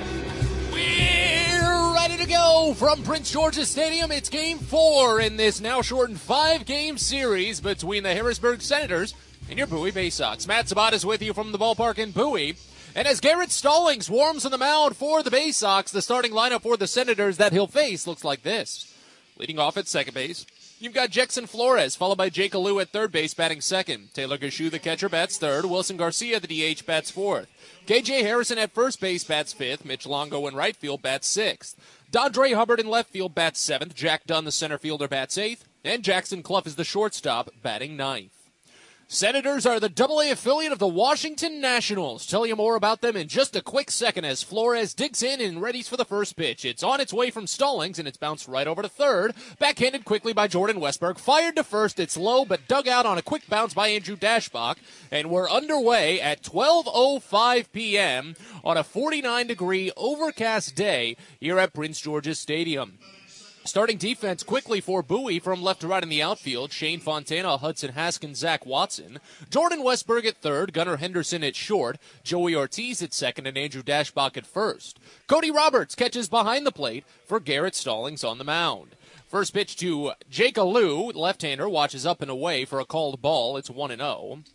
We're ready to go from Prince George's Stadium. It's Game 4 in this now shortened 5-game series between the Harrisburg Senators and your Bowie Bay Sox. Matt Sabat is with you from the ballpark in Bowie. And as Garrett Stallings warms on the mound for the Bay Sox, the starting lineup for the Senators that he'll face looks like this. Leading off at second base, you've got Jackson Flores, followed by Jake Alou at third base, batting second. Taylor Gashu, the catcher, bats third. Wilson Garcia, the DH, bats fourth. KJ Harrison at first base, bats fifth. Mitch Longo in right field, bats sixth. Dondre Hubbard in left field, bats seventh. Jack Dunn, the center fielder, bats eighth. And Jackson Clough is the shortstop, batting ninth. Senators are the AA affiliate of the Washington Nationals. Tell you more about them in just a quick second as Flores digs in and readies for the first pitch. It's on its way from Stallings, and it's bounced right over to third. Backhanded quickly by Jordan Westberg. Fired to first. It's low, but dug out on a quick bounce by Andrew Dashbach. And we're underway at 12:05 p.m. on a 49-degree overcast day here at Prince George's Stadium. Starting defense quickly for Bowie from left to right in the outfield. Shane Fontana, Hudson Haskins, Zach Watson. Jordan Westberg at third. Gunnar Henderson at short. Joey Ortiz at second and Andrew Dashbach at first. Cody Roberts catches behind the plate for Garrett Stallings on the mound. First pitch to Jake Alou. Left-hander watches up and away for a called ball. It's 1-0.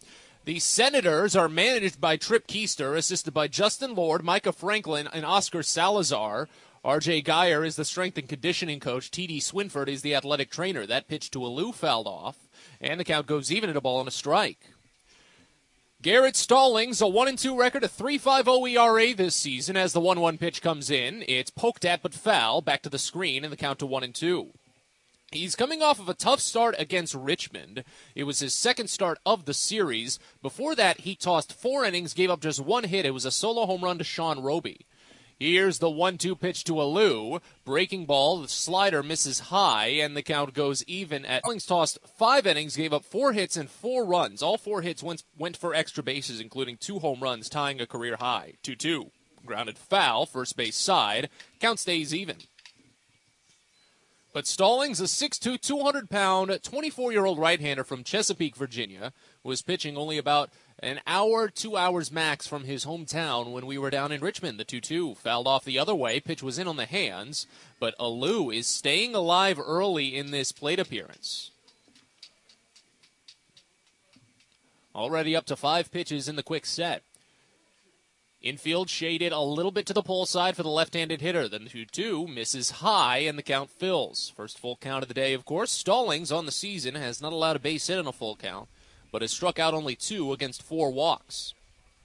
The Senators are managed by Trip Keister, assisted by Justin Lord, Micah Franklin, and Oscar Salazar. R.J. Geyer is the strength and conditioning coach. T.D. Swinford is the athletic trainer. That pitch to Alou fouled off, and the count goes even at a ball and a strike. Garrett Stallings, a 1-2 record, a 3.50 ERA this season as the 1-1 pitch comes in. It's poked at but foul, back to the screen, and the count to 1-2. He's coming off of a tough start against Richmond. It was his second start of the series. Before that, he tossed 4 innings, gave up just 1 hit. It was a solo home run to Sean Roby. Here's the 1-2 pitch to Alou. Breaking ball, the slider misses high, and the count goes even at. Stallings tossed 5 innings, gave up 4 hits and 4 runs. All 4 hits went for extra bases, including 2 home runs, tying a career high. 2-2. Grounded foul, first base side. Count stays even. But Stallings, a 6'2", 200-pound, 24-year-old right-hander from Chesapeake, Virginia, was pitching only about an hour, 2 hours max from his hometown when we were down in Richmond. The 2-2 fouled off the other way. Pitch was in on the hands, but Alou is staying alive early in this plate appearance. Already up to 5 pitches in the quick set. Infield shaded a little bit to the pole side for the left-handed hitter. The 2-2 misses high, and the count fills. First full count of the day, of course. Stallings on the season has not allowed a base hit on a full count, but has struck out only 2 against 4 walks.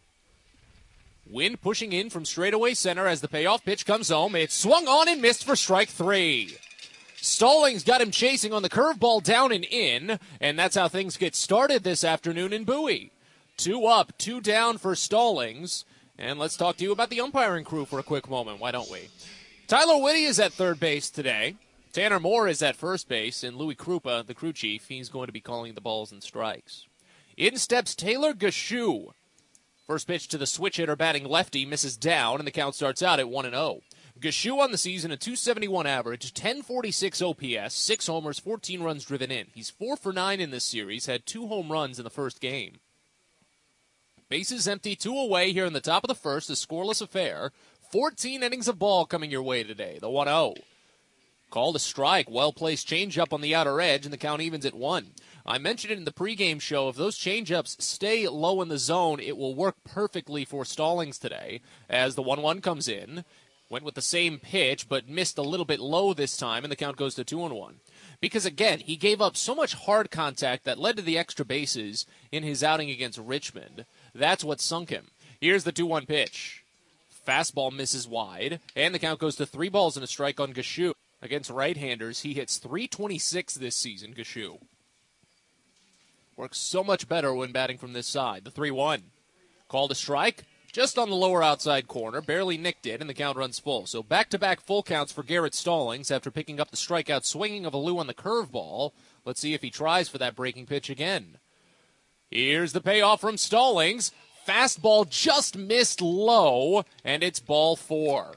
Wind pushing in from straightaway center as the payoff pitch comes home. It's swung on and missed for strike 3. Stallings got him chasing on the curveball down and in, and that's how things get started this afternoon in Bowie. 2 up, 2 down for Stallings. And let's talk to you about the umpiring crew for a quick moment, why don't we? Tyler Whitty is at third base today. Tanner Moore is at first base, and Louis Krupa, the crew chief, he's going to be calling the balls and strikes. In steps Taylor Gachou. First pitch to the switch hitter batting lefty, misses down, and the count starts out at 1-0. Gachou on the season, a .271 average, 1046 OPS, 6 homers, 14 runs driven in. He's 4 for 9 in this series, had 2 home runs in the first game. Bases empty, 2 away here in the top of the first, a scoreless affair. 14 innings of ball coming your way today, the 1-0. Called a strike, well-placed changeup on the outer edge, and the count evens at 1. I mentioned it in the pregame show, if those changeups stay low in the zone, it will work perfectly for Stallings today, as the 1-1 comes in. Went with the same pitch, but missed a little bit low this time, and the count goes to 2-1. Because, again, he gave up so much hard contact that led to the extra bases in his outing against Richmond. That's what sunk him. Here's the 2-1 pitch. Fastball misses wide, and the count goes to 3 balls and a strike on Gachou. Against right-handers, he hits .326 this season, Gachou. Works so much better when batting from this side. The 3-1. Called a strike, just on the lower outside corner, barely nicked it, and the count runs full. So back-to-back full counts for Garrett Stallings after picking up the strikeout swinging of Alou on the curveball. Let's see if he tries for that breaking pitch again. Here's the payoff from Stallings. Fastball just missed low, and it's ball 4.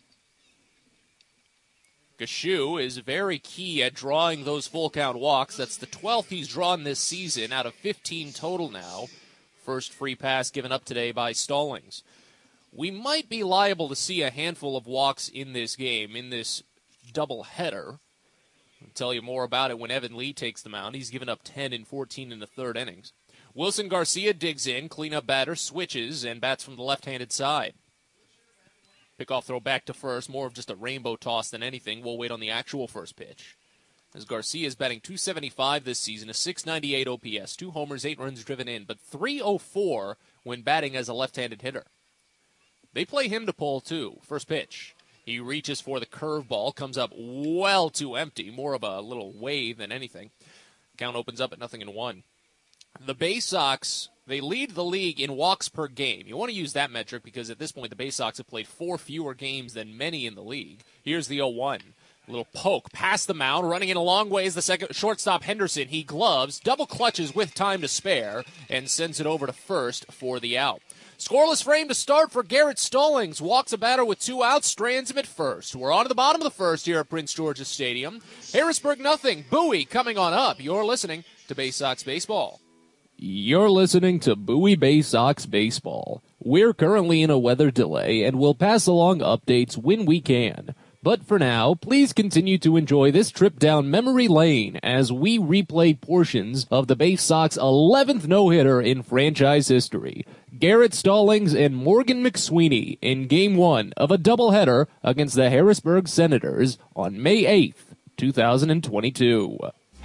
Gachou is very key at drawing those full count walks. That's the 12th he's drawn this season out of 15 total now. First free pass given up today by Stallings. We might be liable to see a handful of walks in this game, in this doubleheader. I'll tell you more about it when Evan Lee takes the mound. He's given up 10 and 14 in the third innings. Wilson Garcia digs in, cleanup batter, switches, and bats from the left-handed side. Pickoff throw back to first, more of just a rainbow toss than anything. We'll wait on the actual first pitch. As Garcia is batting .275 this season, a .698 OPS, 2 homers, 8 runs driven in, but .304 when batting as a left-handed hitter. They play him to pull, too. First pitch. He reaches for the curveball, comes up well too empty, more of a little wave than anything. Count opens up at 0-1. The Bay Sox, they lead the league in walks per game. You want to use that metric because at this point the Bay Sox have played 4 fewer games than many in the league. Here's the 0-1. A little poke past the mound, running in a long way is the second shortstop Henderson. He gloves, double clutches with time to spare, and sends it over to first for the out. Scoreless frame to start for Garrett Stallings. Walks a batter with 2 outs, strands him at first. We're on to the bottom of the first here at Prince George's Stadium. Harrisburg nothing. Bowie coming on up. You're listening to Bay Sox Baseball. You're listening to Bowie Bay Sox Baseball. We're currently in a weather delay and will pass along updates when we can. But for now, please continue to enjoy this trip down memory lane as we replay portions of the Bay Sox 11th no-hitter in franchise history. Garrett Stallings and Morgan McSweeney in Game 1 of a doubleheader against the Harrisburg Senators on May 8th, 2022.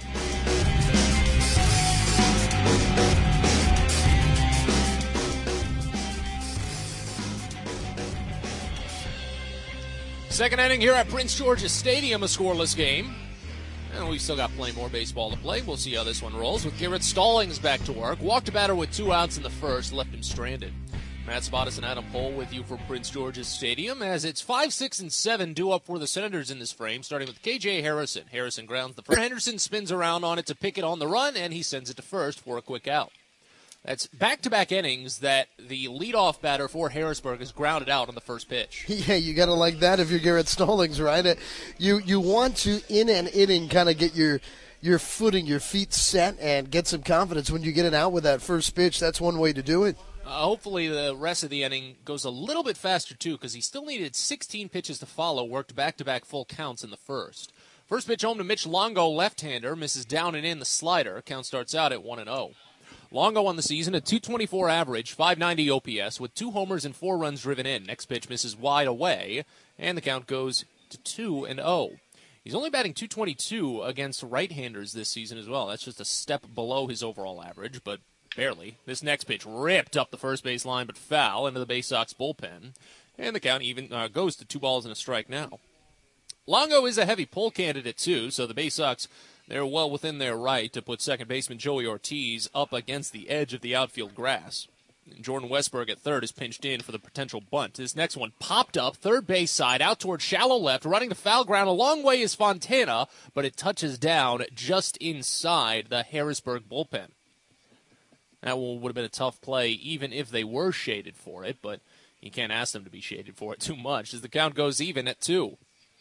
Second inning here at Prince George's Stadium, a scoreless game. And we've still got plenty more baseball to play. We'll see how this one rolls with Garrett Stallings back to work. Walked a batter with 2 outs in the first, left him stranded. Matt Spadis and Adam Pohl with you from Prince George's Stadium as it's 5, 6, and 7 due up for the Senators in this frame, starting with K.J. Harrison. Harrison grounds the first. Henderson spins around on it to pick it on the run, and he sends it to first for a quick out. That's back-to-back innings that the leadoff batter for Harrisburg is grounded out on the first pitch. Yeah, you got to like that if you're Garrett Stallings, right? You want to, in an inning, kind of get your footing, your feet set, and get some confidence when you get it out with that first pitch. That's one way to do it. Hopefully the rest of the inning goes a little bit faster, too, because he still needed 16 pitches to follow, worked back-to-back full counts in the first. First pitch home to Mitch Longo, left-hander, misses down and in the slider. Count starts out at 1-0. Longo on the season, a .224 average, .590 OPS, with 2 homers and 4 runs driven in. Next pitch misses wide away, and the count goes to 2-0. He's only batting .222 against right-handers this season as well. That's just a step below his overall average, but barely. This next pitch ripped up the first base line, but foul into the Bay Sox bullpen, and the count even goes to 2 balls and a strike now. Longo is a heavy pull candidate, too, so the Bay Sox, they're well within their right to put second baseman Joey Ortiz up against the edge of the outfield grass. Jordan Westberg at third is pinched in for the potential bunt. This next one popped up, third base side, out toward shallow left, running to foul ground. A long way is Fontana, but it touches down just inside the Harrisburg bullpen. That one would have been a tough play even if they were shaded for it, but you can't ask them to be shaded for it too much as the count goes even at 2.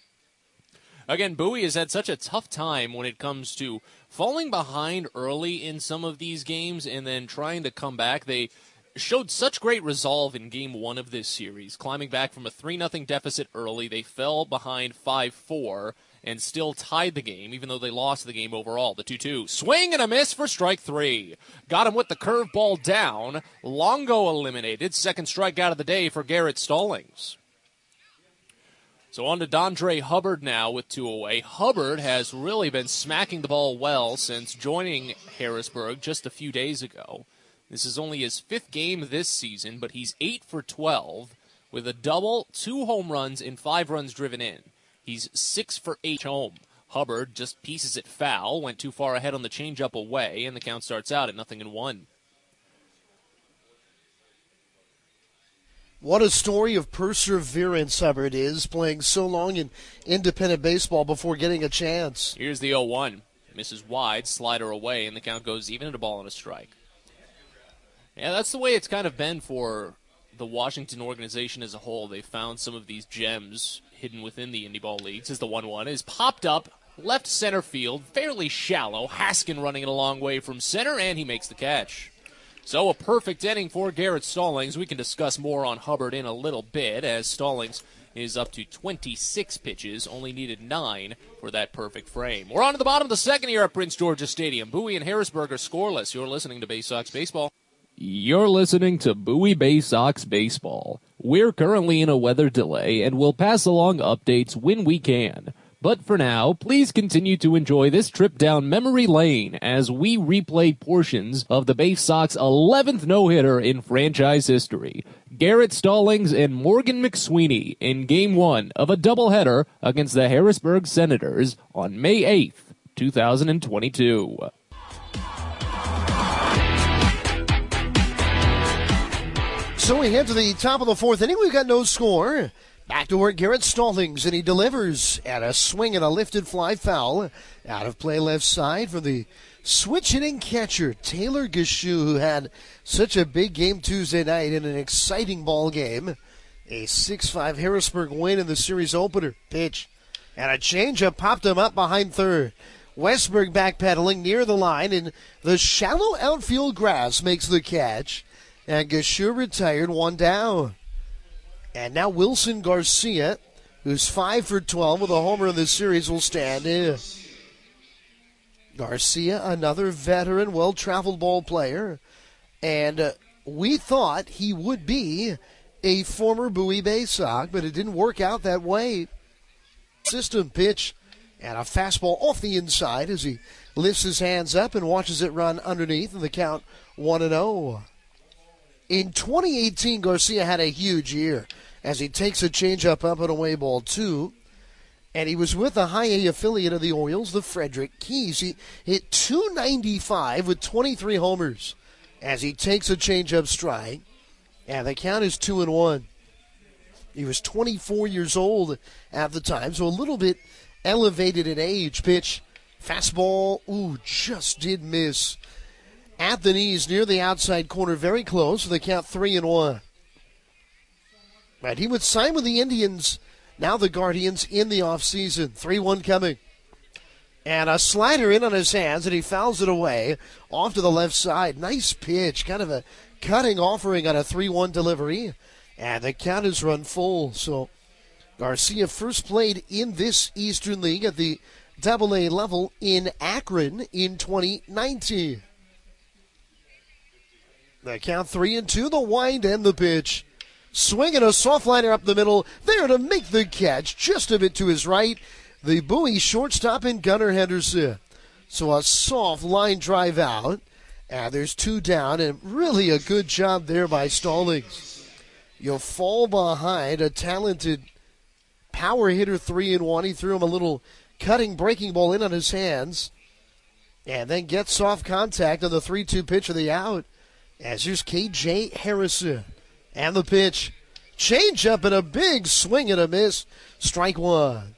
Again, Bowie has had such a tough time when it comes to falling behind early in some of these games and then trying to come back. They showed such great resolve in Game 1 of this series, climbing back from a 3-0 deficit early. They fell behind 5-4 and still tied the game, even though they lost the game overall. The 2-2. Swing and a miss for strike 3. Got him with the curveball down. Longo eliminated. Second strikeout of the day for Garrett Stallings. So on to Dondre Hubbard now with 2 away. Hubbard has really been smacking the ball well since joining Harrisburg just a few days ago. This is only his 5th game this season, but he's 8 for 12 with a double, 2 home runs, and 5 runs driven in. He's 6 for 8 home. Hubbard just pieces it foul, went too far ahead on the changeup away, and the count starts out at 0-1. What a story of perseverance Hubbard is, playing so long in independent baseball before getting a chance. Here's the 0-1. Misses wide, slider away, and the count goes even at a ball and a strike. Yeah, that's the way it's kind of been for the Washington organization as a whole. They found some of these gems hidden within the Indy Ball Leagues. As the 1-1 is popped up, left center field, fairly shallow. Haskin running it a long way from center, and he makes the catch. So a perfect inning for Garrett Stallings. We can discuss more on Hubbard in a little bit, as Stallings is up to 26 pitches, only needed 9 for that perfect frame. We're on to the bottom of the second here at Prince George's Stadium. Bowie and Harrisburg are scoreless. You're listening to Bay Sox Baseball. You're listening to Bowie Bay Sox Baseball. We're currently in a weather delay and will pass along updates when we can. But for now, please continue to enjoy this trip down memory lane as we replay portions of the Bay Sox 11th no-hitter in franchise history. Garrett Stallings and Morgan McSweeney in Game 1 of a doubleheader against the Harrisburg Senators on May 8th, 2022. So we head to the top of the 4th inning. We've got no score. Back to work, Garrett Stallings, and he delivers at a swing and a lifted fly foul. Out of play left side for the switch-hitting catcher, Taylor Gushue, who had such a big game Tuesday night in an exciting ball game. A 6-5 Harrisburg win in the series opener. Pitch and a changeup popped him up behind third. Westberg backpedaling near the line, and the shallow outfield grass makes the catch. And Gushue retired, 1 down. And now Wilson Garcia who's 5 for 12 with a homer in this series, will stand in. Garcia, another veteran, well-traveled ball player, and we thought he would be a former Bowie Bay Sox, but it didn't work out that way. System pitch and a fastball off the inside as he lifts his hands up and watches it run underneath, and the count 1-0. In 2018, Garcia had a huge year as he takes a changeup up and away ball 2. And he was with a high A affiliate of the Orioles, the Frederick Keys. He hit .295 with 23 homers as he takes a changeup strike. And the count is 2-1. He was 24 years old at the time, so a little bit elevated in age. Pitch, fastball, just did miss. At the knees, near the outside corner, very close, with the count 3-1. But he would sign with the Indians, now the Guardians, in the offseason. 3-1 coming. And a slider in on his hands, and he fouls it away off to the left side. Nice pitch, kind of a cutting offering on a 3-1 delivery. And the count is run full. So Garcia first played in this Eastern League at the AA level in Akron in 2019. The count 3-2, the wind and the pitch. Swinging a soft liner up the middle, there to make the catch, just a bit to his right, the Bowie shortstop and Gunnar Henderson. So a soft line drive out, and there's 2 down, and really a good job there by Stallings. You'll fall behind a talented power hitter 3-1. He threw him a little cutting breaking ball in on his hands, and then gets soft contact on the 3-2 pitch of the out, as here's K.J. Harrison. And the pitch. Change up and a big swing and a miss. Strike 1.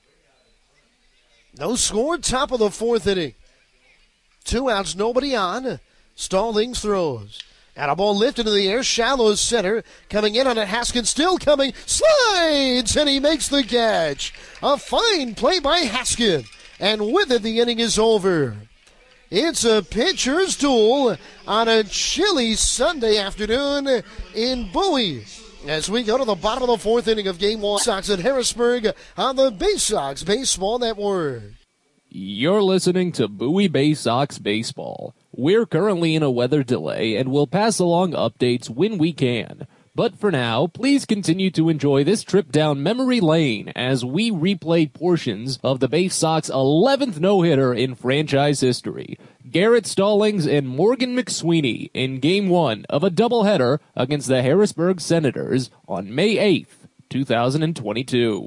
No score, top of the 4th inning. 2 outs, nobody on. Stallings throws. And a ball lifted in the air, shallow center. Coming in on it, Haskins still coming. Slides, and he makes the catch. A fine play by Haskins. And with it, the inning is over. It's a pitcher's duel on a chilly Sunday afternoon in Bowie. As we go to the bottom of the 4th inning of Game 1, Sox at Harrisburg on the Bay Sox Baseball Network. You're listening to Bowie Bay Sox Baseball. We're currently in a weather delay and will pass along updates when we can. But for now, please continue to enjoy this trip down memory lane as we replay portions of the Bay Sox 11th no-hitter in franchise history. Garrett Stallings and Morgan McSweeney in Game 1 of a doubleheader against the Harrisburg Senators on May 8th, 2022.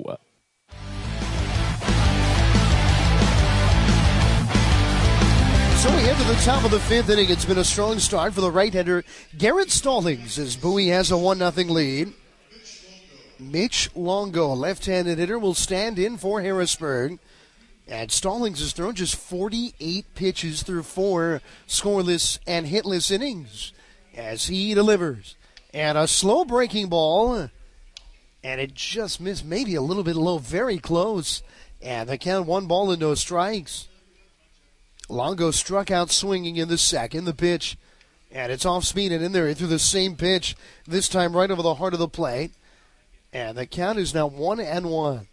So we head to the top of the 5th inning. It's been a strong start for the right-hander Garrett Stallings as Bowie has a 1-0 lead. Mitch Longo, a left-handed hitter, will stand in for Harrisburg. And Stallings has thrown just 48 pitches through 4 scoreless and hitless innings as he delivers. And a slow breaking ball, and it just missed, maybe a little bit low, very close. And the count 1 ball and no strikes. Longo struck out swinging in the second. The pitch, and it's off speed and in there. He threw the same pitch, this time right over the heart of the plate. And the count is now 1-1.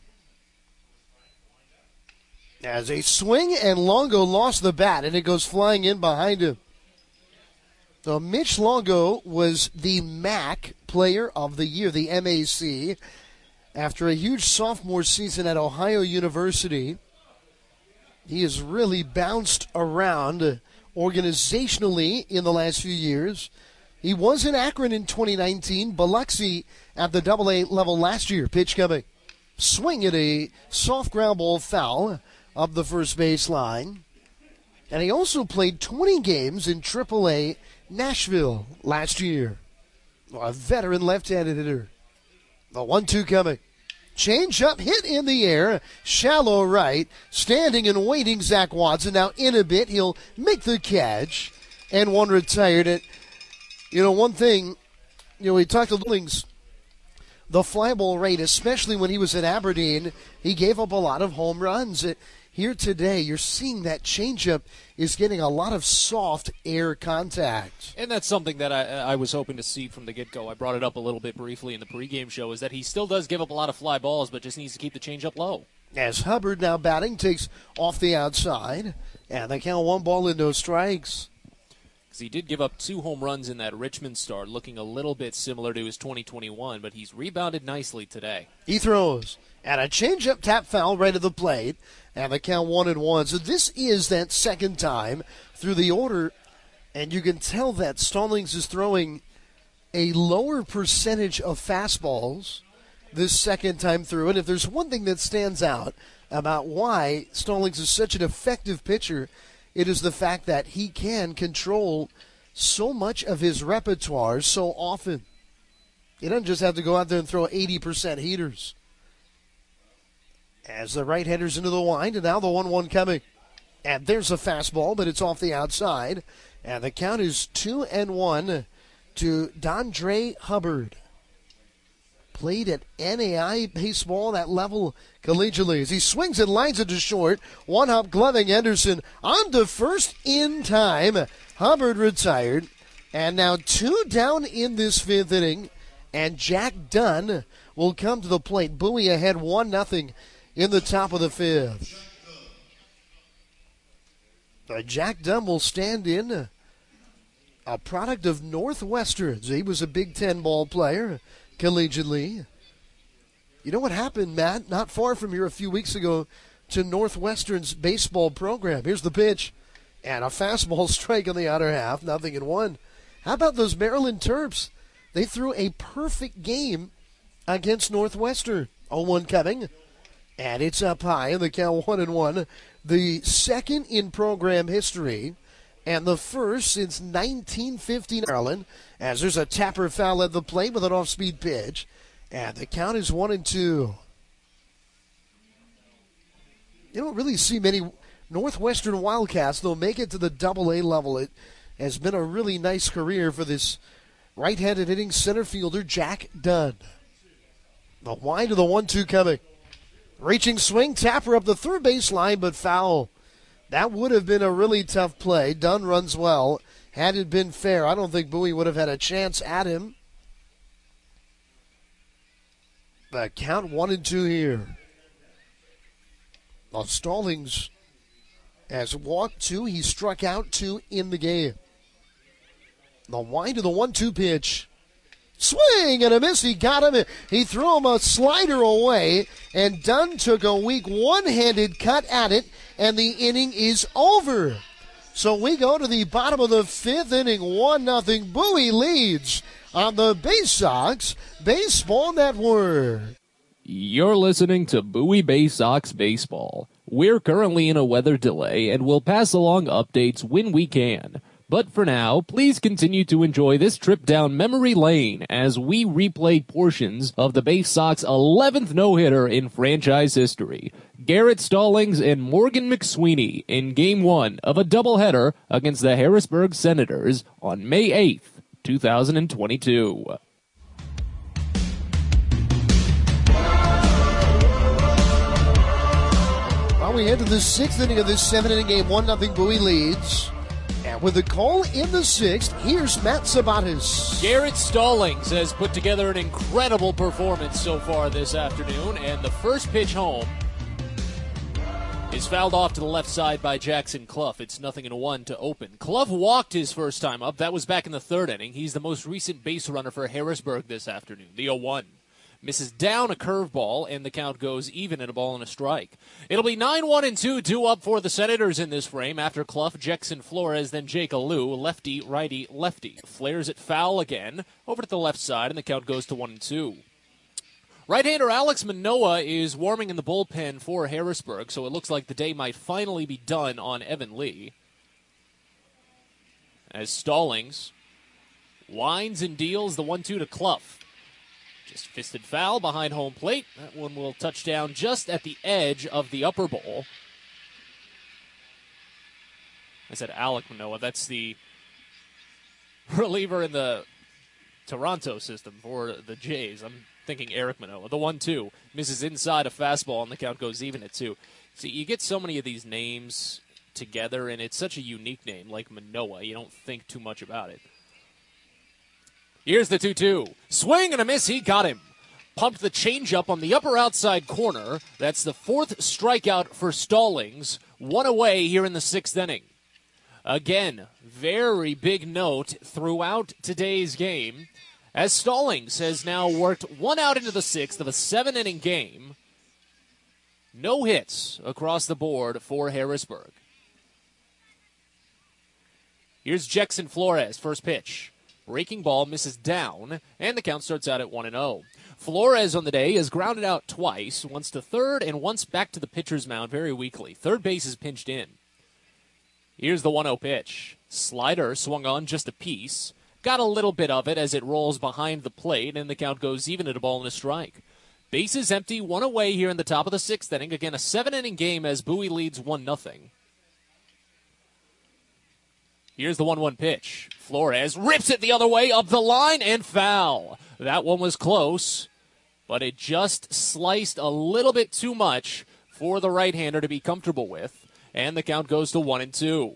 As a swing, and Longo lost the bat, and it goes flying in behind him. So Mitch Longo was the MAC Player of the Year, the MAC, after a huge sophomore season at Ohio University. He has really bounced around organizationally in the last few years. He was in Akron in 2019, Biloxi at the AA level last year. Pitch coming. Swing at a soft ground ball foul up the first baseline. And he also played 20 games in AAA Nashville last year. A veteran left-handed hitter. The 1-2 coming. Change up, hit in the air, shallow right, standing and waiting Zach Watson. Now in a bit, he'll make the catch, and 1 retired. And, one thing, we talked to Stallings. the fly ball rate, especially when he was at Aberdeen. He gave up a lot of home runs. Here today, you're seeing that changeup is getting a lot of soft air contact. And that's something that I was hoping to see from the get-go. I brought it up a little bit briefly in the pregame show, is that he still does give up a lot of fly balls, but just needs to keep the changeup low. As Hubbard now batting, takes off the outside, and they count 1 ball and no strikes. Because he did give up 2 home runs in that Richmond start, looking a little bit similar to his 2021, but he's rebounded nicely today. He throws, and a changeup tap foul right at the plate, and they count 1-1. So this is that second time through the order, and you can tell that Stallings is throwing a lower percentage of fastballs this second time through. And if there's one thing that stands out about why Stallings is such an effective pitcher, it is the fact that he can control so much of his repertoire so often. He doesn't just have to go out there and throw 80% heaters. As the right-handers into the wind, and now the 1-1 coming. And there's a fastball, but it's off the outside. And the count is 2-1 to Dondre Hubbard. Played at NAI baseball, that level collegiately. As he swings and lines it to short, one-hop gloving Anderson on to first in time. Hubbard retired. And now 2 down in this 5th inning. And Jack Dunn will come to the plate. Bowie ahead 1-0 in the top of the 5th. Jack Dunn will stand in, a product of Northwestern. He was a Big Ten ball player collegiately. You know what happened, Matt, not far from here a few weeks ago, to Northwestern's baseball program? Here's the pitch, and a fastball strike on the outer half, 0-1. How about those Maryland Terps? They threw a perfect game against Northwestern. 0-1 coming. And it's up high in the count 1-1. The second in program history and the first since 1950 in Maryland, as there's a tapper foul at the plate with an off-speed pitch. And the count is 1-2. You don't really see many Northwestern Wildcats, though, make it to the Double-A level. It has been a really nice career for this right-handed hitting center fielder, Jack Dunn. The wind of the 1-2 coming. Reaching swing, tapper up the third base line, but foul. That would have been a really tough play. Dunn runs well. Had it been fair, I don't think Bowie would have had a chance at him. The count 1-2 here. Now Stallings has walked 2. He struck out 2 in the game. The wind of the 1-2 pitch. Swing and a miss. He got him. He threw him a slider away, and Dunn took a weak one-handed cut at it, and the inning is over. So we go to the bottom of the 5th inning, 1-0. Bowie leads on the Bay Sox Baseball Network. You're listening to Bowie Bay Sox Baseball. We're currently in a weather delay and will pass along updates when we can. But for now, please continue to enjoy this trip down memory lane as we replay portions of the Bay Sox 11th no-hitter in franchise history. Garrett Stallings and Morgan McSweeney in Game 1 of a doubleheader against the Harrisburg Senators on May 8th, 2022. Well, we head to the 6th inning of this 7-inning game. 1-0 Bowie leads. And with the call in the 6th, here's Matt Sabatis. Garrett Stallings has put together an incredible performance so far this afternoon, and the first pitch home is fouled off to the left side by Jackson Clough. It's 0-1 to open. Clough walked his first time up. That was back in the 3rd inning. He's the most recent base runner for Harrisburg this afternoon, the 0-1. Misses down a curveball, and the count goes even at a ball and a strike. It'll be 9-1-2, 2 up for the Senators in this frame. After Clough, Jackson Flores, then Jake Alou, lefty, righty, lefty. Flares it foul again, over to the left side, and the count goes to 1-2. Right-hander Alex Manoah is warming in the bullpen for Harrisburg, so it looks like the day might finally be done on Evan Lee. As Stallings winds and deals the 1-2 to Clough. Just fisted foul behind home plate. That one will touch down just at the edge of the upper bowl. I said Alec Manoah. That's the reliever in the Toronto system for the Jays. I'm thinking Eric Manoah. The 1-2 misses inside a fastball, and the count goes even at 2. See, you get so many of these names together, and it's such a unique name like Manoah. You don't think too much about it. Here's the 2-2. Swing and a miss. He got him. Pumped the changeup on the upper outside corner. That's the 4th strikeout for Stallings. 1 away here in the 6th inning. Again, very big note throughout today's game, as Stallings has now worked 1 out into the 6th of a 7-inning game. No hits across the board for Harrisburg. Here's Jackson Flores, first pitch. Breaking ball misses down, and the count starts out at 1-0. Flores on the day has grounded out twice, once to third and once back to the pitcher's mound very weakly. Third base is pinched in. Here's the 1-0 pitch. Slider swung on just a piece. Got a little bit of it as it rolls behind the plate, and the count goes even at a ball and a strike. Bases empty, 1 away here in the top of the 6th inning. Again, a 7-inning game as Bowie leads 1-0. Here's the 1-1 pitch. Flores rips it the other way, up the line, and foul. That one was close, but it just sliced a little bit too much for the right-hander to be comfortable with. And the count goes to 1-2.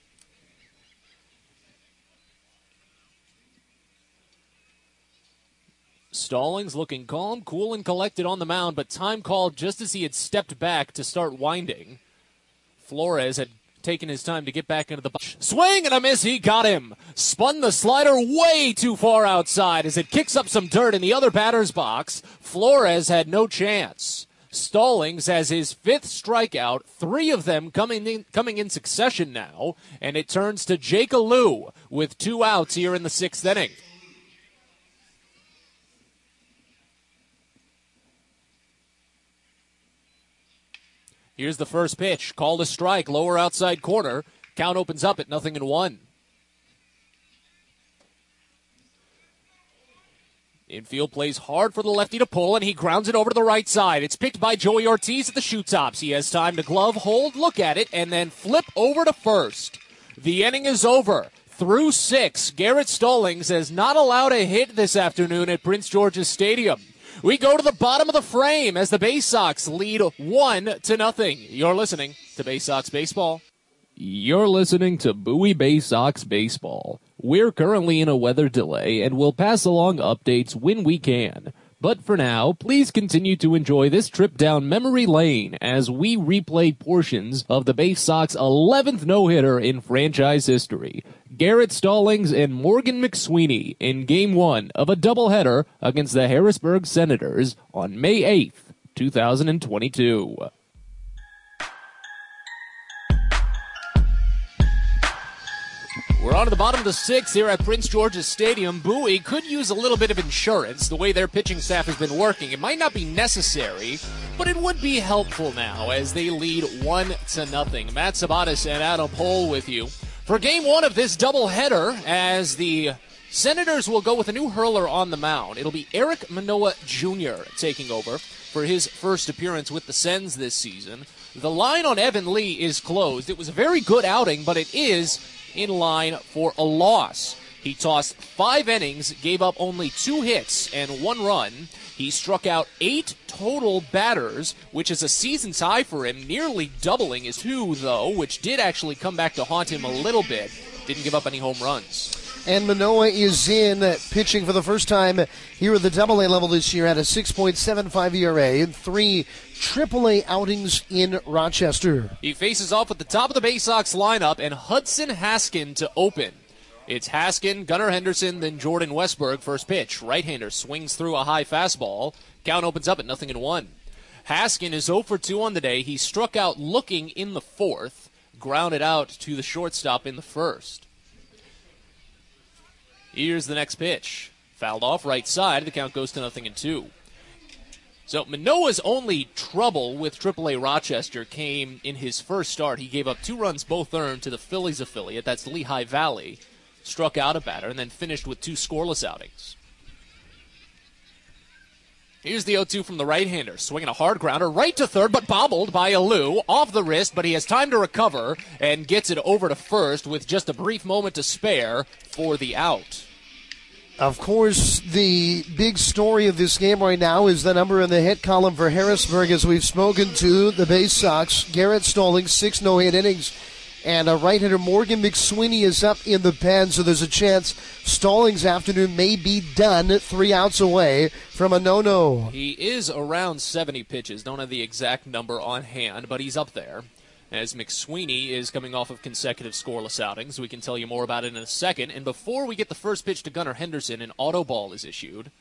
Stallings looking calm, cool, and collected on the mound, but time called just as he had stepped back to start winding. Flores had taken his time to get back into the bunch. Swing and a miss, he got him. Spun the slider way too far outside as it kicks up some dirt in the other batter's box. Flores had no chance. Stallings has his 5th strikeout, 3 of them coming in succession now, and it turns to Jake Alou with 2 outs here in the 6th inning. Here's the first pitch, called a strike, lower outside corner. Count opens up at 0-1. Infield plays hard for the lefty to pull, and he grounds it over to the right side. It's picked by Joey Ortiz at the shoe tops. He has time to glove, hold, look at it, and then flip over to first. The inning is over. Through 6, Garrett Stallings has not allowed a hit this afternoon at Prince George's Stadium. We go to the bottom of the frame as the Bay Sox lead 1-0. You're listening to Bay Sox Baseball. You're listening to Bowie Bay Sox Baseball. We're currently in a weather delay and will pass along updates when we can. But for now, please continue to enjoy this trip down memory lane as we replay portions of the Bay Sox 11th no-hitter in franchise history. Garrett Stallings and Morgan McSweeney in Game 1 of a doubleheader against the Harrisburg Senators on May 8th, 2022. We're on to the bottom of the 6th here at Prince George's Stadium. Bowie could use a little bit of insurance the way their pitching staff has been working. It might not be necessary, but it would be helpful now as they lead 1-0. Matt Sabatis and Adam Pohl with you for Game 1 of this doubleheader as the Senators will go with a new hurler on the mound. It'll be Eric Manoah Jr. taking over for his first appearance with the Sens this season. The line on Evan Lee is closed. It was a very good outing, but it is in line for a loss. He tossed 5 innings, gave up only 2 hits and 1 run. He struck out 8 total batters, which is a season's high for him, nearly doubling his 2, though, which did actually come back to haunt him a little bit. Didn't give up any home runs. And Manoah is in pitching for the first time here at the AA level this year at a 6.75 ERA in 3 AAA outings in Rochester. He faces off at the top of the Bay Sox lineup and Hudson Haskin to open. It's Haskin, Gunnar Henderson, then Jordan Westberg. First pitch. Right-hander swings through a high fastball. Count opens up at 0-1. Haskin is 0 for 2 on the day. He struck out looking in the 4th, grounded out to the shortstop in the 1st. Here's the next pitch. Fouled off right side. The count goes to 0-2. So Manoah's only trouble with AAA Rochester came in his first start. He gave up 2 runs, both earned, to the Phillies affiliate. That's Lehigh Valley. Struck out a batter and then finished with 2 scoreless outings. Here's the 0-2 from the right-hander. Swinging a hard grounder right to third, but bobbled by Alou. Off the wrist, but he has time to recover and gets it over to first with just a brief moment to spare for the out. Of course, the big story of this game right now is the number in the hit column for Harrisburg, as we've spoken to the Bay Sox. Garrett Stallings, 6 no-hit innings. And right-hander Morgan McSweeney is up in the pen, so there's a chance Stallings' afternoon may be done 3 outs away from a no-no. He is around 70 pitches. Don't have the exact number on hand, but he's up there. As McSweeney is coming off of consecutive scoreless outings. We can tell you more about it in a second. And before we get the first pitch to Gunnar Henderson, an auto ball is issued,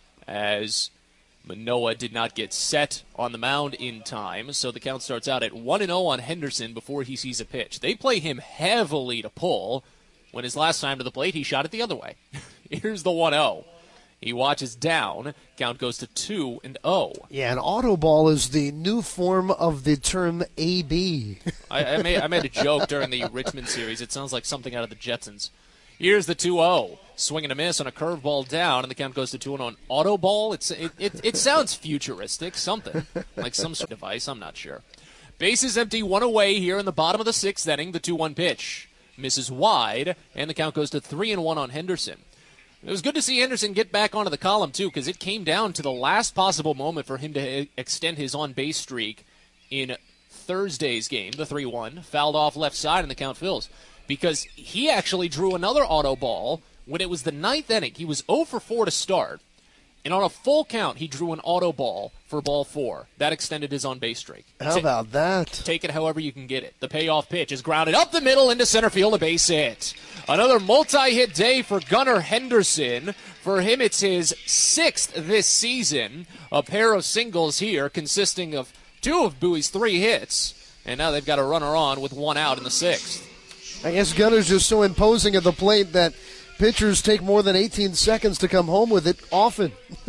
as Manoah did not get set on the mound in time, so the count starts out at 1-0 on Henderson before he sees a pitch. They play him heavily to pull. When his last time to the plate, he shot it the other way. Here's the 1-0. He watches down. Count goes to 2-0. Yeah, an auto ball is the new form of the term AB. I made a joke during the Richmond series. It sounds like something out of the Jetsons. Here's the 2-0. Swing and a miss on a curveball down, and the count goes to 2-0 on auto ball. It sounds futuristic, something like some sort of device. I'm not sure. Bases empty, 1 away here in the bottom of the 6th inning. The 2-1 pitch misses wide, and the count goes to 3-1 on Henderson. It was good to see Henderson get back onto the column, too, because it came down to the last possible moment for him to extend his on-base streak in Thursday's game, the 3-1, fouled off left side, and the count fills. Because he actually drew another auto ball when it was the 9th inning. He was 0 for 4 to start, and on a full count, he drew an auto ball for ball 4. That extended his on-base streak. How about that? Take it however you can get it. The payoff pitch is grounded up the middle into center field, a base hit. Another multi-hit day for Gunnar Henderson. For him, it's his 6th this season. A pair of singles here consisting of 2 of Bowie's 3 hits. And now they've got a runner on with 1 out in the 6th. I guess Gunnar's just so imposing at the plate that pitchers take more than 18 seconds to come home with it often.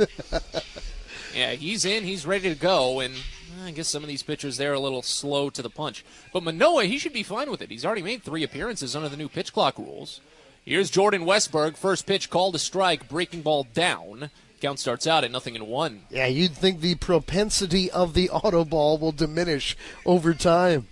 Yeah, he's in, he's ready to go, and I guess some of these pitchers there are a little slow to the punch. But Manoah, he should be fine with it. He's already made 3 appearances under the new pitch clock rules. Here's Jordan Westberg, first pitch called a strike, breaking ball down. Count starts out at 0-1. Yeah, you'd think the propensity of the auto ball will diminish over time.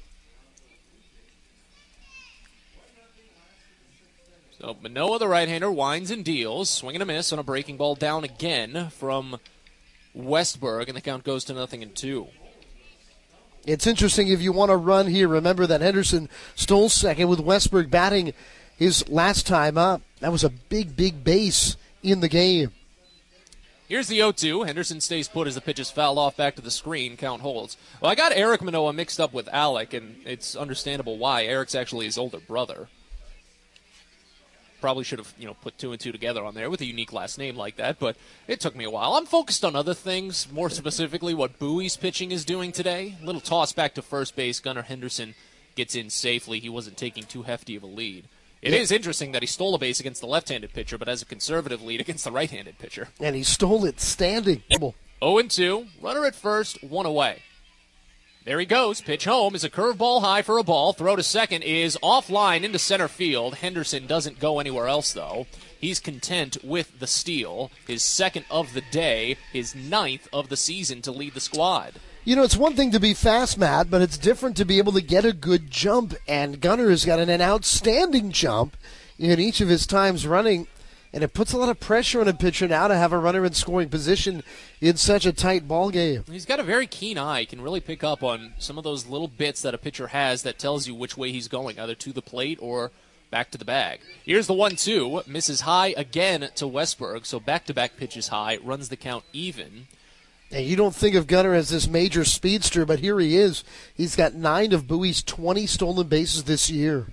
So Manoah, the right-hander, winds and deals. Swing and a miss on a breaking ball down again from Westberg, and the count goes to 0-2. It's interesting if you want to run here. Remember that Henderson stole second with Westberg batting his last time up. That was a big, big base in the game. Here's the 0-2. Henderson stays put as the pitch is fouled off back to the screen. Count holds. Well, I got Eric Manoah mixed up with Alec, and it's understandable why. Eric's actually his older brother. Probably should have, put 2 and 2 together on there with a unique last name like that, but it took me a while. I'm focused on other things, more specifically what Bowie's pitching is doing today. A little toss back to first base. Gunnar Henderson gets in safely. He wasn't taking too hefty of a lead. It is interesting that he stole a base against the left-handed pitcher, but has a conservative lead against the right-handed pitcher. And he stole it standing. 0-2. Runner at first, 1 away. There he goes. Pitch home is a curveball high for a ball. Throw to second is offline into center field. Henderson doesn't go anywhere else, though. He's content with the steal. His 2nd of the day, his 9th of the season to lead the squad. It's one thing to be fast, Matt, but it's different to be able to get a good jump. And Gunnar has got an outstanding jump in each of his times running. And it puts a lot of pressure on a pitcher now to have a runner in scoring position in such a tight ball game. He's got a very keen eye. He can really pick up on some of those little bits that a pitcher has that tells you which way he's going, either to the plate or back to the bag. Here's the 1-2. Misses high again to Westberg, so back-to-back pitches high. Runs the count even. And you don't think of Gunnar as this major speedster, but here he is. He's got 9 of Bowie's 20 stolen bases this year.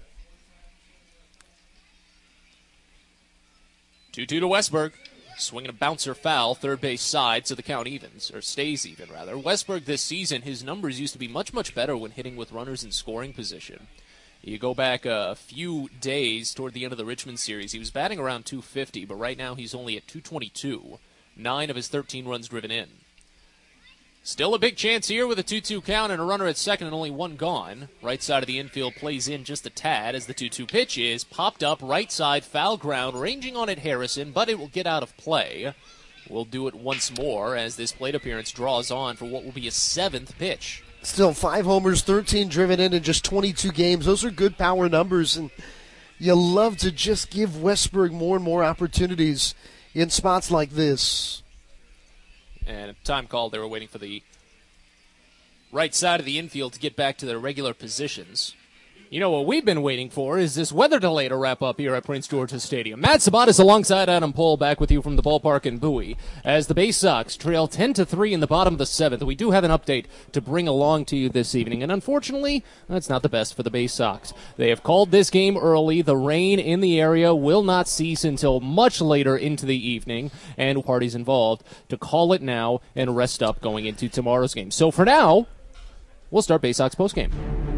2-2 to Westberg. Swinging a bouncer foul, third base side, so the count evens, or stays even, rather. Westberg this season, his numbers used to be much, much better when hitting with runners in scoring position. You go back a few days toward the end of the Richmond series, he was batting around 250, but right now he's only at 222. 9 of his 13 runs driven in. Still a big chance here with a 2-2 count and a runner at second and only 1 gone. Right side of the infield plays in just a tad as the 2-2 pitch is popped up right side, foul ground, ranging on at Harrison, but it will get out of play. We'll do it once more as this plate appearance draws on for what will be a 7th pitch. Still 5 homers, 13 driven in just 22 games. Those are good power numbers, and you love to just give Westberg more and more opportunities in spots like this. And time called, they were waiting for the right side of the infield to get back to their regular positions. You know what we've been waiting for is this weather delay to wrap up here at Prince George's Stadium. Matt Sabatis alongside Adam Pohl back with you from the ballpark in Bowie. As the Bay Sox trail 10-3 in the bottom of the 7th, we do have an update to bring along to you this evening, and unfortunately, that's not the best for the Bay Sox. They have called this game early. The rain in the area will not cease until much later into the evening, and parties involved to call it now and rest up going into tomorrow's game. So for now, we'll start Bay Sox postgame.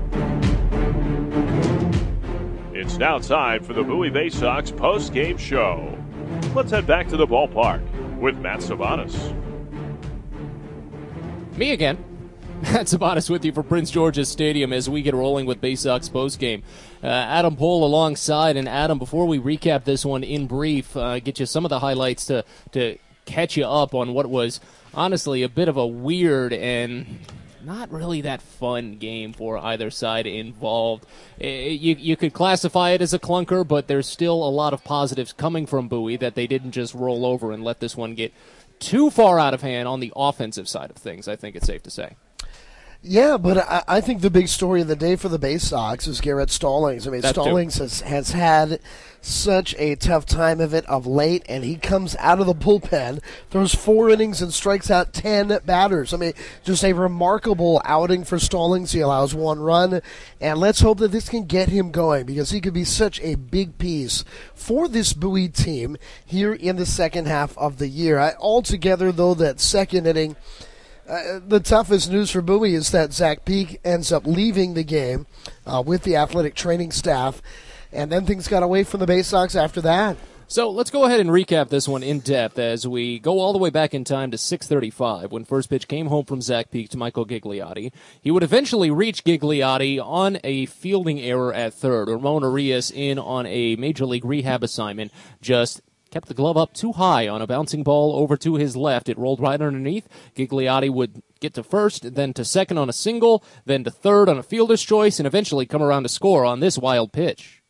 It's now time for the Bowie Bay Sox post-game show. Let's head back to the ballpark with Matt Sabatis. Me again. Matt Sabatis with you for Prince George's Stadium as we get rolling with Bay Sox postgame. Adam Pohl alongside. And Adam, before we recap this one in brief, get you some of the highlights to catch you up on what was honestly a bit of a weird and not really that fun game for either side involved. You could classify it as a clunker, but there's still a lot of positives coming from Bowie that they didn't just roll over and let this one get too far out of hand on the offensive side of things, I think it's safe to say. Yeah, but I think the big story of the day for the Bay Sox is Garrett Stallings. I mean, Stallings has had such a tough time of it of late, and he comes out of the bullpen, throws 4 innings and strikes out 10 batters. I mean, just a remarkable outing for Stallings. He allows 1 run, and let's hope that this can get him going because he could be such a big piece for this Bowie team here in the second half of the year. Altogether, though, that second inning, the toughest news for Bowie is that Zach Peak ends up leaving the game with the athletic training staff, and then things got away from the Bay Sox after that. So let's go ahead and recap this one in depth as we go all the way back in time to 6:35 when first pitch came home from Zach Peak to Michael Gigliotti. He would eventually reach Gigliotti on a fielding error at third. Ramon Arias in on a major league rehab assignment just kept the glove up too high on a bouncing ball over to his left. It rolled right underneath. Gigliotti would get to first, then to second on a single, then to third on a fielder's choice, and eventually come around to score on this wild pitch.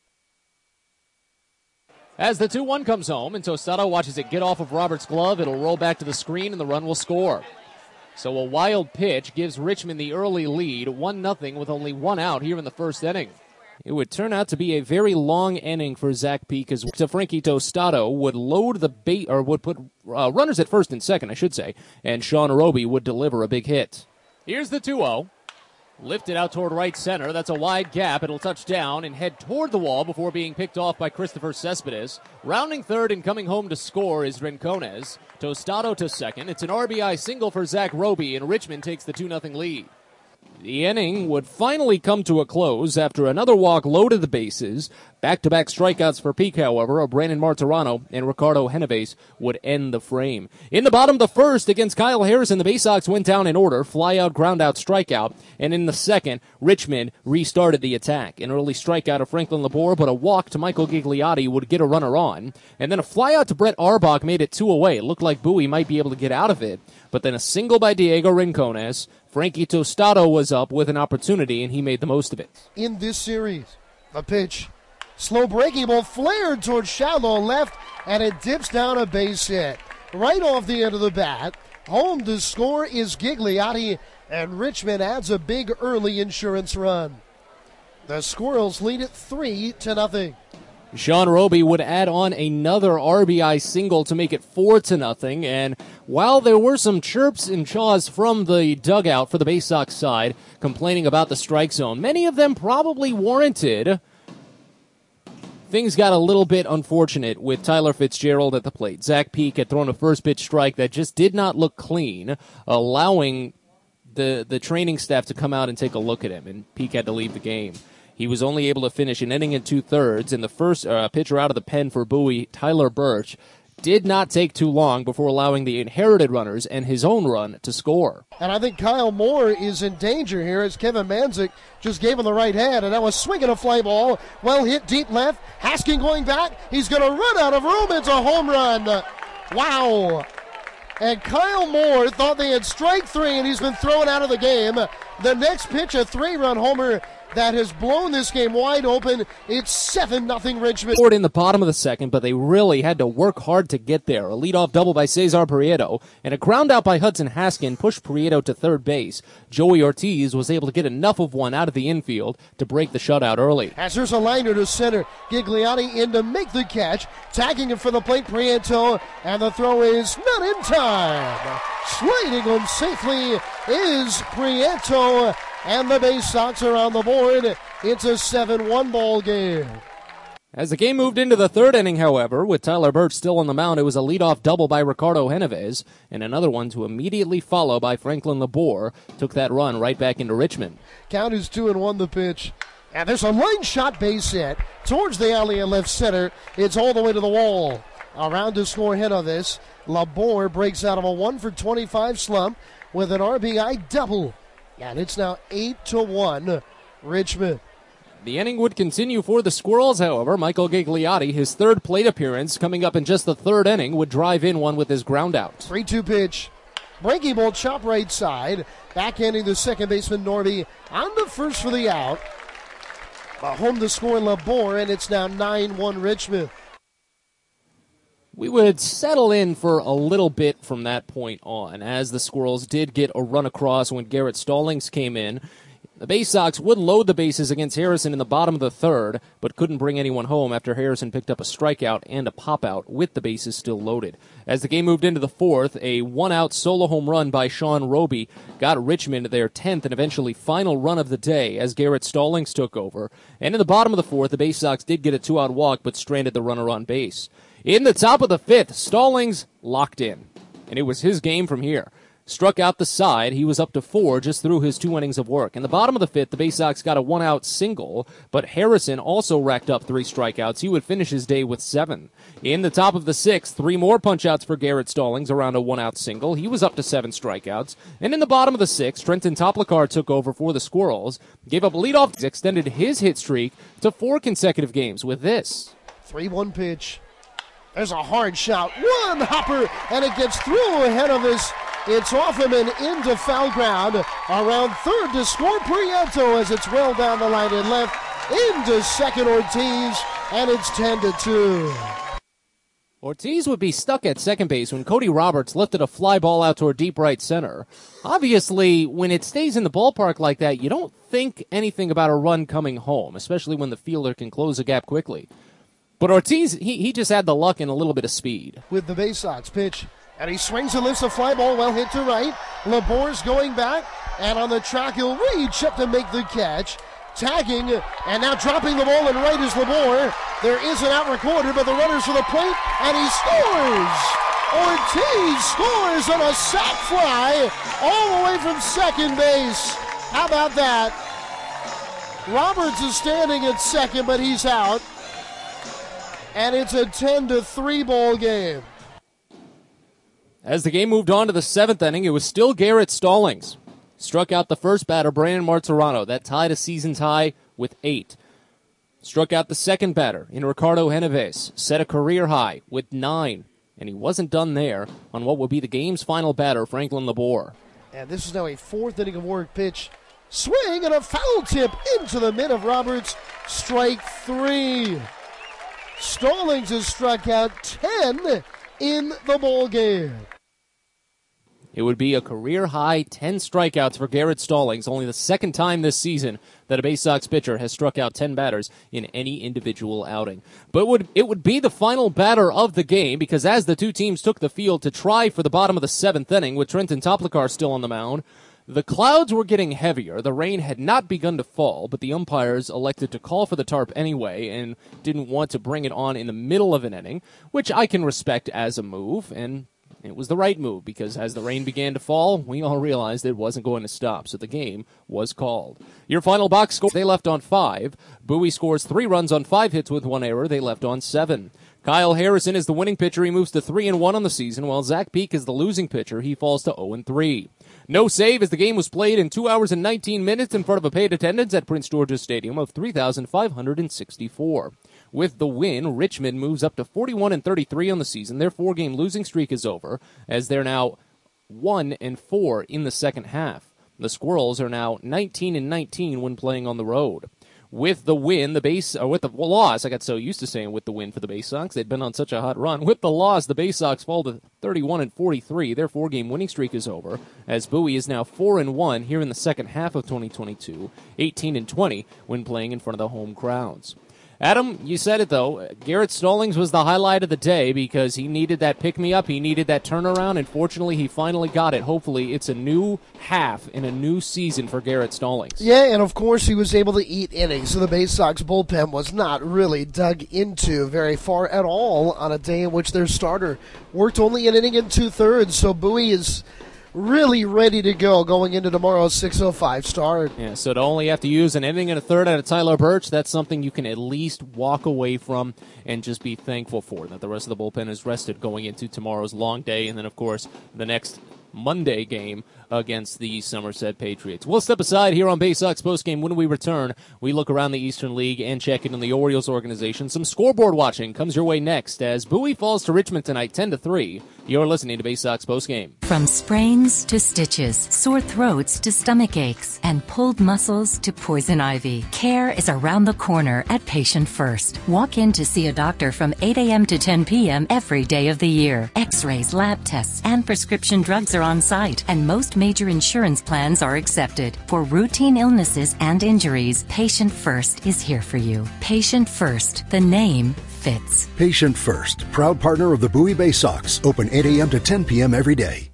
As the 2-1 comes home and Tostado watches it get off of Roberts' glove, it'll roll back to the screen and the run will score. So a wild pitch gives Richmond the early lead, 1-0 with only 1 out here in the first inning. It would turn out to be a very long inning for Zach Peak as Frankie Tostado would load the would put runners at first and second, I should say, and Sean Roby would deliver a big hit. Here's the 2-0. Lifted out toward right center. That's a wide gap. It'll touch down and head toward the wall before being picked off by Christopher Cespedes. Rounding third and coming home to score is Rincones. Tostado to second. It's an RBI single for Zach Roby, and Richmond takes the 2-0 lead. The inning would finally come to a close after another walk loaded the bases. Back-to-back strikeouts for Peak, however, Brandon Martirano and Ricardo Genovese would end the frame. In the bottom of the first against Kyle Harrison, the Bay Sox went down in order, fly-out, ground-out, strikeout, and in the second, Richmond restarted the attack. An early strikeout of Franklin Labor, but a walk to Michael Gigliotti would get a runner on, and then a fly-out to Brett Arbach made it 2 away. It looked like Bowie might be able to get out of it, but then a single by Diego Rincones. Frankie Tostado was up with an opportunity, and he made the most of it. In this series, a pitch, slow breaking ball flared towards shallow left, and it dips down a base hit. Right off the end of the bat, home to score is Gigliotti, and Richmond adds a big early insurance run. The Squirrels lead it 3-0. Sean Roby would add on another RBI single to make it 4-0, and while there were some chirps and chaws from the dugout for the Bay Sox side complaining about the strike zone, many of them probably warranted, things got a little bit unfortunate with Tyler Fitzgerald at the plate. Zach Peak had thrown a first pitch strike that just did not look clean, allowing the training staff to come out and take a look at him, and Peak had to leave the game. He was only able to finish an inning and 2/3, and the first pitcher out of the pen for Bowie, Tyler Birch, did not take too long before allowing the inherited runners and his own run to score. And I think Kyle Moore is in danger here as Kevin Manzik just gave him the right hand, and that was swinging a fly ball. Well hit deep left. Haskin going back. He's going to run out of room. It's a home run. Wow. And Kyle Moore thought they had strike 3, and he's been thrown out of the game. The next pitch, a 3-run homer. that has blown this game wide open. It's 7-0 Richmond. Forward in the bottom of the second, but they really had to work hard to get there. A leadoff double by Cesar Prieto and a ground out by Hudson Haskin pushed Prieto to third base. Joey Ortiz was able to get enough of one out of the infield to break the shutout early. As there's a liner to center, Gigliotti in to make the catch, tagging him for the plate, Prieto, and the throw is not in time. Sliding him safely is Prieto, and the Bay Sox are on the board. It's a 7-1 ball game. As the game moved into the third inning, however, with Tyler Birch still on the mound, it was a leadoff double by Ricardo Genovez, and another one to immediately follow by Franklin Labor took that run right back into Richmond. Count is 2-1 the pitch. And there's a line shot base hit towards the alley in left center. It's all the way to the wall. Around to score Genovez. Labor breaks out of a 1-for-25 slump with an RBI double. And it's now 8-1 Richmond. The inning would continue for the Squirrels, however. Michael Gigliotti, his third plate appearance coming up in just the third inning, would drive in one with his ground out. 3-2 pitch. Breaking ball, chop right side. Backhanding the second baseman Norby on the first for the out. Home to score Labor, and it's now 9-1 Richmond. We would settle in for a little bit from that point on, as the Squirrels did get a run across when Garrett Stallings came in. The Bay Sox would load the bases against Harrison in the bottom of the third, but couldn't bring anyone home after Harrison picked up a strikeout and a pop-out with the bases still loaded. As the game moved into the fourth, a one-out solo home run by Sean Roby got Richmond their 10th and eventually final run of the day as Garrett Stallings took over. And in the bottom of the fourth, the Bay Sox did get a two-out walk but stranded the runner on base. In the top of the fifth, Stallings locked in, and it was his game from here. Struck out the side. He was up to 4 just through his 2 innings of work. In the bottom of the fifth, the Bay Sox got a one-out single, but Harrison also racked up 3 strikeouts. He would finish his day with 7. In the top of the sixth, 3 more punch-outs for Garrett Stallings around a one-out single. He was up to 7 strikeouts. And in the bottom of the sixth, Trenton Toplicar took over for the Squirrels, gave up a leadoff, extended his hit streak to 4 consecutive games with this. 3-1 pitch. There's a hard shot. One hopper, and it gets through ahead of us. It's off him and into foul ground. Around third to score Prieto as it's well down the line and left. Into second Ortiz, and it's 10-2. Ortiz would be stuck at second base when Cody Roberts lifted a fly ball out toward deep right center. Obviously, when it stays in the ballpark like that, you don't think anything about a run coming home, especially when the fielder can close the gap quickly. But Ortiz, he just had the luck and a little bit of speed. With the Bay Sox pitch, and he swings and lifts a fly ball well hit to right. Labor's going back, and on the track he'll reach up to make the catch. Tagging, and now dropping the ball, and right is Labor. There is an out recorded, but the runner's to the plate, and he scores! Ortiz scores on a sac fly all the way from second base. How about that? Roberts is standing at second, but he's out. And it's a 10-3 ball game. As the game moved on to the 7th inning, it was still Garrett Stallings. Struck out the first batter, Brandon Martirano. That tied a season tie with 8. Struck out the second batter in Ricardo Genovez. Set a career high with 9. And he wasn't done there on what would be the game's final batter, Franklin Labor. And this is now a 4th inning of work pitch. Swing and a foul tip into the mid of Roberts. Strike 3. Stallings has struck out 10 in the ball game. It would be a career-high 10 strikeouts for Garrett Stallings, only the second time this season that a Bay Sox pitcher has struck out 10 batters in any individual outing. But it would be the final batter of the game, because as the two teams took the field to try for the bottom of the 7th inning, with Trenton Toplicar still on the mound, the clouds were getting heavier. The rain had not begun to fall, but the umpires elected to call for the tarp anyway and didn't want to bring it on in the middle of an inning, which I can respect as a move, and it was the right move, because as the rain began to fall, we all realized it wasn't going to stop, so the game was called. Your final box score, they left on 5. Bowie scores 3 runs on 5 hits with 1 error. They left on 7. Kyle Harrison is the winning pitcher. He moves to 3-1 on the season, while Zach Peak is the losing pitcher. He falls to 0-3. No save as the game was played in 2 hours and 19 minutes in front of a paid attendance at Prince George's Stadium of 3,564. With the win, Richmond moves up to 41-33 on the season. Their 4-game losing streak is over, as they're now 1-4 in the second half. The Squirrels are now 19-19 when playing on the road. With the win, with the loss, I got so used to saying with the win for the Bay Sox. They'd been on such a hot run. With the loss, the Bay Sox fall to 31-43. Their 4-game winning streak is over, as Bowie is now 4-1 here in the second half of 2022, 18-20 when playing in front of the home crowds. Adam, you said it, though. Garrett Stallings was the highlight of the day because he needed that pick-me-up. He needed that turnaround, and fortunately, he finally got it. Hopefully, it's a new half in a new season for Garrett Stallings. Yeah, and of course, he was able to eat innings, so the Bay Sox bullpen was not really dug into very far at all on a day in which their starter worked only an inning and two-thirds, so Bowie is really ready to go going into tomorrow's 6:05 start. Yeah, so to only have to use an inning and a third out of Tyler Birch, that's something you can at least walk away from and just be thankful for, that the rest of the bullpen is rested going into tomorrow's long day, and then, of course, the next Monday game against the Somerset Patriots. We'll step aside here on Bay Sox Postgame. When we return, we look around the Eastern League and check in on the Orioles organization. Some scoreboard watching comes your way next as Bowie falls to Richmond tonight 10-3. You're listening to Bay Sox Postgame. From sprains to stitches, sore throats to stomach aches, and pulled muscles to poison ivy, care is around the corner at Patient First. Walk in to see a doctor from 8 a.m. to 10 p.m. every day of the year. X-rays, lab tests, and prescription drugs are on site, and most major insurance plans are accepted. For routine illnesses and injuries, Patient First is here for you. Patient First, the name fits. Patient First, proud partner of the Bowie Bay Sox. Open 8 a.m. to 10 p.m. every day.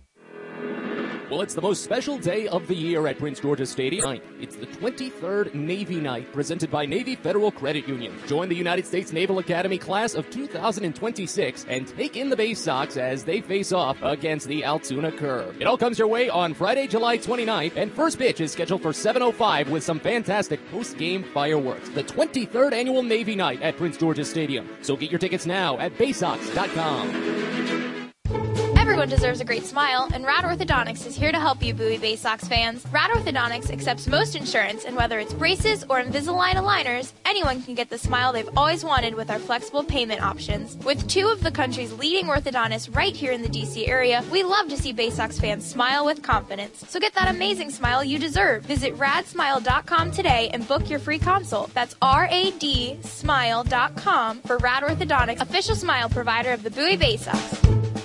Well, it's the most special day of the year at Prince George's Stadium. It's the 23rd Navy Night, presented by Navy Federal Credit Union. Join the United States Naval Academy class of 2026 and take in the Bay Sox as they face off against the Altoona Curve. It all comes your way on Friday, July 29th, and first pitch is scheduled for 7:05 with some fantastic post-game fireworks. The 23rd Annual Navy Night at Prince George's Stadium. So get your tickets now at baysox.com. Everyone deserves a great smile, and Rad Orthodontics is here to help you, Bowie Bay Sox fans. Rad Orthodontics accepts most insurance, and whether it's braces or Invisalign aligners, anyone can get the smile they've always wanted with our flexible payment options. With two of the country's leading orthodontists right here in the D.C. area, we love to see Bay Sox fans smile with confidence. So get that amazing smile you deserve. Visit radsmile.com today and book your free consult. That's radsmile.com for Rad Orthodontics, official smile provider of the Bowie Bay Sox.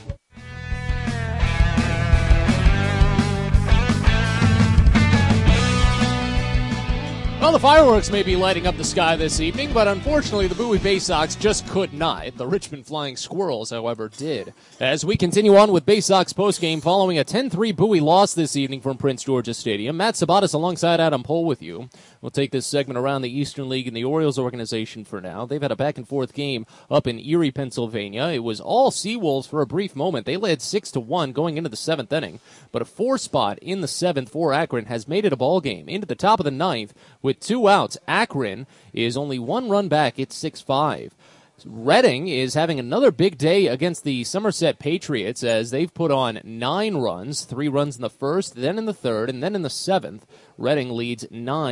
Well, the fireworks may be lighting up the sky this evening, but unfortunately the Bowie Bay Sox just could not. The Richmond Flying Squirrels, however, did. As we continue on with Bay Sox postgame following a 10-3 Bowie loss this evening from Prince George's Stadium, Matt Sabatis alongside Adam Pohl with you. We'll take this segment around the Eastern League and the Orioles organization for now. They've had a back-and-forth game up in Erie, Pennsylvania. It was all Seawolves for a brief moment. They led 6-1 going into the seventh inning, but a 4 spot in the seventh for Akron has made it a ball game. Into the top of the ninth with 2 outs, Akron is only 1 run back. It's 6-5. Reading is having another big day against the Somerset Patriots as they've put on 9 runs, 3 runs in the first, then in the third, and then in the seventh. Reading leads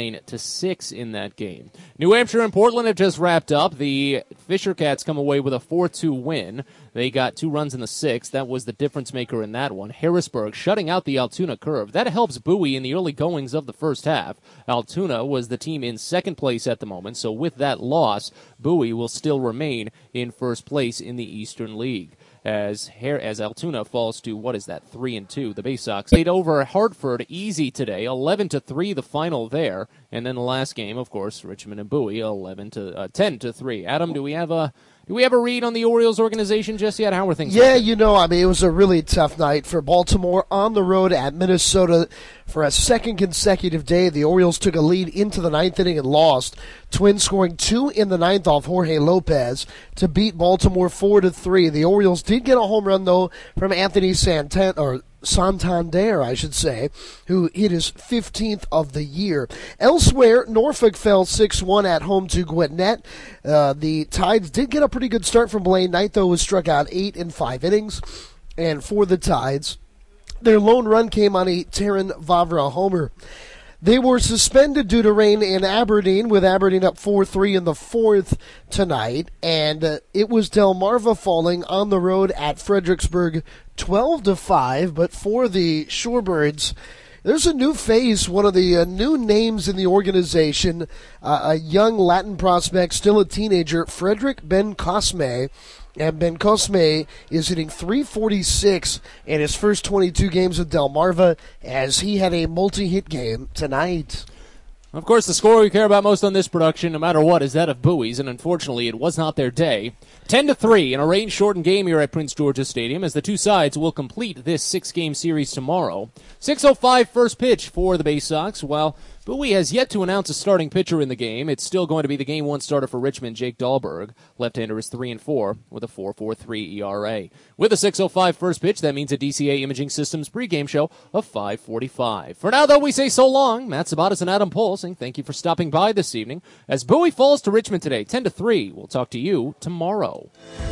9-6 in that game. New Hampshire and Portland have just wrapped up. The Fisher Cats come away with a 4-2 win. They got 2 runs in the sixth. That was the difference maker in that one. Harrisburg shutting out the Altoona Curve. That helps Bowie in the early goings of the first half. Altoona was the team in second place at the moment, so with that loss, Bowie will still remain in first place in the Eastern League. As Altoona falls to, 3-2. The Bay Sox played over Hartford easy today, 11-3 the final there. And then the last game, of course, Richmond and Bowie, 10-3. Adam, do we have a read on the Orioles organization just yet? How are things going? Yeah, it was a really tough night for Baltimore on the road at Minnesota for a second consecutive day. The Orioles took a lead into the ninth inning and lost. Twins scoring 2 in the ninth off Jorge Lopez to beat Baltimore 4-3. The Orioles did get a home run, though, from Anthony Santander, I should say, who hit his 15th of the year. Elsewhere, Norfolk fell 6-1 at home to Gwinnett. The Tides did get a pretty good start from Blaine Knight, though, was struck out 8 in 5 innings. And for the Tides, their lone run came on a Terran Vavra homer. They were suspended due to rain in Aberdeen, with Aberdeen up 4-3 in the fourth tonight. And it was Delmarva falling on the road at Fredericksburg 12-5. But for the Shorebirds, there's a new face, one of the new names in the organization, a young Latin prospect, still a teenager, Frederick Bencosme. And Bencosme is hitting .346 in his first 22 games with Delmarva, as he had a multi-hit game tonight. Of course, the score we care about most on this production, no matter what, is that of Bowie's, and unfortunately it was not their day. 10-3 in a rain-shortened game here at Prince George's Stadium, as the two sides will complete this 6-game series tomorrow. 6:05 first pitch for the Bay Sox. While Bowie has yet to announce a starting pitcher in the game, it's still going to be the Game 1 starter for Richmond, Jake Dahlberg. Left-hander is 3-4 with a 4.43 ERA. With a 6:05 first pitch, that means a DCA Imaging Systems pregame show of 5:45. For now, though, we say so long. Matt Sabatas and Adam Pohl saying thank you for stopping by this evening. As Bowie falls to Richmond today, 10-3. We'll talk to you tomorrow.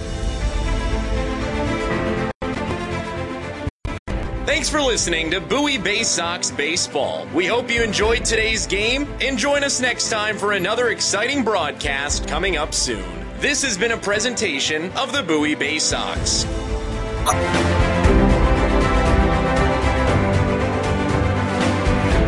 Thanks for listening to Bowie Bay Sox Baseball. We hope you enjoyed today's game, and join us next time for another exciting broadcast coming up soon. This has been a presentation of the Bowie Bay Sox.